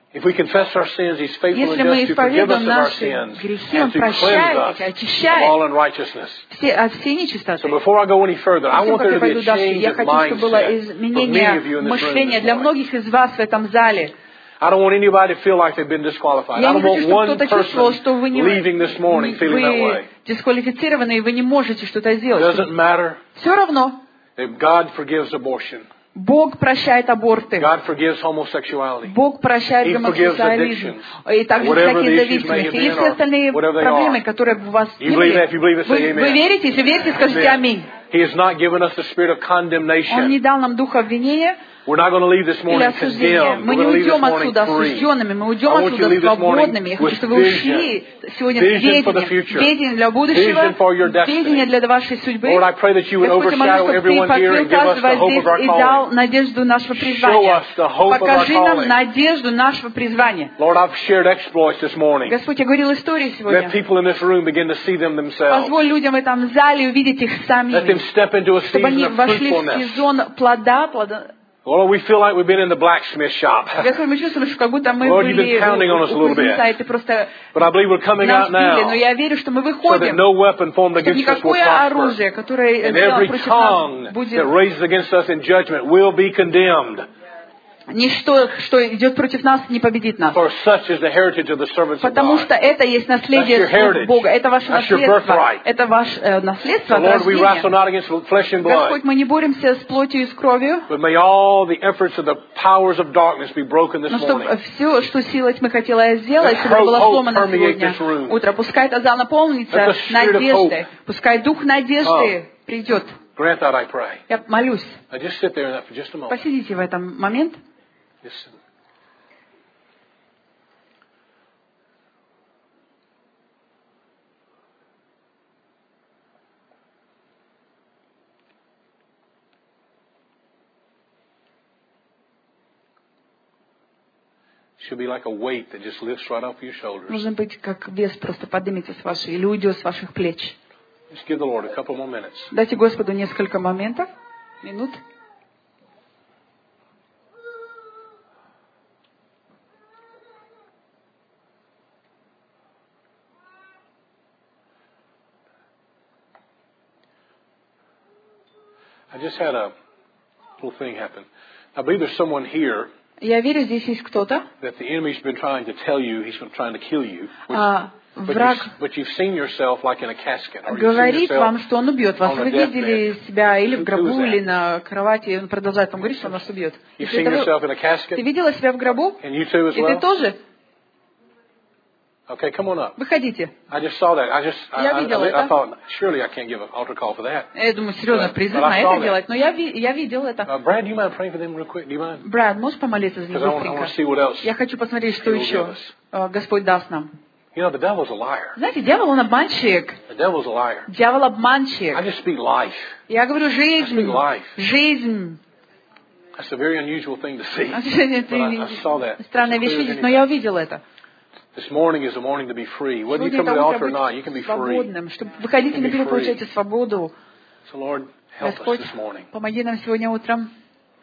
If we confess our sins, He's faithful Если and мы just to forgive us исповедуем of our наши sins грехи, and Он to cleanse прощает us их, of очищает all unrighteousness. все, от всей So нечистоты. before I go any further, I Перед тем, want как there я to be пойду a дальше, change я of хочу, чтобы было mindset for many изменение of you in this room мышления this для morning. многих из вас в этом зале. I don't want anybody to feel like they've been disqualified. Я I не don't хочу, want чтобы one кто-то чувствовал, что вы person не leaving this morning feeling that вы way. дисквалифицированы и вы не можете что-то It сделать. doesn't matter Все равно. if God forgives abortion. Бог прощает аборты. God forgives homosexuality. Бог прощает He forgives гомосексуализм. addictions. И также Whatever всякие the issues may have зависимости. Или been все or остальные whatever they проблемы, are. которые у вас You believe that? If you believe it, say вы, вы amen. верите? Если верите, скажите аминь. He has not given us the spirit of Он не condemnation. дал нам духа обвинения We're not going to leave this или morning осуждения. condemned. Мы We're не going to leave this уйдем morning отсюда free. осужденными, мы уйдем I want you to отсюда leave this morning свободными. Я хочу, with чтобы вы vision. ушли сегодня с Vision for the видением. future. Видение для будущего, Vision for your destiny. видение для вашей судьбы. Lord, I pray that you would Господи, молюсь, overshadow чтобы Ты everyone here покрыл and give us каждого the hope здесь of our и дал calling. надежду нашего Show призвания. us the hope of our Покажи нам calling. надежду нашего призвания. Lord, I've shared exploits this morning. Господь, я говорил истории Let сегодня. people in this room begin to see them themselves. Позволь людям в этом зале увидеть их Let them самими, step into a чтобы они season of вошли в fruitfulness. сезон плода, плода. Lord, we feel like we've been in the blacksmith shop. Господь, мы чувствуем, что как будто мы Lord, you've были been pounding on us a у little bit. кузнеца, и Ты просто But I believe we're coming нас out били, но now я верю, что мы so that выходим, no weapon formed чтобы against us will никакое prosper. оружие, которое And сделано every против tongue нас, that будет raises against us in judgment will be condemned. ничто, что идет против нас, не победит нас. For such is the heritage of the servants of Потому God. что это есть наследие That's your heritage. слуг Бога, это ваше That's your наследство, birthright. это ваше э, наследство So, от Lord, we wrestle рождения. not against flesh and blood, Господь, мы не боремся с плотью и с кровью, but may all the efforts of the powers of darkness be broken this но morning. чтобы все, что сила тьмы хотела сделать, Let чтобы это было hope сломано permeate сегодня this room. утро. Пускай этот зал наполнится Let the spirit of надеждой. hope Пускай дух надежды придет. Grant that, I pray. Я молюсь. Now just sit there in that for just a moment. Посидите в этом момент. Just sit. Should be like a weight that just lifts right off your shoulders. Нужно быть, как вес просто поднимется с вашей или уйдет с ваших плеч. Just give the Lord a couple more minutes. Дайте Господу несколько моментов, минут. I just had a little thing happen. I believe there's someone here Я верю, здесь есть кто-то. that the enemy's been trying to tell you he's been trying to kill you. Which, А, but, враг you, but you've seen yourself like in a casket. Or you've seen говорит yourself вам, что он убьет вас. on a Вы видели deathbed. себя или в Who- гробу, who's that? или на кровати, и он продолжает вам говорить, что он вас убьет. You've Если seen это вы- yourself in a Ты casket? видела себя в гробу? And you too as И ты well? тоже? Okay, come on up. Выходите. I just saw that. I just, I, Я I, видела I, I это. thought, surely I can't give an altar call for that. Я думаю, серьезно, But- призыв but I на saw это that. делать. Но я, ви- я видел это. Uh, Brad, do you mind praying for them real quick? Do you mind? Брат, можешь помолиться за них Because I want, I want to быстренько? see what else. Я хочу посмотреть, что He will еще give us. э, Господь даст нам. You know, the devil's a liar. Знаете, дьявол, он обманщик. The devil's a liar. Дьявол обманщик. I just speak life. Я говорю, жизнь. I speak life. Жизнь. That's a very unusual thing to see. Это But I, I saw that. странная It's вещь clear as видеть, но anything. я увидел это. This morning is a morning to be free. Whether you Сегодня come to это the утро altar or быть not, you can be free. свободным. Чтобы выходите You can be наперед, free. получайте свободу. So, Lord, help us Господь, this morning. помоги нам сегодня утром.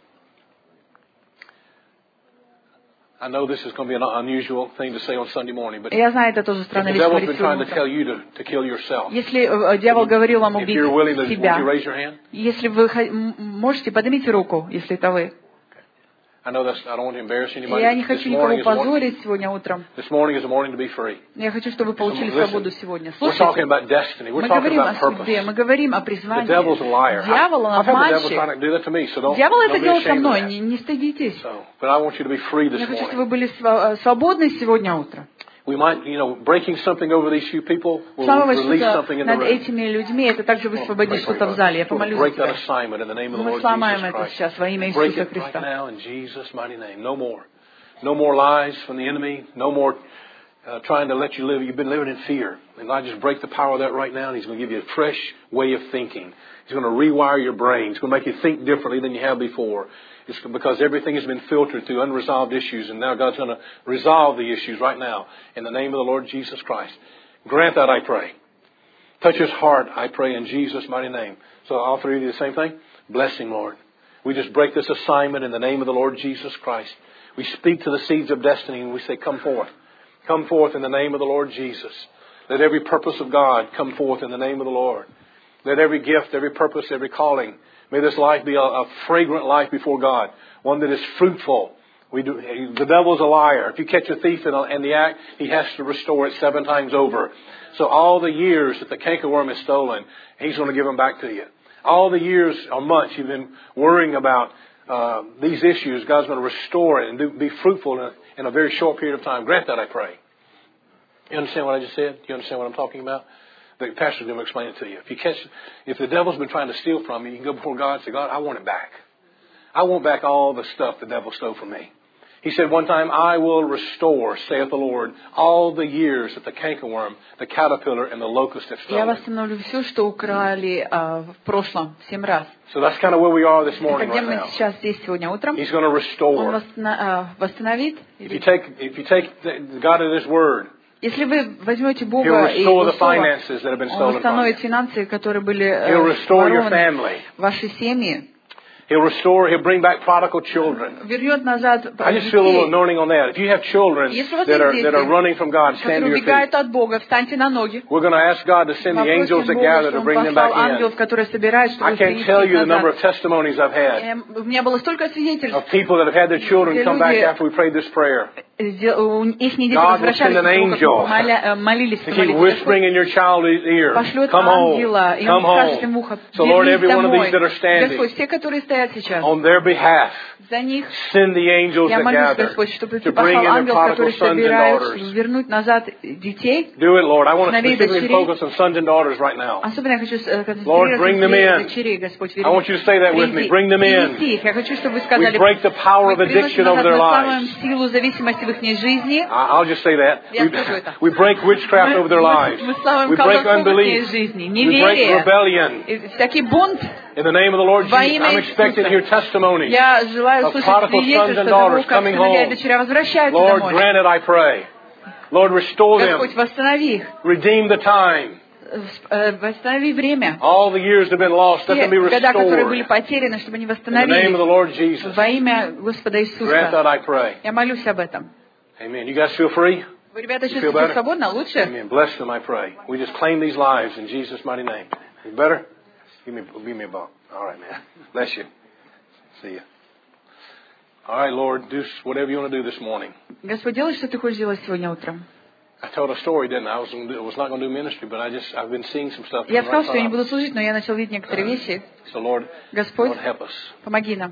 I know this is going to be an unusual thing to say on Sunday morning, but Я знаю, это тоже if странная the вещь devil's говорить been trying сегодня to tell утром. you to, to kill yourself, Если э, дьявол говорил вам if убить you're willing to, would you себя, raise your hand? если вы хо- м- можете, поднимите руку, если это вы. I know that's, I don't want to embarrass anybody. Я не This хочу morning никого is a morning, позорить сегодня утром. this morning is a morning to be free. Я хочу, чтобы вы получили Listen, свободу сегодня. We're talking Слушайте, about destiny. We're мы talking говорим about о судьбе, purpose. мы говорим о The призвании. devil's a liar. Дьявол, он I've had the devil обманщик. trying to do that to me, so don't, Дьявол don't это be делал со ashamed of мной, that. не, не стыдитесь. So, but I want you to be free this Я хочу, чтобы вы morning. были сва- свободны сегодня утром. We might, you know, breaking something over these few people will Самое release что something in the над room. этими людьми, это также We'll высвободить pray for что-то you, в зале. Я We'll помолюсь за break that тебя. assignment in the name of the Мы Lord сломаем Jesus это Christ. сейчас во имя Break Иисуса it right Христа. now in Jesus' mighty name. No more. No more lies from the enemy. No more uh, trying to let you live. You've been living in fear. And I just break the power of that right now, and He's going to give you a fresh way of thinking. He's going to rewire your brain. He's going to make you think differently than you have before. It's because everything has been filtered through unresolved issues, and now God's going to resolve the issues right now in the name of the Lord Jesus Christ. Grant that, I pray. Touch his heart, I pray, in Jesus' mighty name. So all three of you the same thing? Bless him, Lord. We just break this assignment in the name of the Lord Jesus Christ. We speak to the seeds of destiny and we say, come forth. Come forth in the name of the Lord Jesus. Let every purpose of God come forth in the name of the Lord. Let every gift, every purpose, every calling, may this life be a, a fragrant life before God. One that is fruitful. We do, the devil's a liar. If you catch a thief in, a, in the act, he has to restore it seven times over. So all the years that the cankerworm has stolen, he's going to give them back to you. All the years or months you've been worrying about uh, these issues, God's going to restore it and do, be fruitful in a, in a very short period of time. Grant that, I pray. You understand what I just said? You understand what I'm talking about? The pastor's going to explain it to you. If you catch, if the devil's been trying to steal from you, you can go before God and say, God, I want it back. I want back all the stuff the devil stole from me. He said one time, I will restore, saith the Lord, all the years that the cankerworm, the caterpillar, and the locust have Я stolen. восстановлю все, что украли а, в прошлом, семь раз. So that's kind of where we are this Это morning где right мы now. сейчас здесь сегодня утром. He's going to Он restore. восстана- а, восстановит. If you take, if you take the God at His word, Если вы возьмете He'll Бога и restore Его the Слово, finances that have been Он stolen from восстановит you. финансы, которые были He'll э, restore your ворованы, family. ваши семьи. He'll restore, He'll bring back prodigal children. Вернет назад I just feel a little детей, anointing on that. If you have children Если у вас that есть are, that are дети, running from God, stand to которые your feet. убегают от Бога, встаньте на ноги. We're going to ask God to send the angels Попросим that Бога, gather что to Он bring them послал back ангелов, in. которые собирают, чтобы I can't принести tell их you the number назад. of testimonies I've had Эм, У меня было столько свидетельств. of people that have had their children come back after we prayed this prayer. Их дети God will возвращались send an после того, как angel мы моля- э, молились to в keep молитве. whispering in your child's ear, Пошлет come home, ангела, и come он скажет им в home. ухо, So Lord, вернись every one of домой. these that are standing Господь, все, которые стоят сейчас, on their behalf, за них send the angels я that молюсь, gather Господь, чтобы to Ты bring послал in their ангелов, prodigal которые sons and собирают daughters. вернуть назад детей. Do it, Lord. I want to Сыновей и specifically дочерей. focus on sons and daughters right now. Особенно я хочу э, Lord, bring them концентрироваться на in. дочерей, Господь, I want you to say that with me. Bring them in. принеси их. Я хочу, чтобы вы We сказали, break the power of мы приносим addiction over назад, their мы сломаем lives. силу зависимости в их жизни. I- I'll just say that. Я We, скажу это. we break witchcraft over their Мы- lives. мы сломаем We break колдовство в их unbelief. жизни, We break неверие, rebellion. и всякий бунт. In the name of the Lord Во Jesus, имя I'm expecting to hear Иисуса. testimonies. Я желаю of слышать prodigal sons свидетельство and того, daughters как coming сыновья и home. дочеря возвращаются Lord, домой. grant it, I pray. Lord, restore Господь, them. восстанови их. Redeem the time. Э, Восстанови время. All the years that have been lost, let Те them be года, которые были restored. потеряны, чтобы они In the name of the восстановились. Lord Jesus. Во имя Господа Grant Иисуса. that, I pray. Я молюсь об этом. Amen. You guys feel free? Вы, ребята, You feel чувствуете better? себя свободно? Лучше? Amen. Bless them, I pray. We just claim these lives in Jesus' mighty name. You better? Give me, give me a bump. All right, man. Bless you. See you. All right, Lord, do whatever you want to do this morning. Господь, делай, что ты хочешь делать сегодня утром. I told a story, didn't I? I was, gonna do, was not going to do ministry, but I just, I've been seeing some stuff. Я right сказал, что я не now. буду служить, но я начал видеть некоторые вещи. So, Lord, Господь, Lord, help us. помоги нам.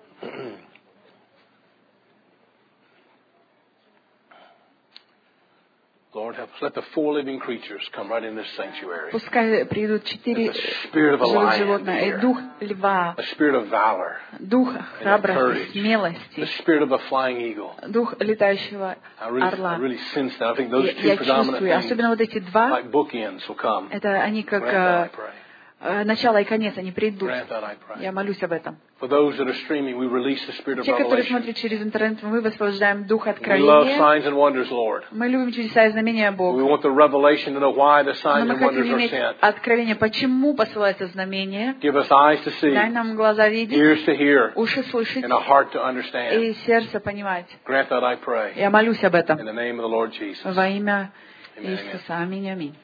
Lord, help us. Let the four living creatures come right in this sanctuary. Пускай придут четыре The spirit of a живых lion животных. И here. дух льва, A spirit of valor. дух храбрости, courage. смелости, The spirit of a flying eagle. дух летающего I really, I орла. really sense that. I think those Я, two я predominant чувствую, things, особенно вот эти два, like bookends, will come. это они как Grant that, I э, pray. э, начало и конец, они придут. Grant that, I pray. Я молюсь об этом. For those that are streaming, we release the spirit of Те, которые revelation. смотрят через интернет, мы высвобождаем дух We love откровения. signs and wonders, Lord. Мы любим чудеса и знамения We Бога. want the revelation to know why the Но signs мы and хотим wonders are иметь sent. откровение, почему посылается знамение. Give us eyes to see, Дай нам глаза видеть, ears to hear, уши слышать and a heart to understand. и сердце понимать. Grant that, I pray. Я молюсь об In этом. the name of the Lord Jesus. Во имя Amen, Иисуса. Аминь, аминь.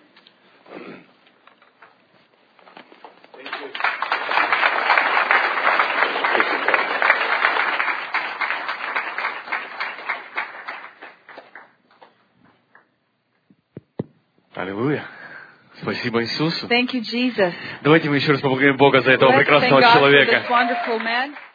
Аллилуйя. Спасибо Иисусу. Thank you, Jesus. Давайте мы еще раз поблагодарим Бога за этого Let's thank прекрасного God for человека. this wonderful man.